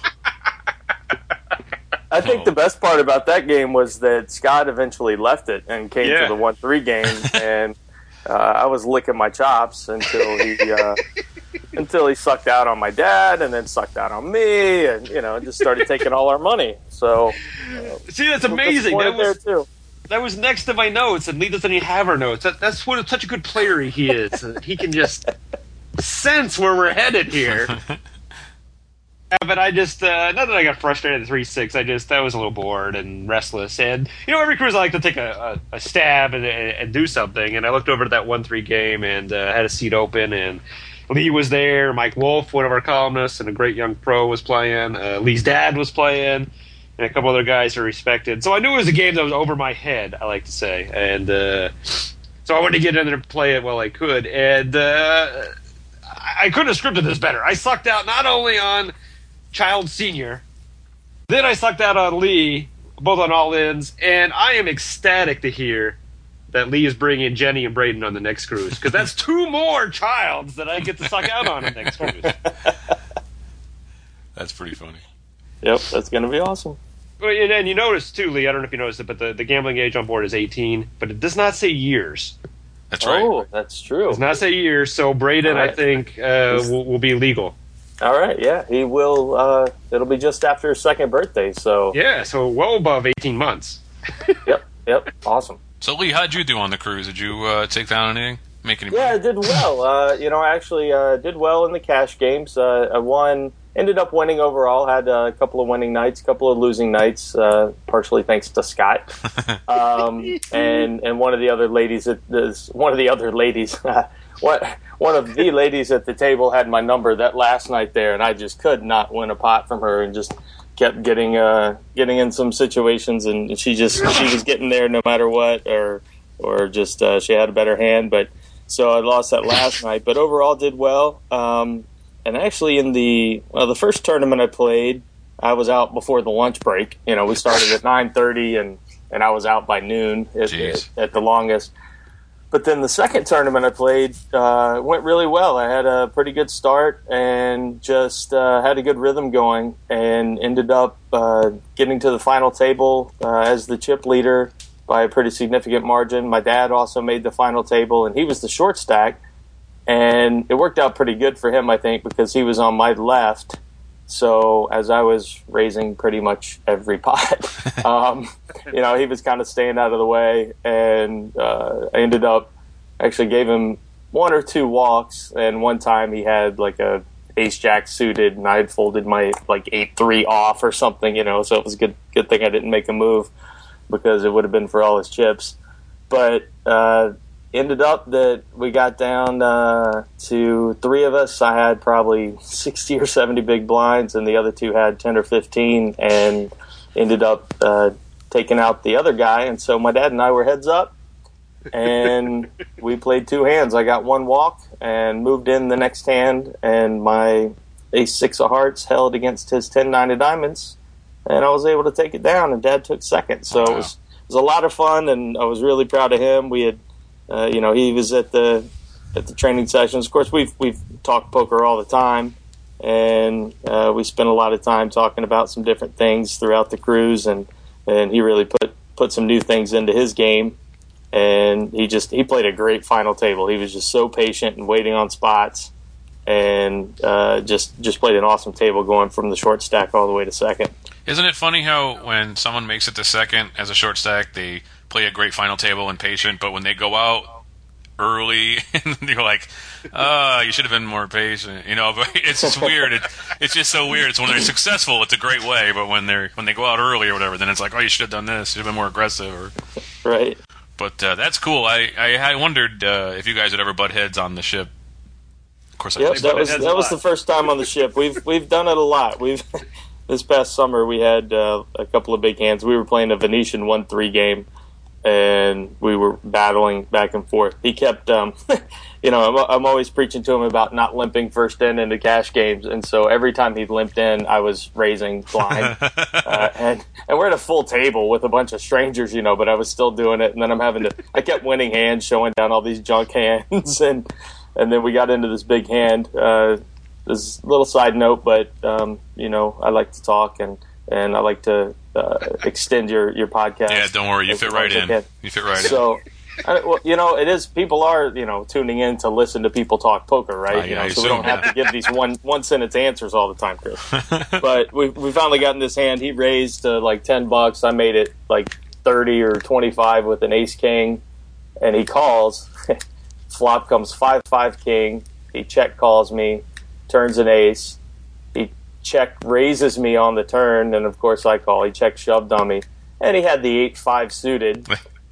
I think Oh. the best part about that game was that Scott eventually left it and came Yeah. to the one three game, and uh, I was licking my chops until he uh, until he sucked out on my dad, and then sucked out on me, and you know, just started taking all our money. So See, that's amazing. That there was, too. that was next to my notes, and Lee doesn't even have our notes. That, that's what such a good player he is. that He can just sense where we're headed here. Yeah, but I just, uh, not that I got frustrated at three six, I just, I was a little bored and restless. And, you know, every cruise I like to take a, a, a stab and, and, and do something. And I looked over to that one three game and uh, had a seat open, and Lee was there, Mike Wolf, one of our columnists, and a great young pro was playing. Uh, Lee's dad was playing, and a couple other guys are respected. So I knew it was a game that was over my head, I like to say. And uh, so I wanted to get in there and play it while I could. And uh, I couldn't have scripted this better. I sucked out not only on Child Senior, then I sucked out on Lee, both on all-ins, and I am ecstatic to hear that Lee is bringing Jenny and Braden on the next cruise, because that's two more Childs that I get to suck out on the next cruise. That's pretty funny. Yep, that's going to be awesome. Well, and, and you notice, too, Lee, I don't know if you noticed it, but the, the gambling age on board is eighteen, but it does not say years. That's right. Oh, that's true. It does not say years, so Braden, All right. I think, uh, will, will be legal. All right, yeah, he will. Uh, it'll be just after his second birthday, so Yeah, so well above eighteen months. yep, yep, awesome. So, Lee, how'd you do on the cruise? Did you uh, take down anything? Make any Yeah, I money? did well. Uh, you know, I actually uh, did well in the cash games. Uh, I won, ended up winning overall. Had uh, a couple of winning nights, a couple of losing nights, uh, partially thanks to Scott. Um, and and one of the other ladies, at this, one of the other ladies, what one of the ladies at the table had my number that last night there, and I just could not win a pot from her, and just kept getting uh, getting in some situations, and she just she was getting there no matter what, or or just uh, she had a better hand, but. So I lost that last night, but overall did well. Um, and actually, in the well, the first tournament I played, I was out before the lunch break. You know, we started at nine thirty, and, and I was out by noon at, at, at the longest. But then the second tournament I played uh, went really well. I had a pretty good start and just uh, had a good rhythm going, and ended up uh, getting to the final table uh, as the chip leader by a pretty significant margin. My dad also made the final table, and he was the short stack, and it worked out pretty good for him, I think, because he was on my left. So as I was raising pretty much every pot, um, you know, he was kind of staying out of the way, and uh, I ended up actually gave him one or two walks, and one time he had like a ace jack suited, and I had folded my like eight three off or something, you know, so it was a good good thing I didn't make a move, because it would have been for all his chips. But uh, ended up that we got down uh, to three of us. I had probably sixty or seventy big blinds, and the other two had ten or fifteen, and ended up uh, taking out the other guy. And so my dad and I were heads up, and we played two hands. I got one walk and moved in the next hand, and my ace six of hearts held against his ten nine of diamonds, and I was able to take it down, and Dad took second. So Wow. it was it was a lot of fun, and I was really proud of him. We had, uh, you know, he was at the at the training sessions. Of course, we've we've talked poker all the time, and uh, we spent a lot of time talking about some different things throughout the cruise, and and he really put put some new things into his game, and he just he played a great final table. He was just so patient and waiting on spots, and uh, just just played an awesome table going from the short stack all the way to second. Isn't it funny how when someone makes it to second as a short stack, they play a great final table and patient, but when they go out early, and you're like, "Ah, you should have been more patient." You know, but it's just weird. It, it's just so weird. It's when they're successful, it's a great way, but when they're when they go out early or whatever, then it's like, "Oh, you should have done this. You should have been more aggressive." Or, right. But uh, that's cool. I I, I wondered uh, if you guys would ever butt heads on the ship. Of course, I yep, that was that was the first time on the ship. We've we've done it a lot. We've this past summer we had uh, a couple of big hands. We were playing a Venetian one three game, and we were battling back and forth. He kept, um, you know, I'm, I'm always preaching to him about not limping first in into cash games, and so every time he limped in, I was raising blind, uh, and and we're at a full table with a bunch of strangers, you know, but I was still doing it, and then I'm having to. I kept winning hands, showing down all these junk hands, and and then we got into this big hand. Uh, this little side note, but um, you know, I like to talk and and I like to. Uh, extend your, your podcast. Yeah, don't worry, you fit right in. You fit right so, in. So, I, well, you know, it is. People are, you know, tuning in to listen to people talk poker, right? I, you know, I so we don't have to give these one one sentence answers all the time, Chris. But we we finally got in this hand. He raised uh, like ten bucks. I made it like thirty or twenty five with an ace king, and he calls. Flop comes five five king. He check calls me, turns an ace. He check raises me on the turn, and of course I call. He check shoved on me, and he had the eight five suited,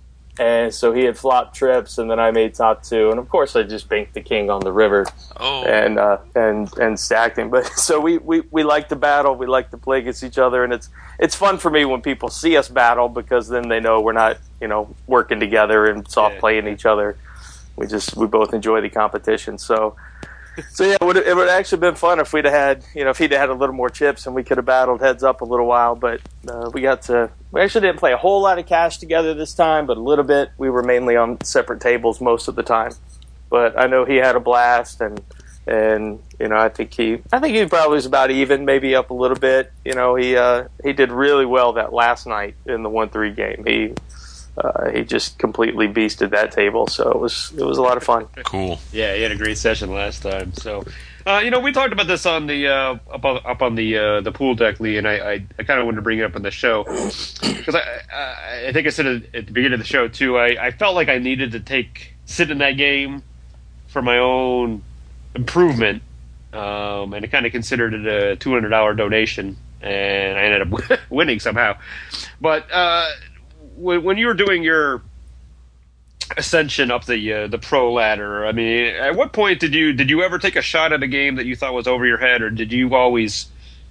and so he had flop trips, and then I made top two, and of course I just banked the king on the river, oh. and uh, and and stacked him. But so we, we, we like to battle, we like to play against each other, and it's it's fun for me when people see us battle because then they know we're not you know working together and soft yeah. playing each other. We just we both enjoy the competition. So. So yeah, it would it would actually been fun if we'd have had you know if he'd have had a little more chips and we could have battled heads up a little while. But uh, we got to we actually didn't play a whole lot of cash together this time, but a little bit. We were mainly on separate tables most of the time. But I know he had a blast, and and you know I think he I think he probably was about even, maybe up a little bit. You know he uh, he did really well that last night in the one three game. He. Uh, he just completely beasted that table, so it was it was a lot of fun. Cool. Yeah, he had a great session last time. So, uh, you know, we talked about this on the uh, up on, up on the uh, the pool deck, Lee, and I, I, I kind of wanted to bring it up on the show because I, I I think I said it at the beginning of the show too. I, I felt like I needed to take sit in that game for my own improvement, um, and I kind of considered it a two hundred dollar donation, and I ended up winning somehow. But uh, when you were doing your ascension up the uh, the pro ladder, I mean, at what point did you did you ever take a shot at a game that you thought was over your head, or did you always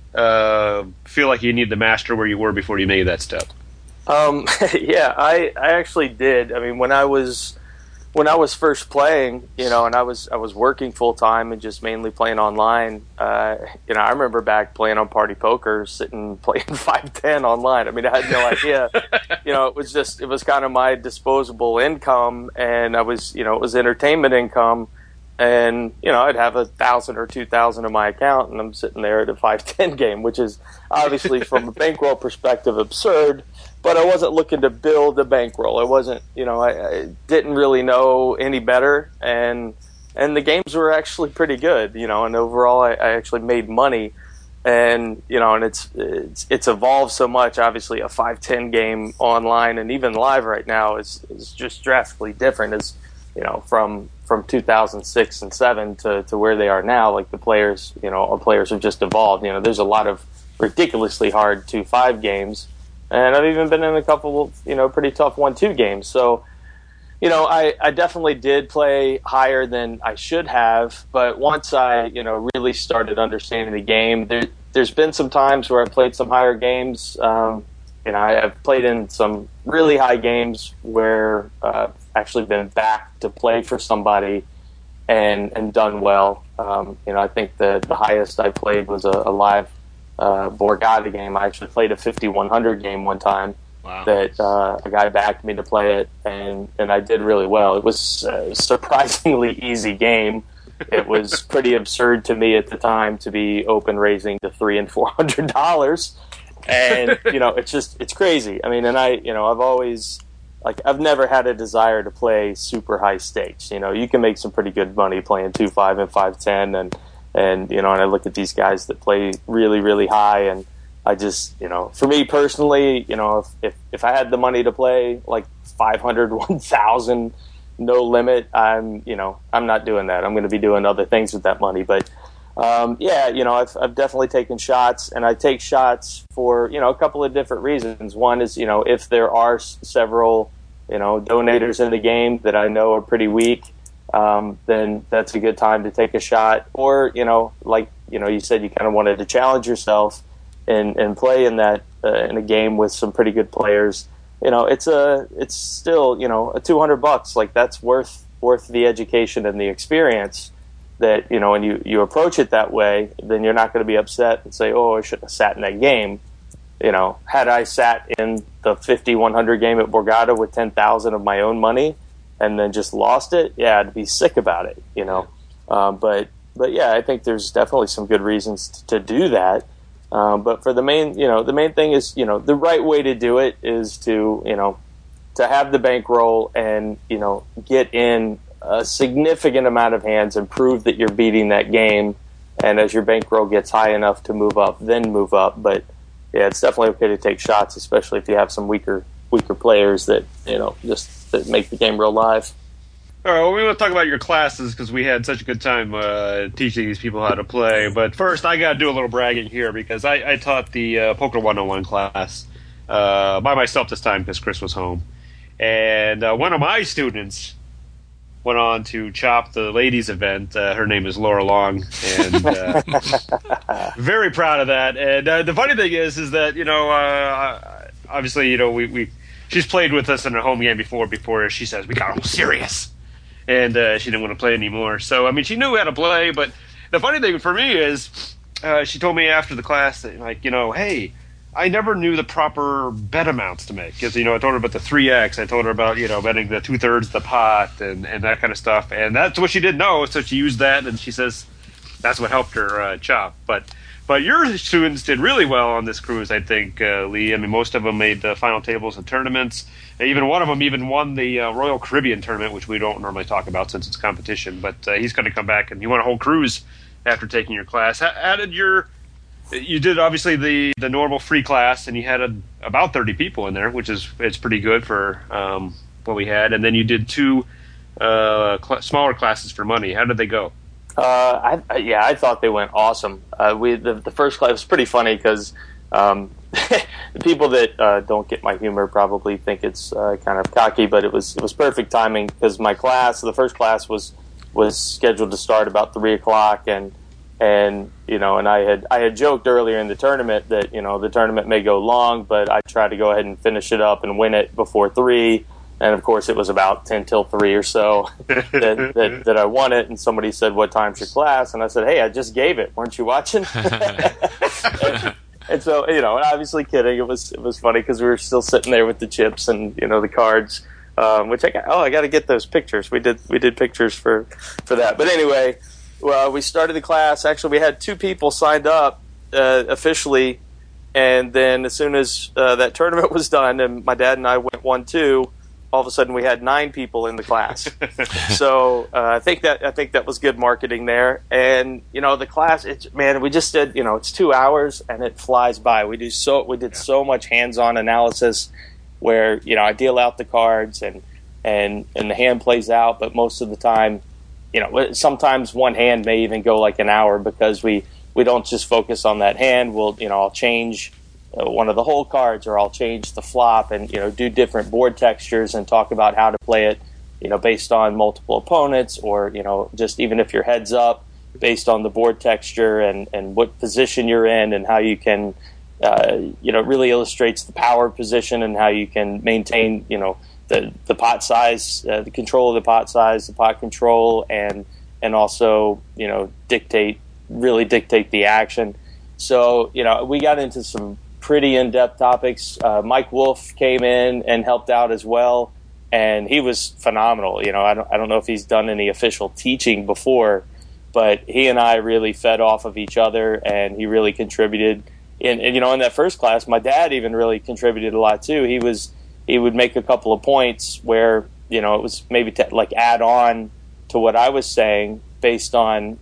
uh, feel like you needed to master where you were before you made that step? Um, yeah, I I actually did. I mean, when I was when I was first playing, you know, and I was I was working full time and just mainly playing online. Uh, you know, I remember back playing on Party Poker, sitting playing five ten online. I mean, I had no idea. You know, it was just it was kind of my disposable income, and I was you know it was entertainment income, and you know I'd have a thousand or two thousand in my account, and I'm sitting there at a five ten game, which is obviously from a bankroll perspective absurd. But I wasn't looking to build a bankroll. I wasn't, you know, I, I didn't really know any better, and and the games were actually pretty good, you know. And overall, I, I actually made money, and you know, and it's it's it's evolved so much. Obviously, a five ten game online and even live right now is is just drastically different. As you know, from from two thousand six and seven to to where they are now. Like the players, you know, our players have just evolved. You know, there's a lot of ridiculously hard two five games. And I've even been in a couple, you know, pretty tough one two games. So, you know, I, I definitely did play higher than I should have. But once I, you know, really started understanding the game, there, there's been some times where I've played some higher games. Um, you know, I, I've played in some really high games where uh, I've actually been back to play for somebody and, and done well. Um, you know, I think the, the highest I played was a, a live Uh, Borgata game. I actually played a fifty-one hundred game one time. Wow. That uh, a guy backed me to play it, and, and I did really well. It was a surprisingly easy game. It was pretty absurd to me at the time to be open raising to three and four hundred dollars, and you know it's just it's crazy. I mean, and I you know I've always like I've never had a desire to play super high stakes. You know, you can make some pretty good money playing two five and five ten and. and you know, and I look at these guys that play really, really high, and I just, you know, for me personally, you know, if if, if I had the money to play like five hundred, one thousand, no limit, I'm, you know, I'm not doing that. I'm going to be doing other things with that money, but. Um, yeah, you know, I've, I've definitely taken shots, and I take shots for, you know, a couple of different reasons. One is, you know, if there are s- several, you know, donators in the game that I know are pretty weak, um, then that's a good time to take a shot. Or, you know, like, you know, you said you kind of wanted to challenge yourself and, and play in that, uh, in a game with some pretty good players. You know, it's a, it's still, you know, a two hundred bucks. Like, that's worth, worth the education and the experience. That, you know, when you, you approach it that way, then you're not going to be upset and say, oh, I shouldn't have sat in that game. You know, had I sat in the fifty one hundred game at Borgata with ten thousand of my own money and then just lost it, yeah, I'd be sick about it, you know. Um, but, but yeah, I think there's definitely some good reasons to do that. Um, but for the main, you know, the main thing is, you know, the right way to do it is to, you know, to have the bankroll and, you know, get in a significant amount of hands and prove that you're beating that game, and as your bankroll gets high enough to move up, then move up. But yeah, it's definitely okay to take shots, especially if you have some weaker weaker players that, you know, just that make the game real live. All right, well, we want to talk about your classes because we had such a good time uh, teaching these people how to play. But first, I got to do a little bragging here because I, I taught the uh, Poker one oh one class uh, by myself this time because Chris was home. And uh, one of my students went on to chop the ladies' event. Uh, her name is Laura Long, and uh, very proud of that. And uh, the funny thing is, is that, you know, uh, obviously, you know, we, we she's played with us in a home game before. Before she says we got all serious, and uh, she didn't want to play anymore. So I mean, she knew how to play. But the funny thing for me is, uh, she told me after the class that, like, you know, hey, I never knew the proper bet amounts to make because, you know, I told her about the three X. I told her about, you know, betting the two-thirds of the pot and, and that kind of stuff. And that's what she didn't know, so she used that, and she says that's what helped her uh, chop. But but your students did really well on this cruise, I think, uh, Lee. I mean, most of them made the final tables and tournaments. Even one of them even won the uh, Royal Caribbean tournament, which we don't normally talk about since it's competition. But uh, he's going to come back, and he won a whole cruise after taking your class. How, how did your... You did obviously the, the normal free class, and you had a, about thirty people in there, which is it's pretty good for um, what we had. And then you did two uh, cl- smaller classes for money. How did they go? Uh, I, yeah, I thought they went awesome. Uh, we the, the first class was pretty funny because um, the people that uh, don't get my humor probably think it's uh, kind of cocky, but it was it was perfect timing because my class, the first class, was was scheduled to start about three o'clock, and. And, you know, and I had I had joked earlier in the tournament that, you know, the tournament may go long, but I tried to go ahead and finish it up and win it before three. And, of course, it was about ten till three or so that, that, that I won it. And somebody said, what time's your class? And I said, hey, I just gave it. Weren't you watching? and, and so, you know, obviously kidding. It was it was funny because we were still sitting there with the chips and, you know, the cards, um, which I got. Oh, I got to get those pictures. We did we did pictures for, for that. But anyway. Well, we started the class. Actually, we had two people signed up uh, officially, and then as soon as uh, that tournament was done, and my dad and I went one two, all of a sudden we had nine people in the class. so uh, I think that I think that was good marketing there. And you know, the class, it's man, we just did. You know, it's two hours and it flies by. We do so we did so much hands-on analysis, where you know I deal out the cards and and and the hand plays out, but most of the time. You know, sometimes one hand may even go like an hour because we, we don't just focus on that hand. We'll, you know, I'll change uh, one of the whole cards or I'll change the flop and, you know, do different board textures and talk about how to play it, you know, based on multiple opponents or, you know, just even if your head's up based on the board texture and, and what position you're in and how you can, uh, you know, really illustrates the power position and how you can maintain, you know, the the pot size, uh, the control of the pot size, the pot control, and and also you know dictate really dictate the action. So you know we got into some pretty in depth topics. Uh, Mike Wolf came in and helped out as well, and he was phenomenal. You know I don't I don't know if he's done any official teaching before, but he and I really fed off of each other, and he really contributed. And, and you know in that first class, my dad even really contributed a lot too. He was. He would make a couple of points where, you know, it was maybe to like add on to what I was saying based on, you know,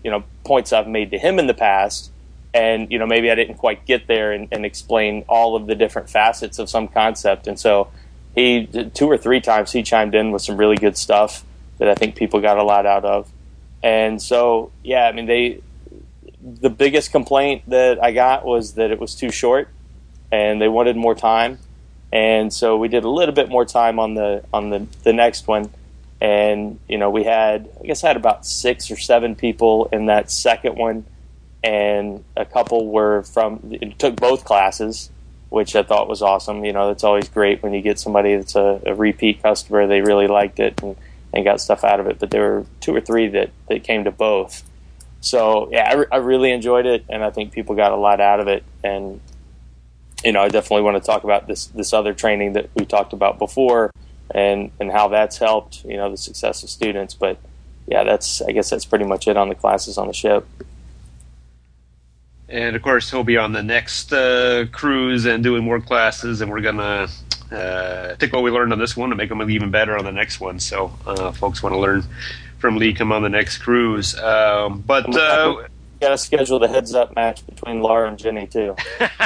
points I've made to him in the past. And, you know, maybe I didn't quite get there and, and explain all of the different facets of some concept. And so he, two or three times, he chimed in with some really good stuff that I think people got a lot out of. And so, yeah, I mean, they, the biggest complaint that I got was that it was too short and they wanted more time. And so we did a little bit more time on the, on the, the next one. And, you know, we had, I guess I had about six or seven people in that second one. And a couple were from, it took both classes, which I thought was awesome. You know, it's always great when you get somebody that's a, a repeat customer. They really liked it and, and got stuff out of it. But there were two or three that, that came to both. So, yeah, I, re- I really enjoyed it, and I think people got a lot out of it. And, you know, I definitely want to talk about this, this other training that we talked about before and, and how that's helped, you know, the success of students. But, yeah, that's I guess that's pretty much it on the classes on the ship. And, of course, he'll be on the next uh, cruise and doing more classes, and we're going to uh, take what we learned on this one and make them even better on the next one. So uh, folks want to learn from Lee, come on the next cruise. Um, but uh, you got to schedule the heads-up match between Laura and Jenny, too.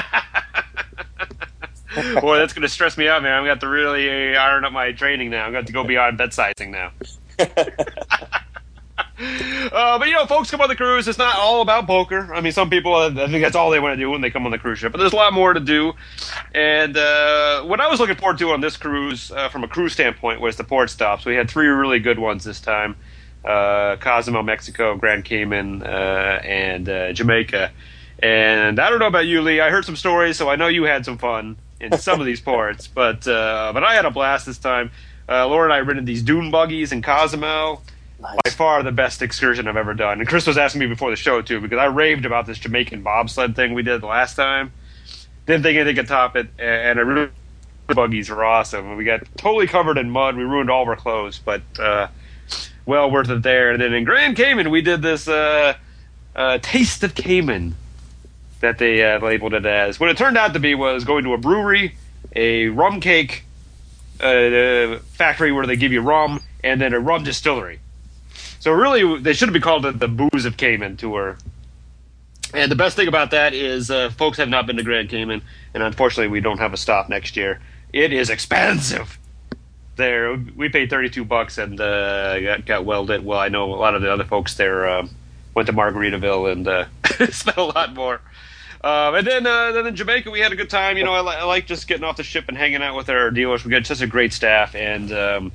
Boy, that's going to stress me out, man. I'm going to have to really iron up my training now. I'm going to have to go beyond bed sizing now. Uh, but, you know, folks come on the cruise. It's not all about poker. I mean, some people, I think that's all they want to do when they come on the cruise ship. But there's a lot more to do. And uh, what I was looking forward to on this cruise, uh, from a cruise standpoint, was the port stops. We had three really good ones this time. Uh, Cozumel, Mexico, Grand Cayman, uh, and uh, Jamaica. And I don't know about you, Lee. I heard some stories, so I know you had some fun in some of these ports. But uh, but I had a blast this time. Uh, Laura and I rented these dune buggies in Cozumel. Nice. By far the best excursion I've ever done. And Chris was asking me before the show, too, because I raved about this Jamaican bobsled thing we did the last time. Didn't think anything could top it, and I really the buggies were awesome. We got totally covered in mud. We ruined all of our clothes, but uh, well worth it there. And then in Grand Cayman, we did this uh, uh, Taste of Cayman that they uh, labeled it as. What it turned out to be was going to a brewery, a rum cake uh, factory where they give you rum, and then a rum distillery. So really, they should be called the, the Booze of Cayman tour. And the best thing about that is uh, folks have not been to Grand Cayman, and unfortunately we don't have a stop next year. It is expensive there. We paid thirty-two bucks and uh, got, got well lit. Well, I know a lot of the other folks there uh, went to Margaritaville and uh, spent a lot more. Um, and then, uh, then in Jamaica, we had a good time. You know, I, li- I like just getting off the ship and hanging out with our dealers. We got just a great staff, and um,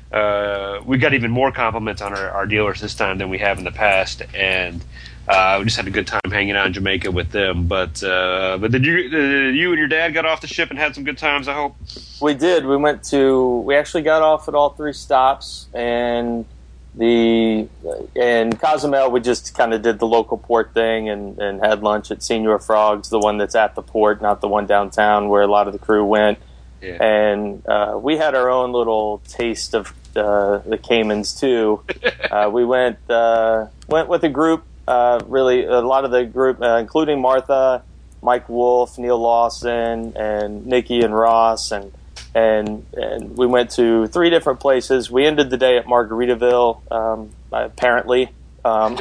uh, we got even more compliments on our, our dealers this time than we have in the past. And uh, we just had a good time hanging out in Jamaica with them. But uh, but did you uh, you and your dad got off the ship and had some good times, I hope? We did. We went to. We actually got off at all three stops, and the in Cozumel we just kind of did the local port thing and, and had lunch at Senor Frog's, the one that's at the port, not the one downtown where a lot of the crew went. Yeah. And uh, we had our own little taste of uh, the Caymans too. uh, we went uh, went with a group. Uh, really, a lot of the group, uh, including Martha, Mike Wolf, Neil Lawson, and Nikki and Ross, and and and we went to three different places. We ended the day at Margaritaville, um, apparently. Um,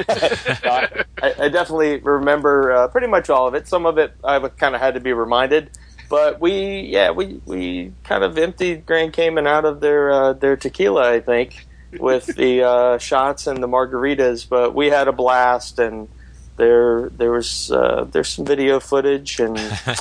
I, I definitely remember uh, pretty much all of it. Some of it I kind of had to be reminded, but we, yeah, we we kind of emptied Grand Cayman out of their uh, their tequila, I think, with the uh, shots and the margaritas. But we had a blast, and there there was uh, there's some video footage, and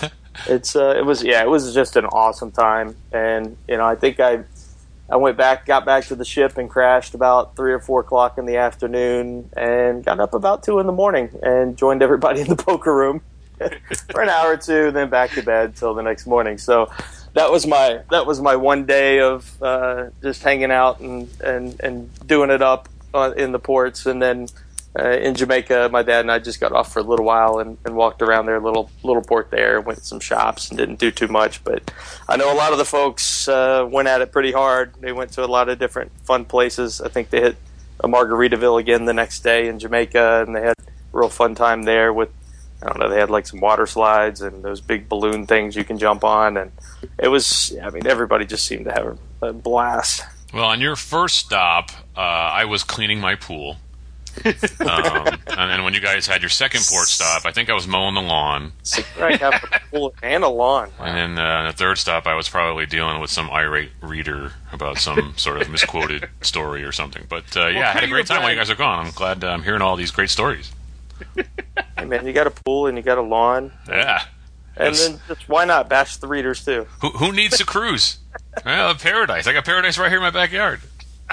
it's uh, it was yeah it was just an awesome time. And you know, I think I I went back, got back to the ship, and crashed about three or four o'clock in the afternoon, and got up about two in the morning, and joined everybody in the poker room for an hour or two, then back to bed till the next morning. So that was my that was my one day of uh, just hanging out and, and, and doing it up uh, in the ports. And then uh, in Jamaica, my dad and I just got off for a little while and, and walked around their little little port there, went to some shops and didn't do too much. But I know a lot of the folks uh, went at it pretty hard. They went to a lot of different fun places. I think they hit a Margaritaville again the next day in Jamaica, and they had a real fun time there with, I don't know, they had like some water slides and those big balloon things you can jump on. And it was, I mean, everybody just seemed to have a blast. Well, on your first stop, uh, I was cleaning my pool. um, and then when you guys had your second port stop, I think I was mowing the lawn. Right, have a pool and a lawn. And then uh, the third stop, I was probably dealing with some irate reader about some sort of misquoted story or something. But uh, yeah, I had a great time while you guys are gone. I'm glad uh, I'm hearing all these great stories. Hey man, you got a pool and you got a lawn. Yeah. And Yes. then just why not bash the readers too? Who, who needs a cruise? Well, paradise. I got paradise right here in my backyard.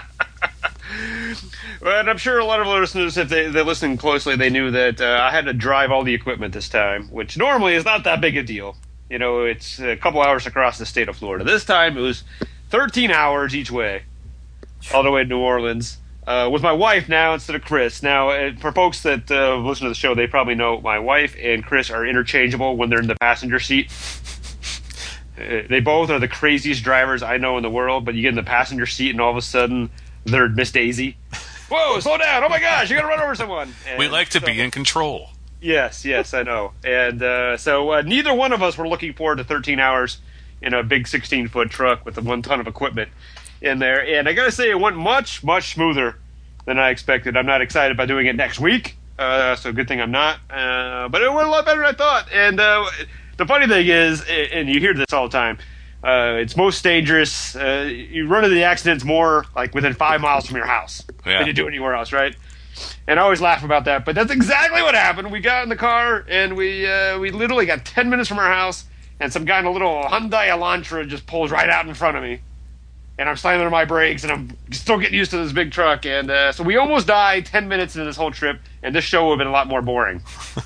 Well, and I'm sure a lot of listeners, if they, they're listening closely, they knew that uh, I had to drive all the equipment this time, which normally is not that big a deal. You know, it's a couple hours across the state of Florida. This time it was thirteen hours each way, all the way to New Orleans, uh, with my wife now instead of Chris. Now, uh, for folks that uh, listen to the show, they probably know my wife and Chris are interchangeable when they're in the passenger seat. Uh, they both are the craziest drivers I know in the world, but you get in the passenger seat and all of a sudden they're Miss Daisy. Whoa, slow down. Oh my gosh, you're going to run over someone. And We like to so, be in control. Yes, yes, I know. And uh, so uh, neither one of us were looking forward to thirteen hours in a big sixteen-foot truck with a one ton of equipment in there. And I got to say, it went much, much smoother than I expected. I'm not excited about doing it next week, uh, so good thing I'm not. Uh, but it went a lot better than I thought. And uh, the funny thing is, and you hear this all the time, Uh, it's most dangerous. Uh, you run into the accidents more like within five miles from your house Yeah. than you do anywhere else, right? And I always laugh about that, but that's exactly what happened. We got in the car and we uh, we literally got ten minutes from our house, and some guy in a little Hyundai Elantra just pulls right out in front of me, and I'm slamming on my brakes, and I'm still getting used to this big truck, and uh, so we almost died ten minutes into this whole trip, and this show would have been a lot more boring.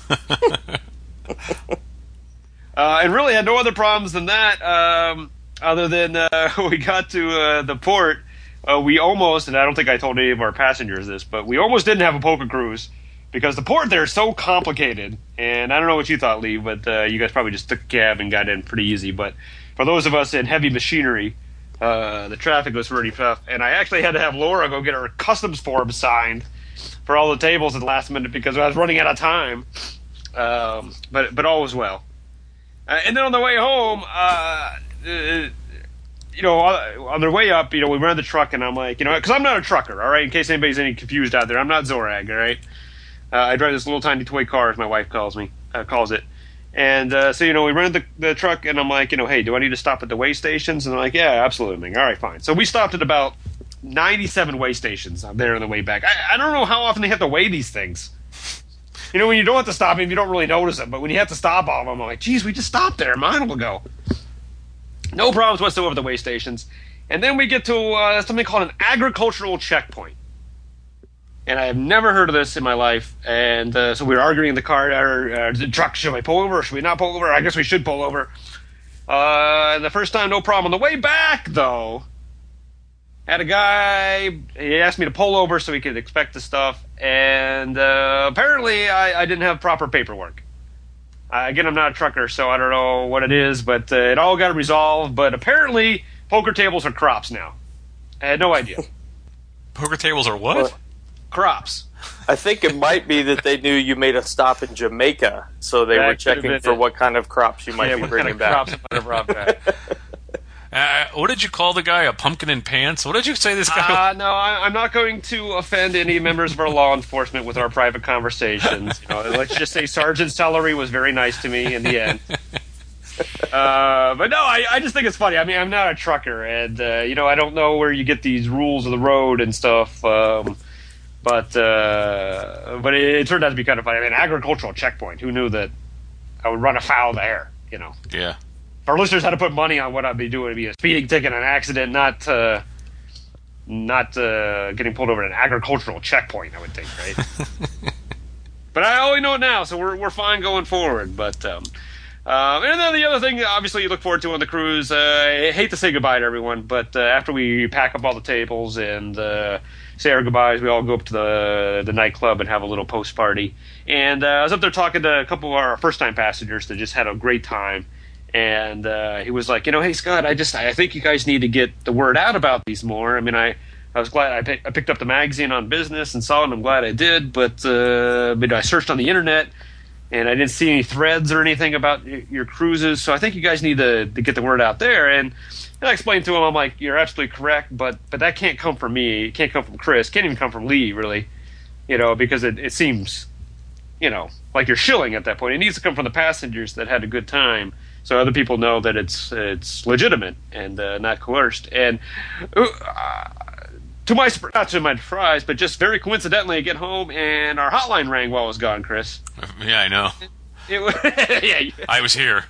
Uh, and really had no other problems than that, um, other than uh, we got to uh, the port. Uh, we almost, and I don't think I told any of our passengers this, but we almost didn't have a poker cruise because the port there is so complicated. And I don't know what you thought, Lee, but uh, you guys probably just took a cab and got in pretty easy. But for those of us in heavy machinery, uh, the traffic was pretty tough. And I actually had to have Laura go get her customs form signed for all the tables at the last minute because I was running out of time. Um, but but all was well. Uh, and then on the way home, uh, uh, you know, on their way up, you know, we rented the truck, and I'm like, you know, because I'm not a trucker, all right? In case anybody's any confused out there, I'm not Zorag, all right? Uh, I drive this little tiny toy car, as my wife calls me, uh, calls it. And uh, so, you know, we rented the, the truck, and I'm like, you know, hey, do I need to stop at the weigh stations? And they're like, yeah, absolutely. All right, fine. So we stopped at about ninety-seven weigh stations there on the way back. I, I don't know how often they have to weigh these things. You know, when you don't have to stop them, you don't really notice them. But when you have to stop all of them, I'm like, geez, we just stopped there a mile ago. No problems whatsoever with the weigh stations. And then we get to uh, something called an agricultural checkpoint. And I have never heard of this in my life. And uh, so we were arguing in the car, or uh, the truck, should we pull over or should we not pull over? I guess we should pull over. Uh, and the first time, no problem. On the way back, though, had a guy, he asked me to pull over so he could inspect the stuff, and uh, apparently I, I didn't have proper paperwork. Uh, again, I'm not a trucker, so I don't know what it is, but uh, it all got resolved, but apparently poker tables are crops now. I had no idea. Poker tables are what? What? Crops. I think it might be that they knew you made a stop in Jamaica, so they That were could have checking been for it. what kind of crops you might Yeah, be what bringing kind of crops back. I might have brought back. Uh, what did you call the guy? A pumpkin in pants? What did you say this guy? Uh, no, I, I'm not going to offend any members of our law enforcement with our private conversations. You know, let's just say Sergeant Celery was very nice to me in the end. Uh, but no, I, I just think it's funny. I mean, I'm not a trucker, and uh, you know, I don't know where you get these rules of the road and stuff. Um, but uh, but it, it turned out to be kind of funny. I mean, agricultural checkpoint. Who knew that I would run afoul there? You know. Yeah. If our listeners had to put money on what I'd be doing, it'd be a speeding ticket, an accident, not uh, not uh, getting pulled over at an agricultural checkpoint, I would think, right? But I only know it now, so we're we're fine going forward. But um, uh, and then the other thing, obviously, you look forward to on the cruise. Uh, I hate to say goodbye to everyone, but uh, after we pack up all the tables and uh, say our goodbyes, we all go up to the the nightclub and have a little post party. And uh, I was up there talking to a couple of our first time passengers that just had a great time. And uh, he was like, you know, hey, Scott, I just I think you guys need to get the word out about these more. I mean, I, I was glad I, pick, I picked up the magazine on business and saw it, and I'm glad I did. But, uh, but I searched on the internet, and I didn't see any threads or anything about y- your cruises. So I think you guys need to, to get the word out there. And, and I explained to him, I'm like, you're absolutely correct, but but that can't come from me. It can't come from Chris. It can't even come from Lee, really. you know, because it, it seems, you know, like you're shilling at that point. It needs to come from the passengers that had a good time, so other people know that it's it's legitimate and uh, not coerced. And uh, to my not to my surprise, but just very coincidentally, I get home and our hotline rang while I was gone, Chris. Yeah, I know. It was, yeah, I was here.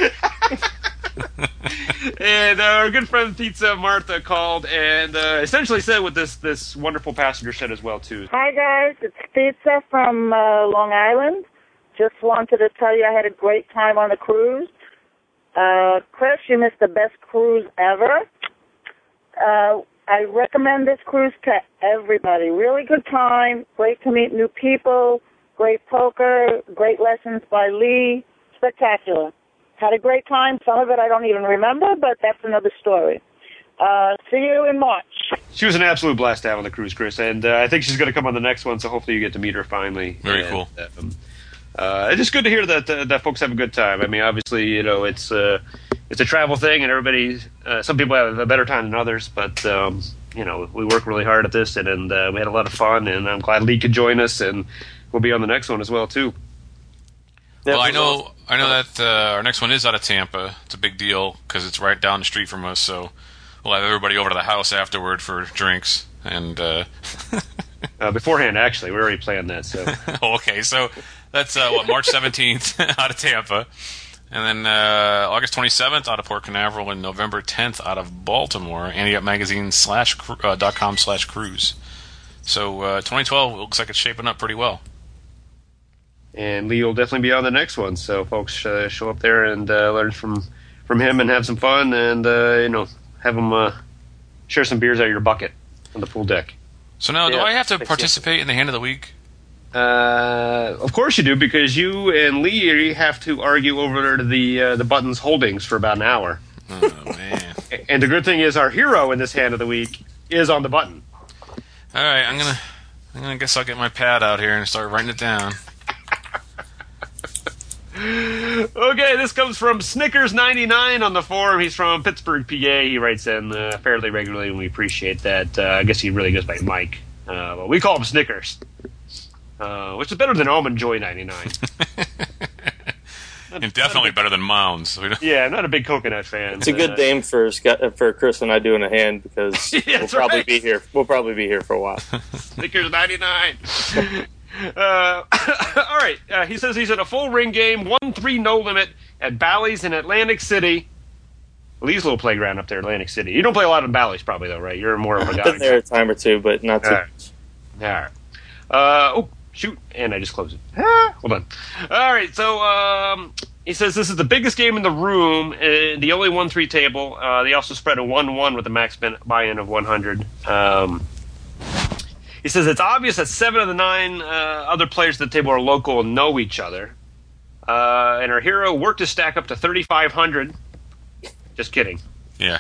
And uh, our good friend Pizza Martha called and uh, essentially said what this this wonderful passenger said as well too. Hi guys, it's Pizza from uh, Long Island. Just wanted to tell you I had a great time on the cruise. Uh, Chris, you missed the best cruise ever. Uh, I recommend this cruise to everybody. Really good time, great to meet new people, great poker, great lessons by Lee, spectacular. Had a great time. Some of it I don't even remember, but that's another story. Uh, see you in March. She was an absolute blast to have on the cruise, Chris, and uh, I think she's going to come on the next one, so hopefully you get to meet her finally. Very and, cool. Um, uh, it's just good to hear that uh, that folks have a good time. I mean, obviously, you know, it's uh, it's a travel thing, and everybody, uh, some people have a better time than others, but um, you know, we work really hard at this, and, and uh, we had a lot of fun, and I'm glad Lee could join us, and we'll be on the next one as well too. Well, I know, I know that uh, our next one is out of Tampa. It's a big deal because it's right down the street from us. So we'll have everybody over to the house afterward for drinks and. Uh... uh, beforehand, actually, we already planned that. So okay, so that's uh, what March seventeenth out of Tampa, and then uh, August twenty-seventh out of Port Canaveral, and November tenth out of Baltimore. Andy Up Magazine slash uh, dot com slash cruise. So uh, twenty twelve looks like it's shaping up pretty well. And Lee will definitely be on the next one, so folks uh, show up there and uh, learn from from him and have some fun, and uh, you know, have him uh, share some beers out of your bucket on the pool deck. So now, yeah, do I have to participate in the hand of the week? Uh, of course you do, because you and Lee have to argue over the uh, the buttons holdings for about an hour. Oh man! And the good thing is, our hero in this hand of the week is on the button. All right, I'm gonna, I'm gonna guess I'll get my pad out here and start writing it down. Okay, this comes from Snickers ninety-nine on the forum. He's from Pittsburgh, P A. He writes in uh, fairly regularly, and we appreciate that. Uh, I guess he really goes by Mike. Uh, but we call him Snickers, uh, which is better than Almond Joy ninety-nine. And definitely better than Mounds. Yeah, I'm not a big coconut fan. It's a good uh, name for Scott, for Chris and I doing a hand, because yeah, we'll probably right. be here. We'll probably be here for a while. Snickers ninety-nine. Uh, all right. Uh, he says he's at a full ring game, one three no limit at Bally's in Atlantic City. Lee's little playground up there, Atlantic City. You don't play a lot in Bally's, probably though, right? You're more of a guy. Been there a time or two, but not too all right. much. All right. Uh, oh, shoot! And I just closed it. Ah, hold on. All right. So um, he says this is the biggest game in the room, uh, the only one three table. Uh, they also spread a one one with a max buy-in of one hundred. Um, He says it's obvious that seven of the nine uh, other players at the table are local and know each other. Uh, and our hero worked his stack up to thirty-five hundred. Just kidding. Yeah.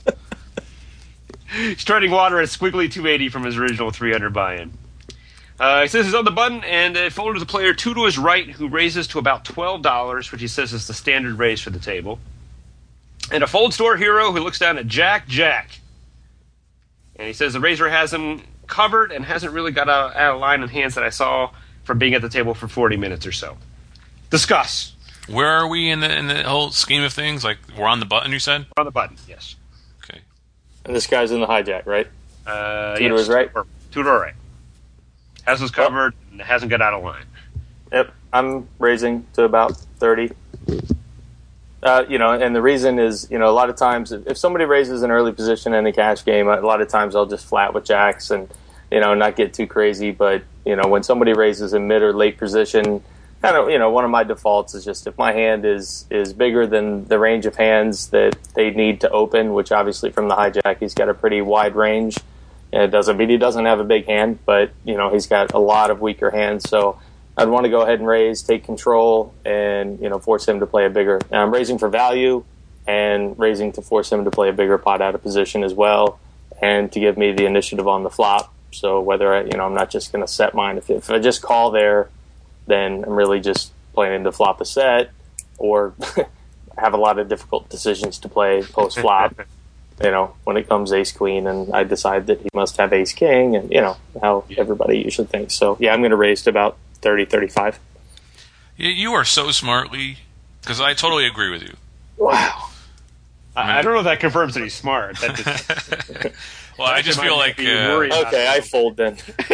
He's treading water at squiggly two eighty from his original three hundred buy-in. Uh, he says he's on the button, and it folded the player two to his right, who raises to about twelve dollars, which he says is the standard raise for the table. And a fold store hero who looks down at Jack Jack. And he says the raiser has him covered and hasn't really got out, out of line in hands that I saw from being at the table for forty minutes or so. Discuss. Where are we in the in the whole scheme of things? Like, we're on the button, you said? On the button, yes. Okay. And this guy's in the hijack, right? Uh, Two to yes, his right? Two to our right. Has us covered and hasn't got out of line. Yep, I'm raising to about thirty. Uh, you know, and the reason is, you know, a lot of times if somebody raises an early position in a cash game, a lot of times I'll just flat with jacks and, you know, not get too crazy. But, you know, when somebody raises in mid or late position, kind of, you know, one of my defaults is just if my hand is, is bigger than the range of hands that they need to open, which obviously from the hijack, he's got a pretty wide range. And it doesn't mean he doesn't have a big hand, but, you know, he's got a lot of weaker hands. So I'd want to go ahead and raise, take control, and, you know, force him to play a bigger. And I'm raising for value and raising to force him to play a bigger pot out of position as well, and to give me the initiative on the flop. So whether I, you know, I'm not just going to set mine. If, if I just call there, then I'm really just planning to flop a set, or have a lot of difficult decisions to play post flop. you know, when it comes ace queen, and I decide that he must have ace king, and you know how everybody usually thinks. So yeah, I'm going to raise to about thirty, thirty-five. You, you are so smart, Lee, because I totally agree with you. Wow. I, I don't know if that confirms that he's smart. That just, well, I just feel like uh, okay, I fold then.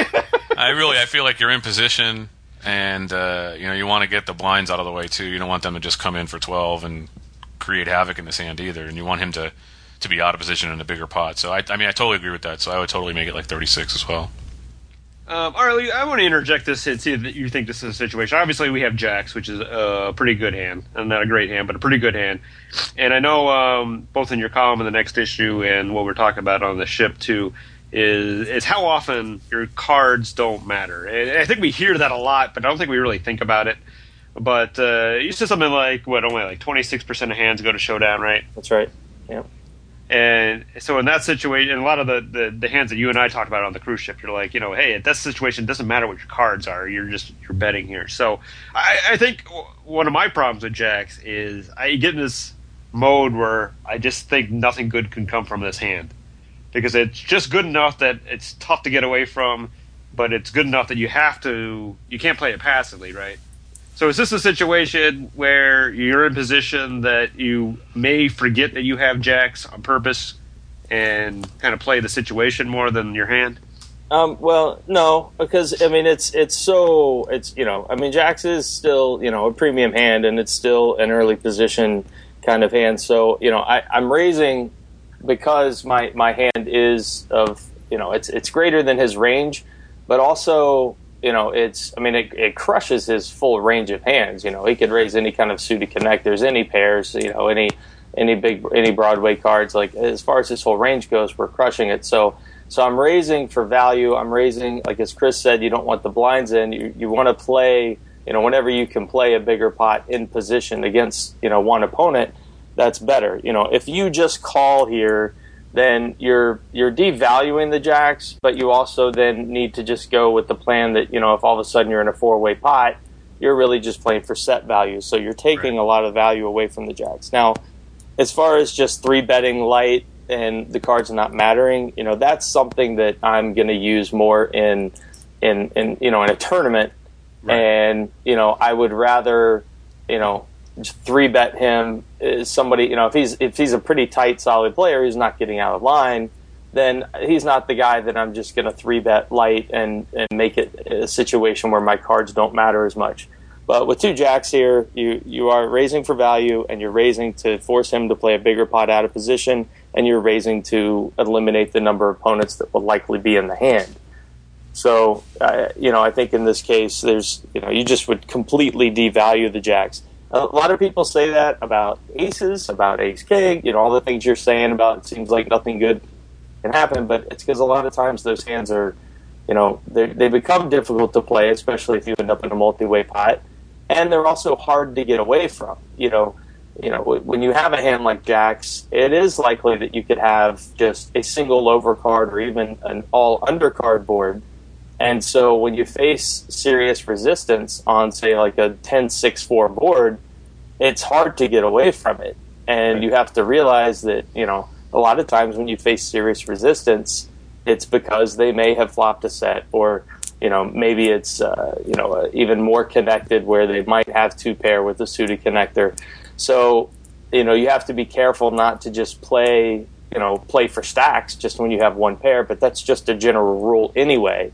I really, I feel like you're in position, and uh, you know, you want to get the blinds out of the way too. You don't want them to just come in for twelve and create havoc in this hand either, and you want him to, to be out of position in a bigger pot. So I, I mean, I totally agree with that. So I would totally make it like thirty-six as well. Um, all right, I want to interject this and see if you think this is a situation. Obviously, we have jacks, which is a pretty good hand, and not a great hand, but a pretty good hand. And I know um, both in your column in the next issue and what we're talking about on the ship too is is how often your cards don't matter. And I think we hear that a lot, but I don't think we really think about it. But uh, you said something like what? Only like twenty-six percent of hands go to showdown, right? That's right. Yeah. And so in that situation, a lot of the, the, the hands that you and I talked about on the cruise ship, you're like, you know, hey, at that situation, it doesn't matter what your cards are. You're just you're betting here. So I, I think one of my problems with jacks is I get in this mode where I just think nothing good can come from this hand because it's just good enough that it's tough to get away from, but it's good enough that you have to you can't play it passively, right? So is this a situation where you're in position that you may forget that you have jacks on purpose and kind of play the situation more than your hand? Um, well, no, because I mean it's it's so it's you know I mean jacks is still you know a premium hand and it's still an early position kind of hand. So you know I, I'm raising because my my hand is of you know it's it's greater than his range, but also. You know, it's, I mean, it, it crushes his full range of hands. You know, he could raise any kind of suited connectors, any pairs, you know, any, any big, any Broadway cards. Like, as far as his whole range goes, we're crushing it. So, so I'm raising for value. I'm raising, like as Chris said, you don't want the blinds in. You, you want to play, you know, whenever you can play a bigger pot in position against, you know, one opponent, that's better. You know, if you just call here, then you're you're devaluing the jacks, but you also then need to just go with the plan that, you know, if all of a sudden you're in a four-way pot, you're really just playing for set value. So you're taking right. a lot of value away from the jacks. Now, as far as just three-betting light and the cards not mattering, you know, that's something that I'm going to use more in, in, in, you know, in a tournament. Right. And, you know, I would rather, you know, three bet him is somebody, you know, if he's if he's a pretty tight, solid player, he's not getting out of line, then he's not the guy that I'm just going to three bet light and, and make it a situation where my cards don't matter as much. But with two jacks here, you, you are raising for value, and you're raising to force him to play a bigger pot out of position, and you're raising to eliminate the number of opponents that will likely be in the hand. So, uh, you know, I think in this case, there's, you know, you just would completely devalue the jacks. A lot of people say that about aces, about ace king, you know, all the things you're saying about it seems like nothing good can happen, but it's because a lot of times those hands are, you know, they become difficult to play, especially if you end up in a multi-way pot, and they're also hard to get away from. You know, you know, when you have a hand like jacks, it is likely that you could have just a single overcard or even an all undercard board. And so when you face serious resistance on, say, like a ten six four board, it's hard to get away from it. And you have to realize that, you know, a lot of times when you face serious resistance, it's because they may have flopped a set, or, you know, maybe it's, uh, you know, uh, even more connected where they might have two pair with a suited connector. So, you know, you have to be careful not to just play, you know, play for stacks just when you have one pair, but that's just a general rule anyway.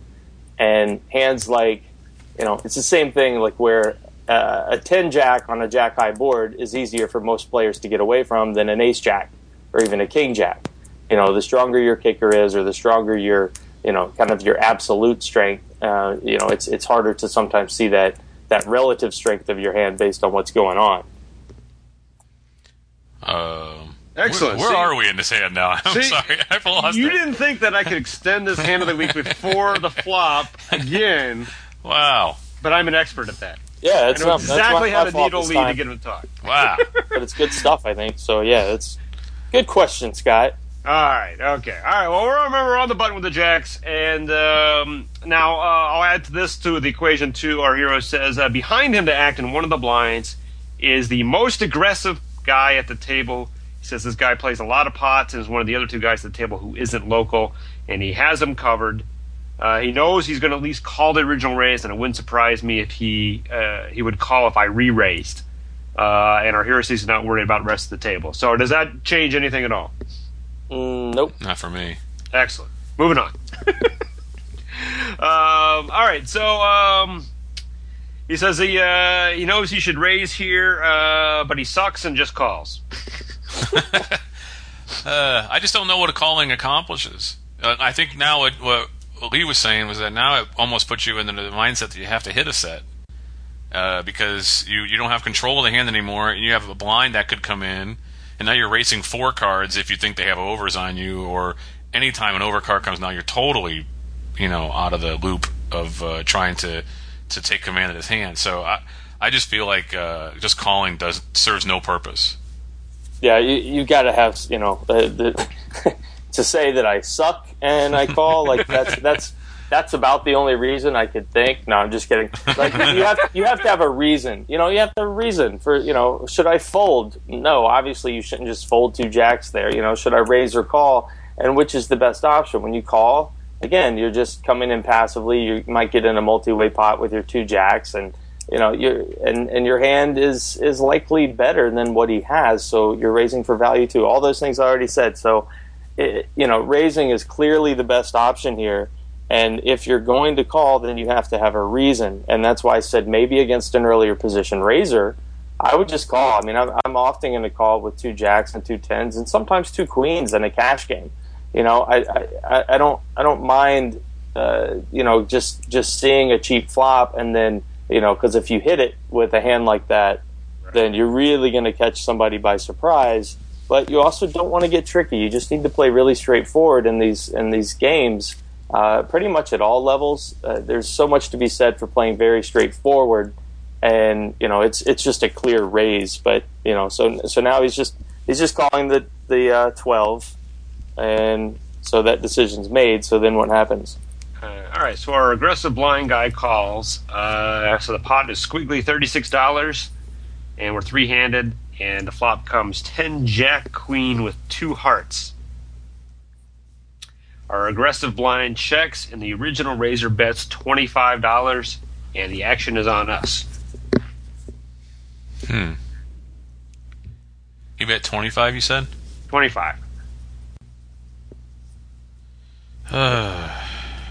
And hands like, you know, it's the same thing like where uh, a ten jack on a jack high board is easier for most players to get away from than an ace jack or even a king jack. You know, the stronger your kicker is, or the stronger your, you know, kind of your absolute strength, uh, you know, it's it's harder to sometimes see that that relative strength of your hand based on what's going on. Um. Excellent. Where, where see, are we in this hand now? I'm see, sorry, I've lost You it. didn't think that I could extend this hand of the week before the flop again. Wow. But I'm an expert at that. Yeah, it's I know not, exactly that's how my to fault needle this lead time. to get him to talk. Wow. But it's good stuff, I think. So, yeah, it's good question, Scott. All right, okay. All right, well, we're, remember, we're on the button with the jacks. And um, now uh, I'll add to this to the equation, too. Our hero says, uh, behind him to act in one of the blinds is the most aggressive guy at the table. He says this guy plays a lot of pots and is one of the other two guys at the table who isn't local, and he has them covered. Uh, he knows he's going to at least call the original raise, and it wouldn't surprise me if he uh, he would call if I re-raised. Uh, and our hero is not worried about the rest of the table. So does that change anything at all? Mm, nope. Not for me. Excellent. Moving on. um, all right, so um, he says he uh, he knows he should raise here, uh, but he sucks and just calls. uh, I just don't know what a calling accomplishes. Uh, I think now what, what Lee was saying was that now it almost puts you into the mindset that you have to hit a set. Uh, because you, you don't have control of the hand anymore, and you have a blind that could come in, and now you're racing four cards if you think they have overs on you, or anytime an over card comes, now you're totally, you know, out of the loop of uh, trying to, to take command of this hand. So I I just feel like uh, just calling does serves no purpose. Yeah, you you got to have, you know, uh, the, to say that I suck and I call, like that's that's. That's about the only reason I could think. No, I'm just kidding. Like you have, you have to have a reason. You know, you have to have a reason for. You know, should I fold? No, obviously you shouldn't just fold two jacks there. You know, should I raise or call? And which is the best option? When you call, again, you're just coming in passively. You might get in a multi-way pot with your two jacks, and you know, you're and, and your hand is is likely better than what he has. So you're raising for value too. All those things I already said. So, it, you know, raising is clearly the best option here. And if you're going to call, then you have to have a reason. And that's why I said maybe against an earlier position raiser, I would just call. I mean, I'm, I'm often going to call with two jacks and two tens, and sometimes two queens in a cash game. You know, I I, I don't I don't mind, uh, you know, just just seeing a cheap flop, and then you know, because if you hit it with a hand like that, then you're really going to catch somebody by surprise. But you also don't want to get tricky. You just need to play really straightforward in these in these games. Uh, pretty much at all levels, uh, there's so much to be said for playing very straightforward, and you know it's it's just a clear raise. But you know, so so now he's just he's just calling the the uh, twelve, and so that decision's made. So then what happens? Uh, all right, so our aggressive blind guy calls. Uh, so the pot is squiggly thirty-six dollars, and we're three-handed, and the flop comes ten jack queen with two hearts. Our aggressive blind checks, and the original raiser bets twenty-five dollars, and the action is on us. Hmm. You bet twenty-five, you said? twenty-five. Uh,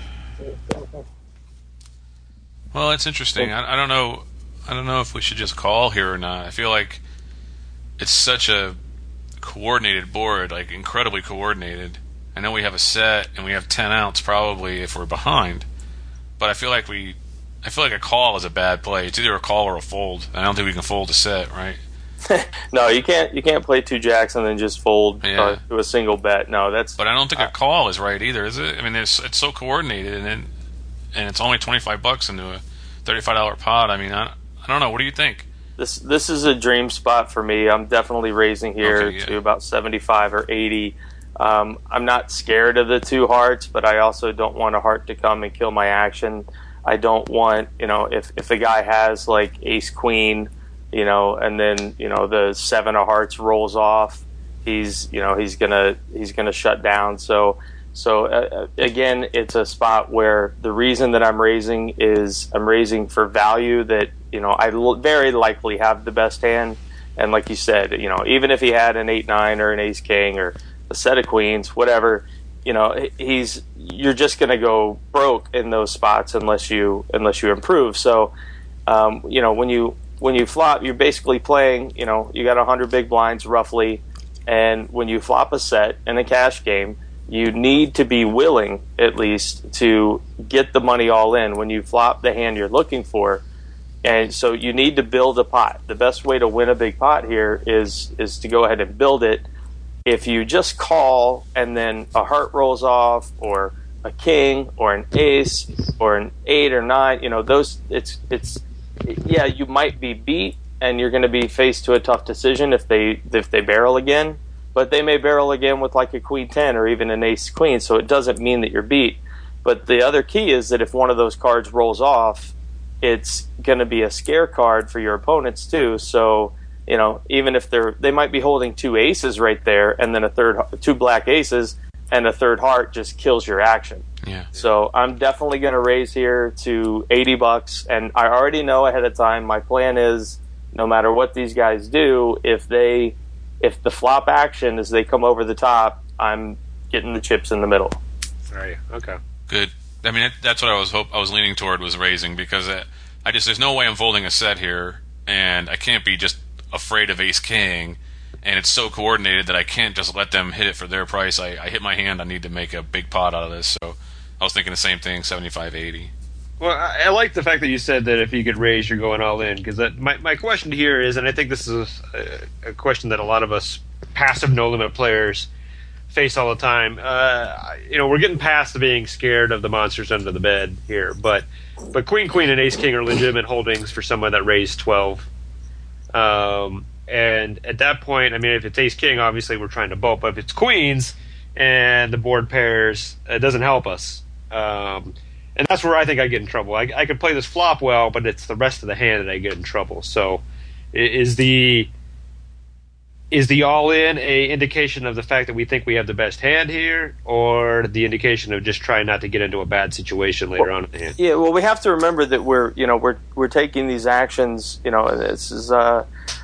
well, it's interesting. I, I don't know. I don't know if we should just call here or not. I feel like it's such a coordinated board, like incredibly coordinated. I know we have a set and we have ten outs probably if we're behind, but I feel like we, I feel like a call is a bad play. It's either a call or a fold. I don't think we can fold a set, right? No, you can't. You can't play two jacks and then just fold Yeah. uh, to a single bet. No, that's. But I don't think a call is right either, is it? I mean, it's it's so coordinated, and it, and it's only twenty five bucks into a thirty five dollar pot. I mean, I, I don't know. What do you think? This this is a dream spot for me. I'm definitely raising here Okay, yeah. to about seventy five or eighty. Um, I'm not scared of the two hearts, but I also don't want a heart to come and kill my action. I don't want, you know, if if a guy has like ace queen, you know, and then you know the seven of hearts rolls off, he's you know he's gonna he's gonna shut down. So so uh, again, it's a spot where the reason that I'm raising is I'm raising for value that you know I l- very likely have the best hand, and like you said, you know even if he had an eight nine or an ace king or a set of queens, whatever, you know, he's you're just going to go broke in those spots unless you unless you improve. So, um, you know, when you when you flop, you're basically playing. You know, you got a hundred big blinds roughly, and when you flop a set in a cash game, you need to be willing at least to get the money all in when you flop the hand you're looking for. And so you need to build a pot. The best way to win a big pot here is is to go ahead and build it. If you just call and then a heart rolls off, or a king, or an ace, or an eight or nine, you know, those it's it's yeah, you might be beat, and you're going to be faced to a tough decision if they if they barrel again. But they may barrel again with like a queen ten or even an ace queen, so it doesn't mean that you're beat. But the other key is that if one of those cards rolls off, it's going to be a scare card for your opponents too. So you know, even if they're they might be holding two aces right there, and then a third two black aces and a third heart just kills your action. Yeah. So I'm definitely going to raise here to eighty bucks, and I already know ahead of time. My plan is, no matter what these guys do, if they if the flop action is they come over the top, I'm getting the chips in the middle. Are you? Okay. Good. I mean, that's what I was hope I was leaning toward was raising, because I, I just there's no way I'm folding a set here, and I can't be just afraid of ace king, and it's so coordinated that I can't just let them hit it for their price. I, I hit my hand, I need to make a big pot out of this. So I was thinking the same thing, seventy-five, eighty. Well, I, I like the fact that you said that if you could raise, you're going all in, because my my question here is, and I think this is a, a question that a lot of us passive no limit players face all the time. Uh, you know, we're getting past the being scared of the monsters under the bed here, but but queen, queen, and ace king are legitimate holdings for someone that raised twelve. Um, and at that point, I mean, if it's ace king, obviously we're trying to bulk, but if it's queens and the board pairs, it doesn't help us. Um, and that's where I think I get in trouble. I, I could play this flop well, but it's the rest of the hand that I get in trouble. So is the is the all-in a indication of the fact that we think we have the best hand here, or the indication of just trying not to get into a bad situation later well, on in the hand? Yeah, well, we have to remember that we're, you know, we're we're taking these actions, you know, this is uh,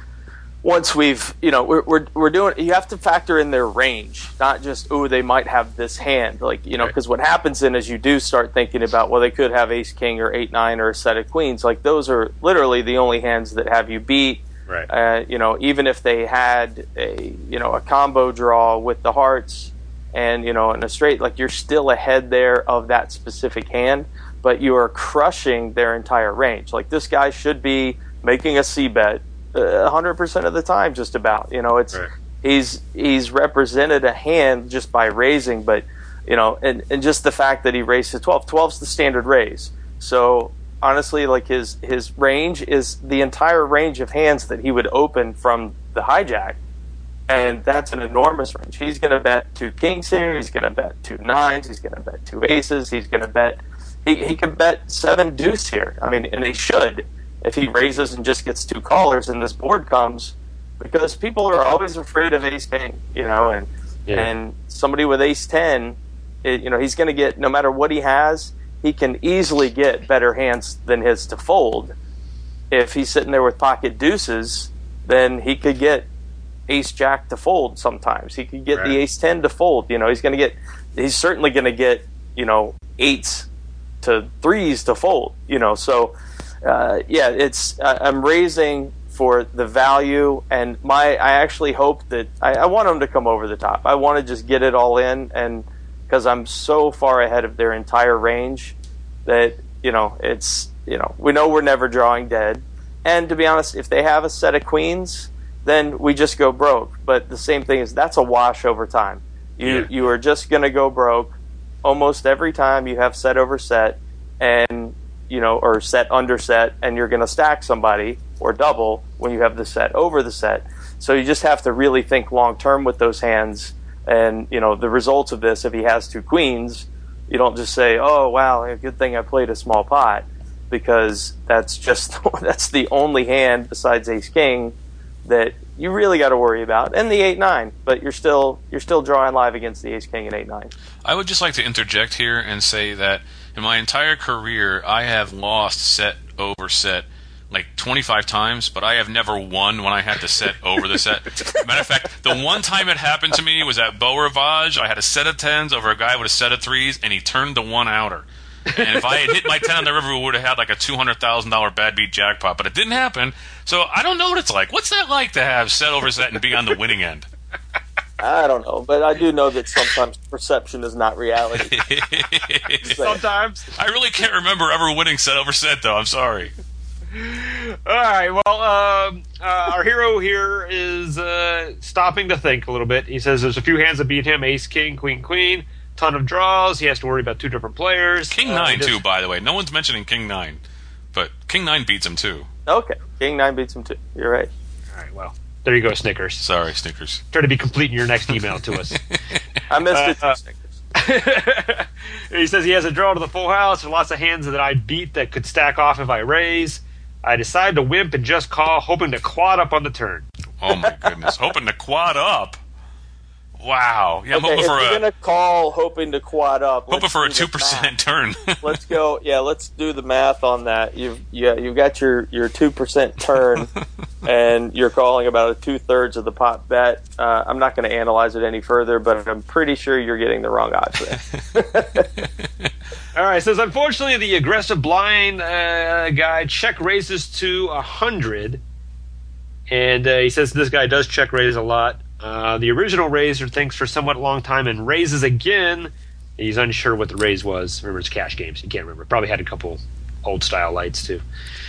once we've, you know, we're we're we're doing. You have to factor in their range, not just oh they might have this hand, like you know, because right. What happens then is you do start thinking about well they could have ace king or eight nine or a set of queens, like those are literally the only hands that have you beat. Right. Uh, you know, even if they had a you know a combo draw with the hearts and you know in a straight, like you're still ahead there of that specific hand, but you are crushing their entire range. Like this guy should be making a C bet a hundred percent of the time, just about. You know, it's right. he's he's represented a hand just by raising, but you know, and and just the fact that he raised to twelve. twelve's the standard raise, so. Honestly, like his his range is the entire range of hands that he would open from the hijack, and that's an enormous range. He's going to bet two kings here. He's going to bet two nines. He's going to bet two aces. He's going to bet he he could bet seven deuce here. I mean, and he should if he raises and just gets two callers and this board comes, because people are always afraid of ace king, you know, and yeah. and somebody with ace ten, it, you know, he's going to get no matter what he has. He can easily get better hands than his to fold. If he's sitting there with pocket deuces, then he could get ace jack to fold sometimes. He could get right. the ace ten to fold. You know, he's going to get, he's certainly going to get, you know, eights to threes to fold, you know. So, uh, yeah, it's, uh, I'm raising for the value, and my, I actually hope that, I, I want him to come over the top. I want to just get it all in, and because I'm so far ahead of their entire range that, you know, it's, you know, we know we're never drawing dead. And to be honest, if they have a set of queens, then we just go broke. But the same thing is that's a wash over time. You yeah. you are just going to go broke almost every time you have set over set and, you know, or set under set, and you're going to stack somebody or double when you have the set over the set. So you just have to really think long term with those hands. And, you know, the results of this, if he has two queens, you don't just say, oh, wow, good thing I played a small pot, because that's just, that's the only hand besides ace king that you really got to worry about. And the eight nine, but you're still, you're still drawing live against the ace king and eight nine. I would just like to interject here and say that in my entire career, I have lost set over set like twenty-five times, but I have never won when I had to set over the set. Matter of fact, the one time it happened to me was at Beau Rivage. I had a set of tens over a guy with a set of threes, and he turned the one outer. And if I had hit my ten on the river, we would have had like a two hundred thousand dollars bad beat jackpot, but it didn't happen. So I don't know what it's like. What's that like to have set over set and be on the winning end? I don't know, but I do know that sometimes perception is not reality. Sometimes. I really can't remember ever winning set over set, though. I'm sorry. All right, well, um, uh, our hero here is uh, stopping to think a little bit. He says there's a few hands that beat him, ace, king, queen, queen, ton of draws. He has to worry about two different players. King uh, nine, just... too, by the way. No one's mentioning king nine, but king nine beats him, too. Okay, king nine beats him, too. You're right. All right, well, there you go, Snickers. Sorry, Snickers. Try to be complete in your next email to us. I missed uh, it, too, uh, Snickers. He says he has a draw to the full house. There's lots of hands that I beat that could stack off if I raise. I decide to wimp and just call, hoping to quad up on the turn. Oh my goodness, hoping to quad up. Wow. Yeah, I'm okay, hoping if for you're a gonna call hoping to quad up. hoping for a two percent turn. Let's go. Yeah, let's do the math on that. You've yeah, you've got your your two percent turn, and you're calling about a two thirds of the pot bet. Uh, I'm not going to analyze it any further, but I'm pretty sure you're getting the wrong odds there. All right, it says, unfortunately, the aggressive blind uh, guy check raises to one hundred. And uh, he says this guy does check raise a lot. Uh, the original raiser thinks for somewhat long time and raises again. He's unsure what the raise was. Remember, it's cash games. You can't remember. Probably had a couple old-style lights, too.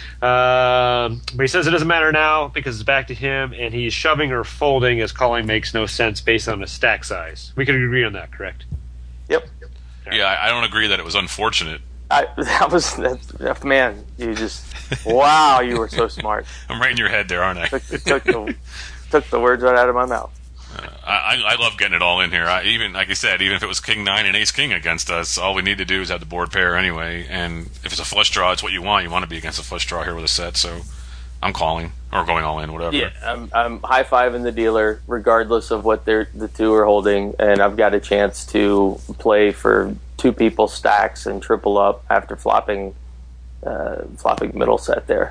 Um, but he says it doesn't matter now because it's back to him, and he's shoving or folding as calling makes no sense based on the stack size. We could agree on that, correct? Yep. Yeah, I I don't agree that it was unfortunate. I, that was that, man. You just wow. You were so smart. I'm right in your head there, aren't I? Took, took, the, took the words right out of my mouth. Uh, I, I love getting it all in here. I, even like I said, even if it was King Nine and Ace King against us, all we need to do is have the board pair anyway. And if it's a flush draw, it's what you want. You want to be against a flush draw here with a set. So I'm calling or going all in, whatever. Yeah, I'm, I'm high fiving the dealer, regardless of what they're the two are holding, and I've got a chance to play for two people stacks and triple up after flopping, uh, flopping middle set there.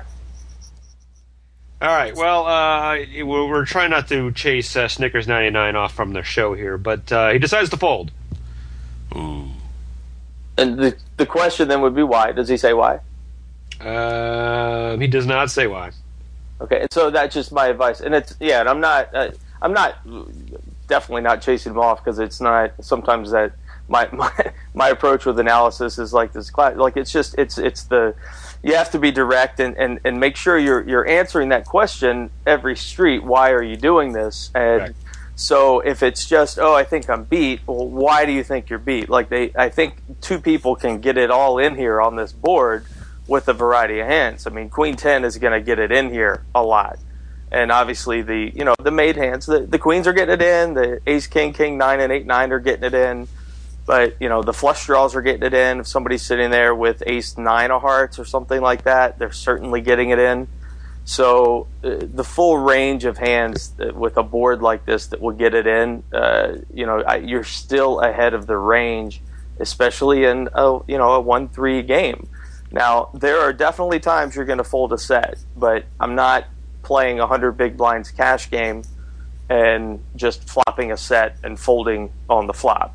All right. Well, uh, we're, we're trying not to chase uh, Snickers ninety-nine off from the show here, but uh, he decides to fold. Ooh. And the the question then would be why? Does he say why? Uh, he does not say why. Okay, and so that's just my advice. And it's yeah, and I'm not, uh, I'm not definitely not chasing him off because it's not. Sometimes that my my my approach with analysis is like this class. Like it's just it's it's the you have to be direct and, and, and make sure you're you're answering that question every street. Why are you doing this? And right. So if it's just oh I think I'm beat. Well, why do you think you're beat? Like they, I think two people can get it all in here on this board with a variety of hands. I mean, Queen ten is going to get it in here a lot. And obviously the, you know, the made hands, the, the queens are getting it in, the ace, king, king, nine, and eight, nine are getting it in. But, you know, the flush draws are getting it in. If somebody's sitting there with ace, nine of hearts or something like that, they're certainly getting it in. So uh, the full range of hands that, with a board like this that will get it in, uh, you know, I, you're still ahead of the range, especially in, a, you know, a one three game. Now, there are definitely times you're going to fold a set, but I'm not playing a one hundred big blinds cash game and just flopping a set and folding on the flop.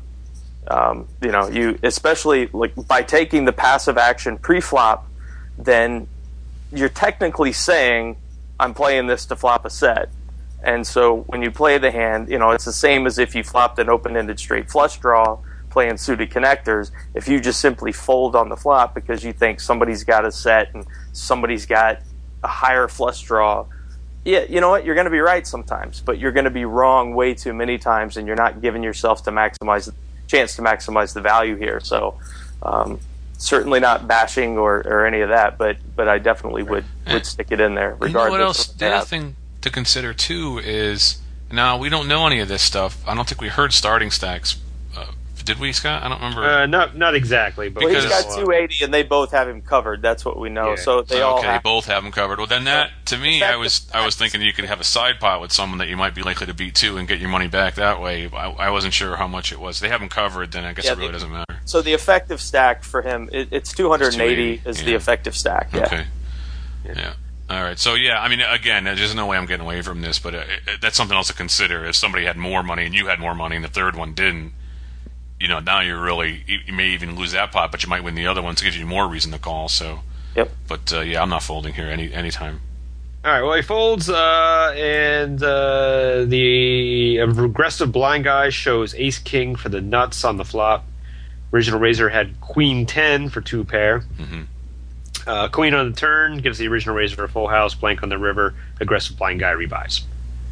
Um, you know, you especially like by taking the passive action pre-flop, then you're technically saying I'm playing this to flop a set. And so when you play the hand, you know, it's the same as if you flopped an open-ended straight flush draw playing suited connectors. If you just simply fold on the flop because you think somebody's got a set and somebody's got a higher flush draw, yeah, you know what? You're going to be right sometimes, but you're going to be wrong way too many times, and you're not giving yourself to maximize chance to maximize the value here. So um, certainly not bashing or, or any of that, but but I definitely would, would stick it in there regardless. You know what else? Of the other thing to consider too is now we don't know any of this stuff. I don't think we heard starting stacks. Uh, did we, Scott? I don't remember. Uh, not not exactly, but well, he's got two eighty, and they both have him covered. That's what we know. Yeah. So they okay, all okay, have both have him covered. Well, then that to me, I was I was thinking you could have a side pot with someone that you might be likely to beat too, and get your money back that way. I, I wasn't sure how much it was. They have him covered, then I guess yeah, it really the, doesn't matter. So the effective stack for him, it, it's two hundred eighty it's is yeah. the effective stack. Yeah. Okay. Yeah. yeah. All right. So yeah, I mean, again, there's no way I'm getting away from this, but it, it, that's something else to consider. If somebody had more money and you had more money, and the third one didn't. You know, now you're really, you may even lose that pot, but you might win the other one, so it gives you more reason to call. So, yep. But uh, yeah, I'm not folding here any anytime. All right. Well, he folds, uh, and uh, the aggressive blind guy shows ace king for the nuts on the flop. Original raiser had queen ten for two pair. Mm-hmm. Uh, queen on the turn gives the original raiser a full house. Blank on the river. Aggressive blind guy rebuys.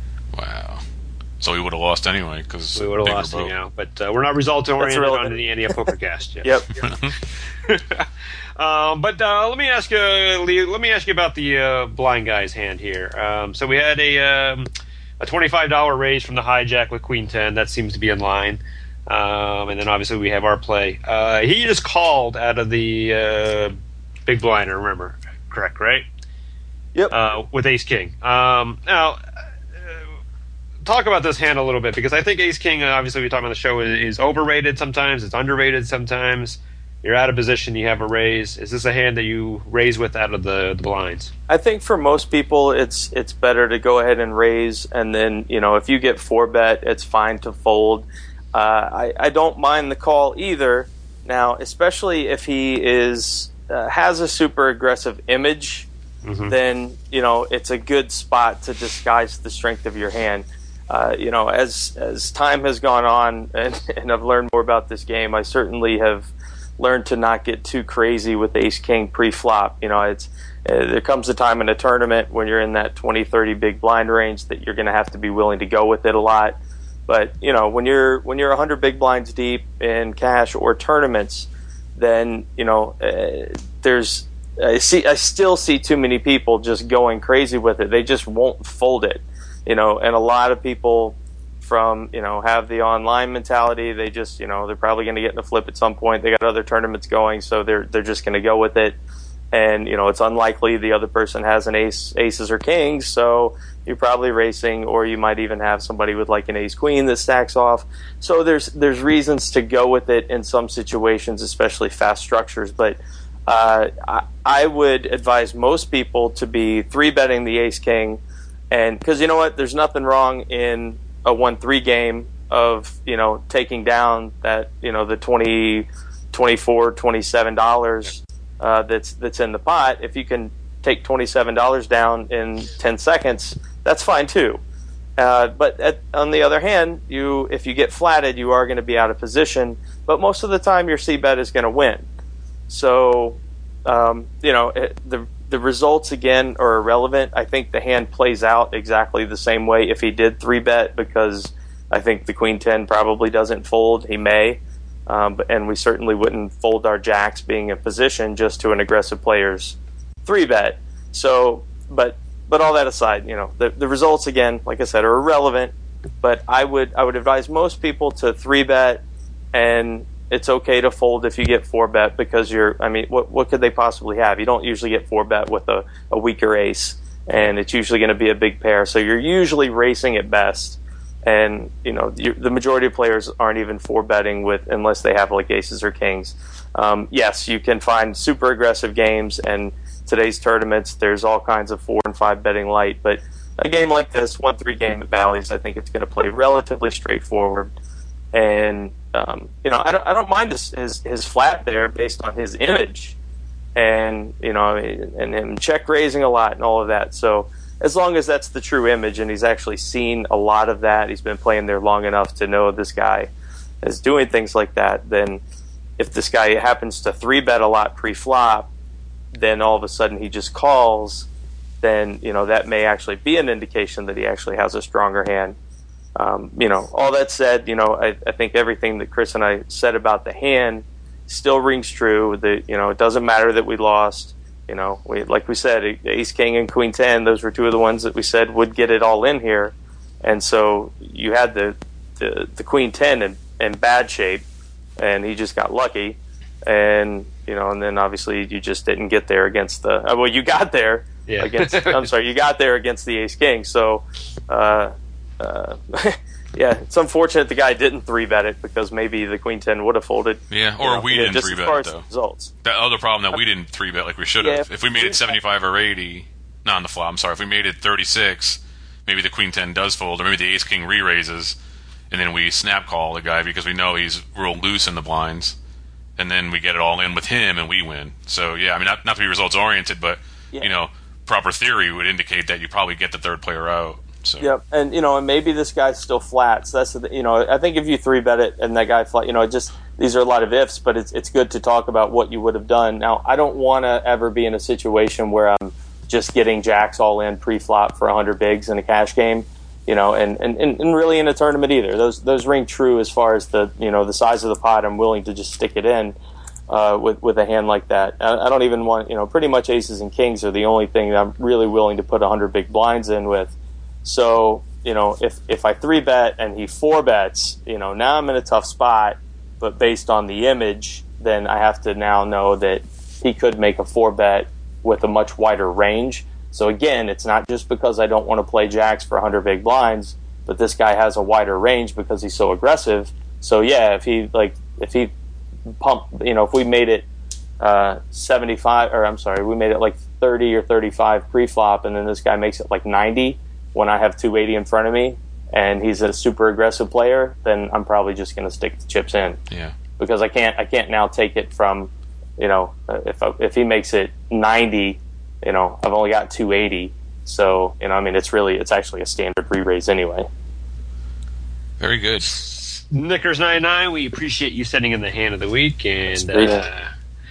Wow. So we would have lost anyway because we would have lost anyhow. But uh, we're not result oriented on the Andy PokerCast yet. Yep. um, but uh, let me ask you, Lee, let me ask you about the uh, blind guy's hand here. Um, so we had a um, a twenty-five dollars raise from the hijack with queen ten. That seems to be in line. Um, and then obviously we have our play. Uh, he just called out of the uh, big blind. Remember, correct, right? Yep. Uh, with Ace King. Um, now, uh, talk about this hand a little bit, because I think Ace King, uh, obviously we talk about the show, is, is overrated sometimes. It's underrated sometimes. You're out of position. You have a raise. Is this a hand that you raise with out of the, the blinds? I think for most people, it's it's better to go ahead and raise, and then you know if you get four bet, it's fine to fold. Uh, I I don't mind the call either. Now, especially if he is uh, has a super aggressive image, mm-hmm. then you know it's a good spot to disguise the strength of your hand. Uh, you know, as as time has gone on, and, and I've learned more about this game, I certainly have learn to not get too crazy with Ace King pre-flop. You know, it's uh, there comes a time in a tournament when you're in that twenty, thirty big blind range that you're going to have to be willing to go with it a lot. But you know, when you're when you're one hundred big blinds deep in cash or tournaments, then you know uh, there's I see I still see too many people just going crazy with it. They just won't fold it. You know, and a lot of people from, you know, have the online mentality. They just, you know, they're probably going to get in a flip at some point. They got other tournaments going, so they're they're just going to go with it. And, you know, it's unlikely the other person has an ace, aces or kings, so you're probably racing, or you might even have somebody with like an ace queen that stacks off. So there's there's reasons to go with it in some situations, especially fast structures. But uh, I, I would advise most people to be three betting the ace king, and because you know what, there's nothing wrong in a one three game of, you know, taking down that, you know, the twenty, twenty-four, twenty-seven dollars uh, that's that's in the pot. If you can take twenty-seven dollars down in ten seconds, that's fine too. Uh, but at, on the other hand, you if you get flatted, you are going to be out of position. But most of the time, your C-bet is going to win. So, um, you know, it, the The results, again, are irrelevant. I think the hand plays out exactly the same way if he did three-bet, because I think the queen ten probably doesn't fold. He may, um, but, and we certainly wouldn't fold our jacks being in position just to an aggressive player's three-bet. So, but but all that aside, you know, the, the results, again, like I said, are irrelevant. But I would I would advise most people to three-bet, and it's okay to fold if you get four bet, because you're, I mean, what what could they possibly have? You don't usually get four bet with a, a weaker ace, and it's usually going to be a big pair. So you're usually racing at best. And, you know, you, the majority of players aren't even four betting with, unless they have like aces or kings. Um, yes, you can find super aggressive games, and today's tournaments, there's all kinds of four and five betting light. But a game like this, one three game at Bally's, I think it's going to play relatively straightforward. And, um, you know, I don't, I don't mind his, his, his flat there based on his image, and, you know, and him check raising a lot and all of that. So as long as that's the true image, and he's actually seen a lot of that, he's been playing there long enough to know this guy is doing things like that, then if this guy happens to three bet a lot pre-flop, then all of a sudden he just calls, then, you know, that may actually be an indication that he actually has a stronger hand. Um, you know, all that said, you know, I, I think everything that Chris and I said about the hand still rings true. That, you know, it doesn't matter that we lost. You know, we, like we said, ace king and queen ten, those were two of the ones that we said would get it all in here. And so you had the the, the queen ten in, in bad shape, and he just got lucky. And, you know, and then obviously you just didn't get there against the, well, you got there yeah. against, I'm sorry, you got there against the ace king. So, uh, Uh, yeah, it's unfortunate the guy didn't three bet it, because maybe the queen ten would have folded. Yeah, or you know, we yeah, didn't three bet it though. Results. That other problem that we didn't three bet like we should have. Yeah, if we made it seventy-five or eighty, not on the flop. I'm sorry. If we made it thirty-six, maybe the queen ten does fold, or maybe the ace king re raises, and then we snap call the guy because we know he's real loose in the blinds, and then we get it all in with him and we win. So yeah, I mean, not not to be results oriented, but yeah. you know, proper theory would indicate that you probably get the third player out. So. Yep, and you know, and maybe this guy's still flat. So that's the, you know, I think if you three bet it and that guy flat, you know, it just these are a lot of ifs, but it's it's good to talk about what you would have done. Now, I don't want to ever be in a situation where I'm just getting jacks all in pre-flop for one hundred bigs in a cash game, you know, and, and, and really in a tournament either. Those those ring true as far as the, you know, the size of the pot. I'm willing to just stick it in uh, with with a hand like that. I, I don't even want, you know, pretty much aces and kings are the only thing that I'm really willing to put one hundred big blinds in with. So, you know, if, if I three bet and he four bets, you know, now I'm in a tough spot, but based on the image, then I have to now know that he could make a four bet with a much wider range. So again, it's not just because I don't want to play jacks for one hundred big blinds, but this guy has a wider range because he's so aggressive. So yeah, if he like if he pump, you know, if we made it uh, seventy-five, or I'm sorry, we made it like thirty or thirty-five pre-flop, and then this guy makes it like ninety when I have two eighty in front of me, and he's a super aggressive player, then I'm probably just going to stick the chips in. Yeah. Because I can't I can't now take it from, you know, if I, if he makes it ninety, you know, I've only got two eighty. So, you know, I mean, it's really, it's actually a standard re-raise anyway. Very good. Knickers ninety-nine, we appreciate you sending in the hand of the week, and uh,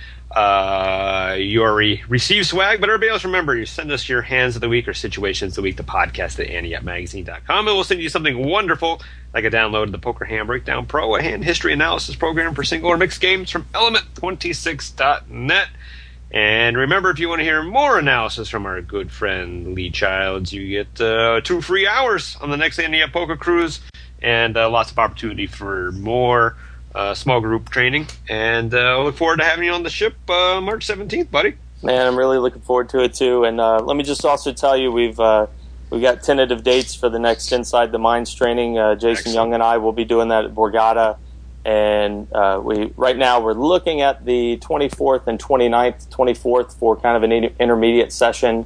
uh, you already received swag, but everybody else, remember, you send us your hands of the week or situations of the week to podcast at ante up magazine dot com, and we'll send you something wonderful, like a download of the Poker Hand Breakdown Pro, a hand history analysis program for single or mixed games from element twenty-six dot net. And remember, if you want to hear more analysis from our good friend Lee Childs, you get uh, two free hours on the next Ante Up Poker Cruise, and uh, lots of opportunity for more uh, small group training. And uh, look forward to having you on the ship uh, March seventeenth, buddy. Man, I'm really looking forward to it too. And uh, let me just also tell you, we've uh, we've got tentative dates for the next Inside the Minds training. Uh, Jason Excellent. Young and I will be doing that at Borgata. And uh, we right now we're looking at the twenty-fourth and twenty-ninth, twenty-fourth for kind of an in- intermediate session,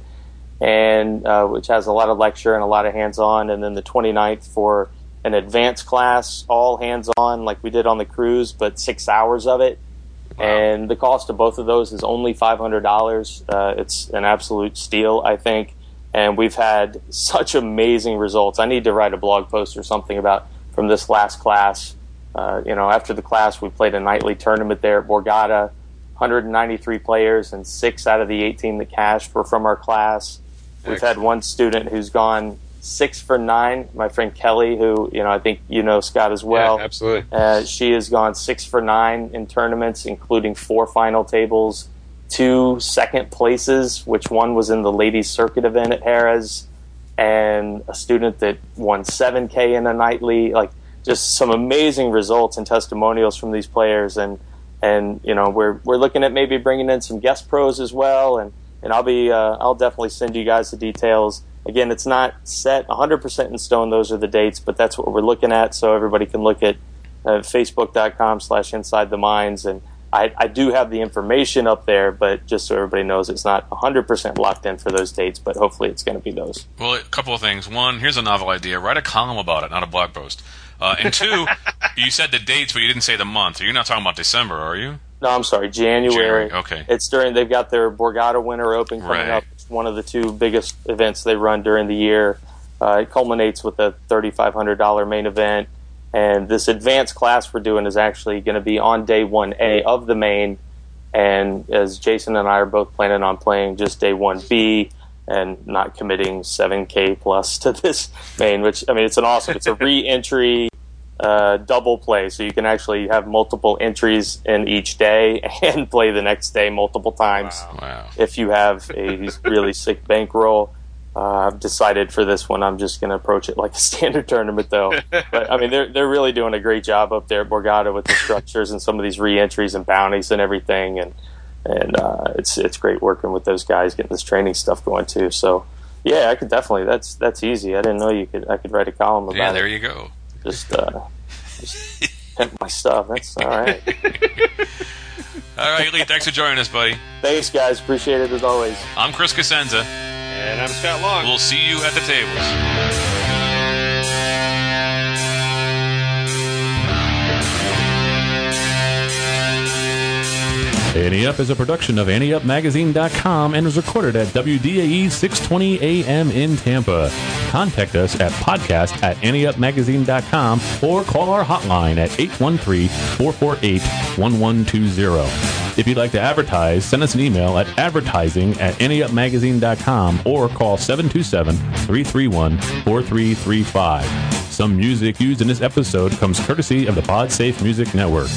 and uh, which has a lot of lecture and a lot of hands-on, and then the twenty-ninth for an advanced class, all hands-on like we did on the cruise, but six hours of it. Wow. And the cost of both of those is only five hundred dollars. Uh, it's an absolute steal, I think, and we've had such amazing results. I need to write a blog post or something about from this last class. Uh, you know, after the class, we played a nightly tournament there at Borgata. one hundred ninety-three players, and six out of the eighteen that cashed were from our class. We've Excellent. had one student who's gone six for nine. My friend Kelly, who, you know, I think you know Scott as well. Yeah, absolutely. Uh, she has gone six for nine in tournaments, including four final tables, two second places, which one was in the ladies circuit event at Harrah's, and a student that won seven K in a nightly. Like, just some amazing results and testimonials from these players, and and you know we're we're looking at maybe bringing in some guest pros as well, and and I'll be uh, I'll definitely send you guys the details. Again, it's not set one hundred percent in stone; those are the dates, but that's what we're looking at, so everybody can look at uh, facebook dot com slash inside the minds, and I, I do have the information up there, but just so everybody knows, it's not one hundred percent locked in for those dates, but hopefully it's going to be those. Well, a couple of things. One, here's a novel idea: write a column about it, not a blog post. Uh, and two, you said the dates, but you didn't say the month. You're not talking about December, are you? No, I'm sorry, January. January. Okay. It's during, they've got their Borgata Winter Open coming right. up. It's one of the two biggest events they run during the year. Uh, it culminates with a thirty-five hundred dollars main event. And this advanced class we're doing is actually going to be on day one A of the main. And as Jason and I are both planning on playing just day one B and not committing seven K plus to this main, which, I mean, it's an awesome, it's a re-entry uh, double play. So you can actually have multiple entries in each day and play the next day multiple times. Wow. Wow. If you have a really sick bankroll. Uh, I've decided for this one I'm just going to approach it like a standard tournament, though. But I mean, they're they're really doing a great job up there at Borgata with the structures and some of these re-entries and bounties and everything, and and uh, it's it's great working with those guys, getting this training stuff going too. So yeah, I could definitely. That's that's easy. I didn't know you could. I could write a column about it. Yeah, there you go. Just uh, just pimp my stuff. That's all right. All right, Lee. Thanks for joining us, buddy. Thanks, guys. Appreciate it as always. I'm Chris Cosenza. And I'm Scott Long. We'll see you at the tables. Ante Up is a production of ante up magazine dot com and is recorded at W D A E six twenty A M in Tampa. Contact us at podcast at ante up magazine dot com or call our hotline at eight one three, four four eight, one one two zero. If you'd like to advertise, send us an email at advertising at ante up magazine dot com or call seven two seven, three three one, four three three five. Some music used in this episode comes courtesy of the PodSafe Music Network.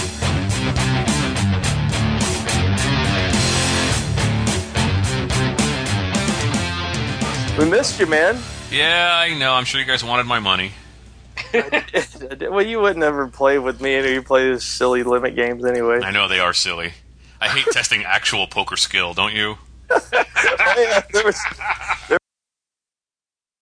We missed you, man. Yeah, I know. I'm sure you guys wanted my money. Well, you would never play with me, and you play these silly limit games anyway. I know they are silly. I hate testing actual poker skill, don't you? Oh, yeah, there was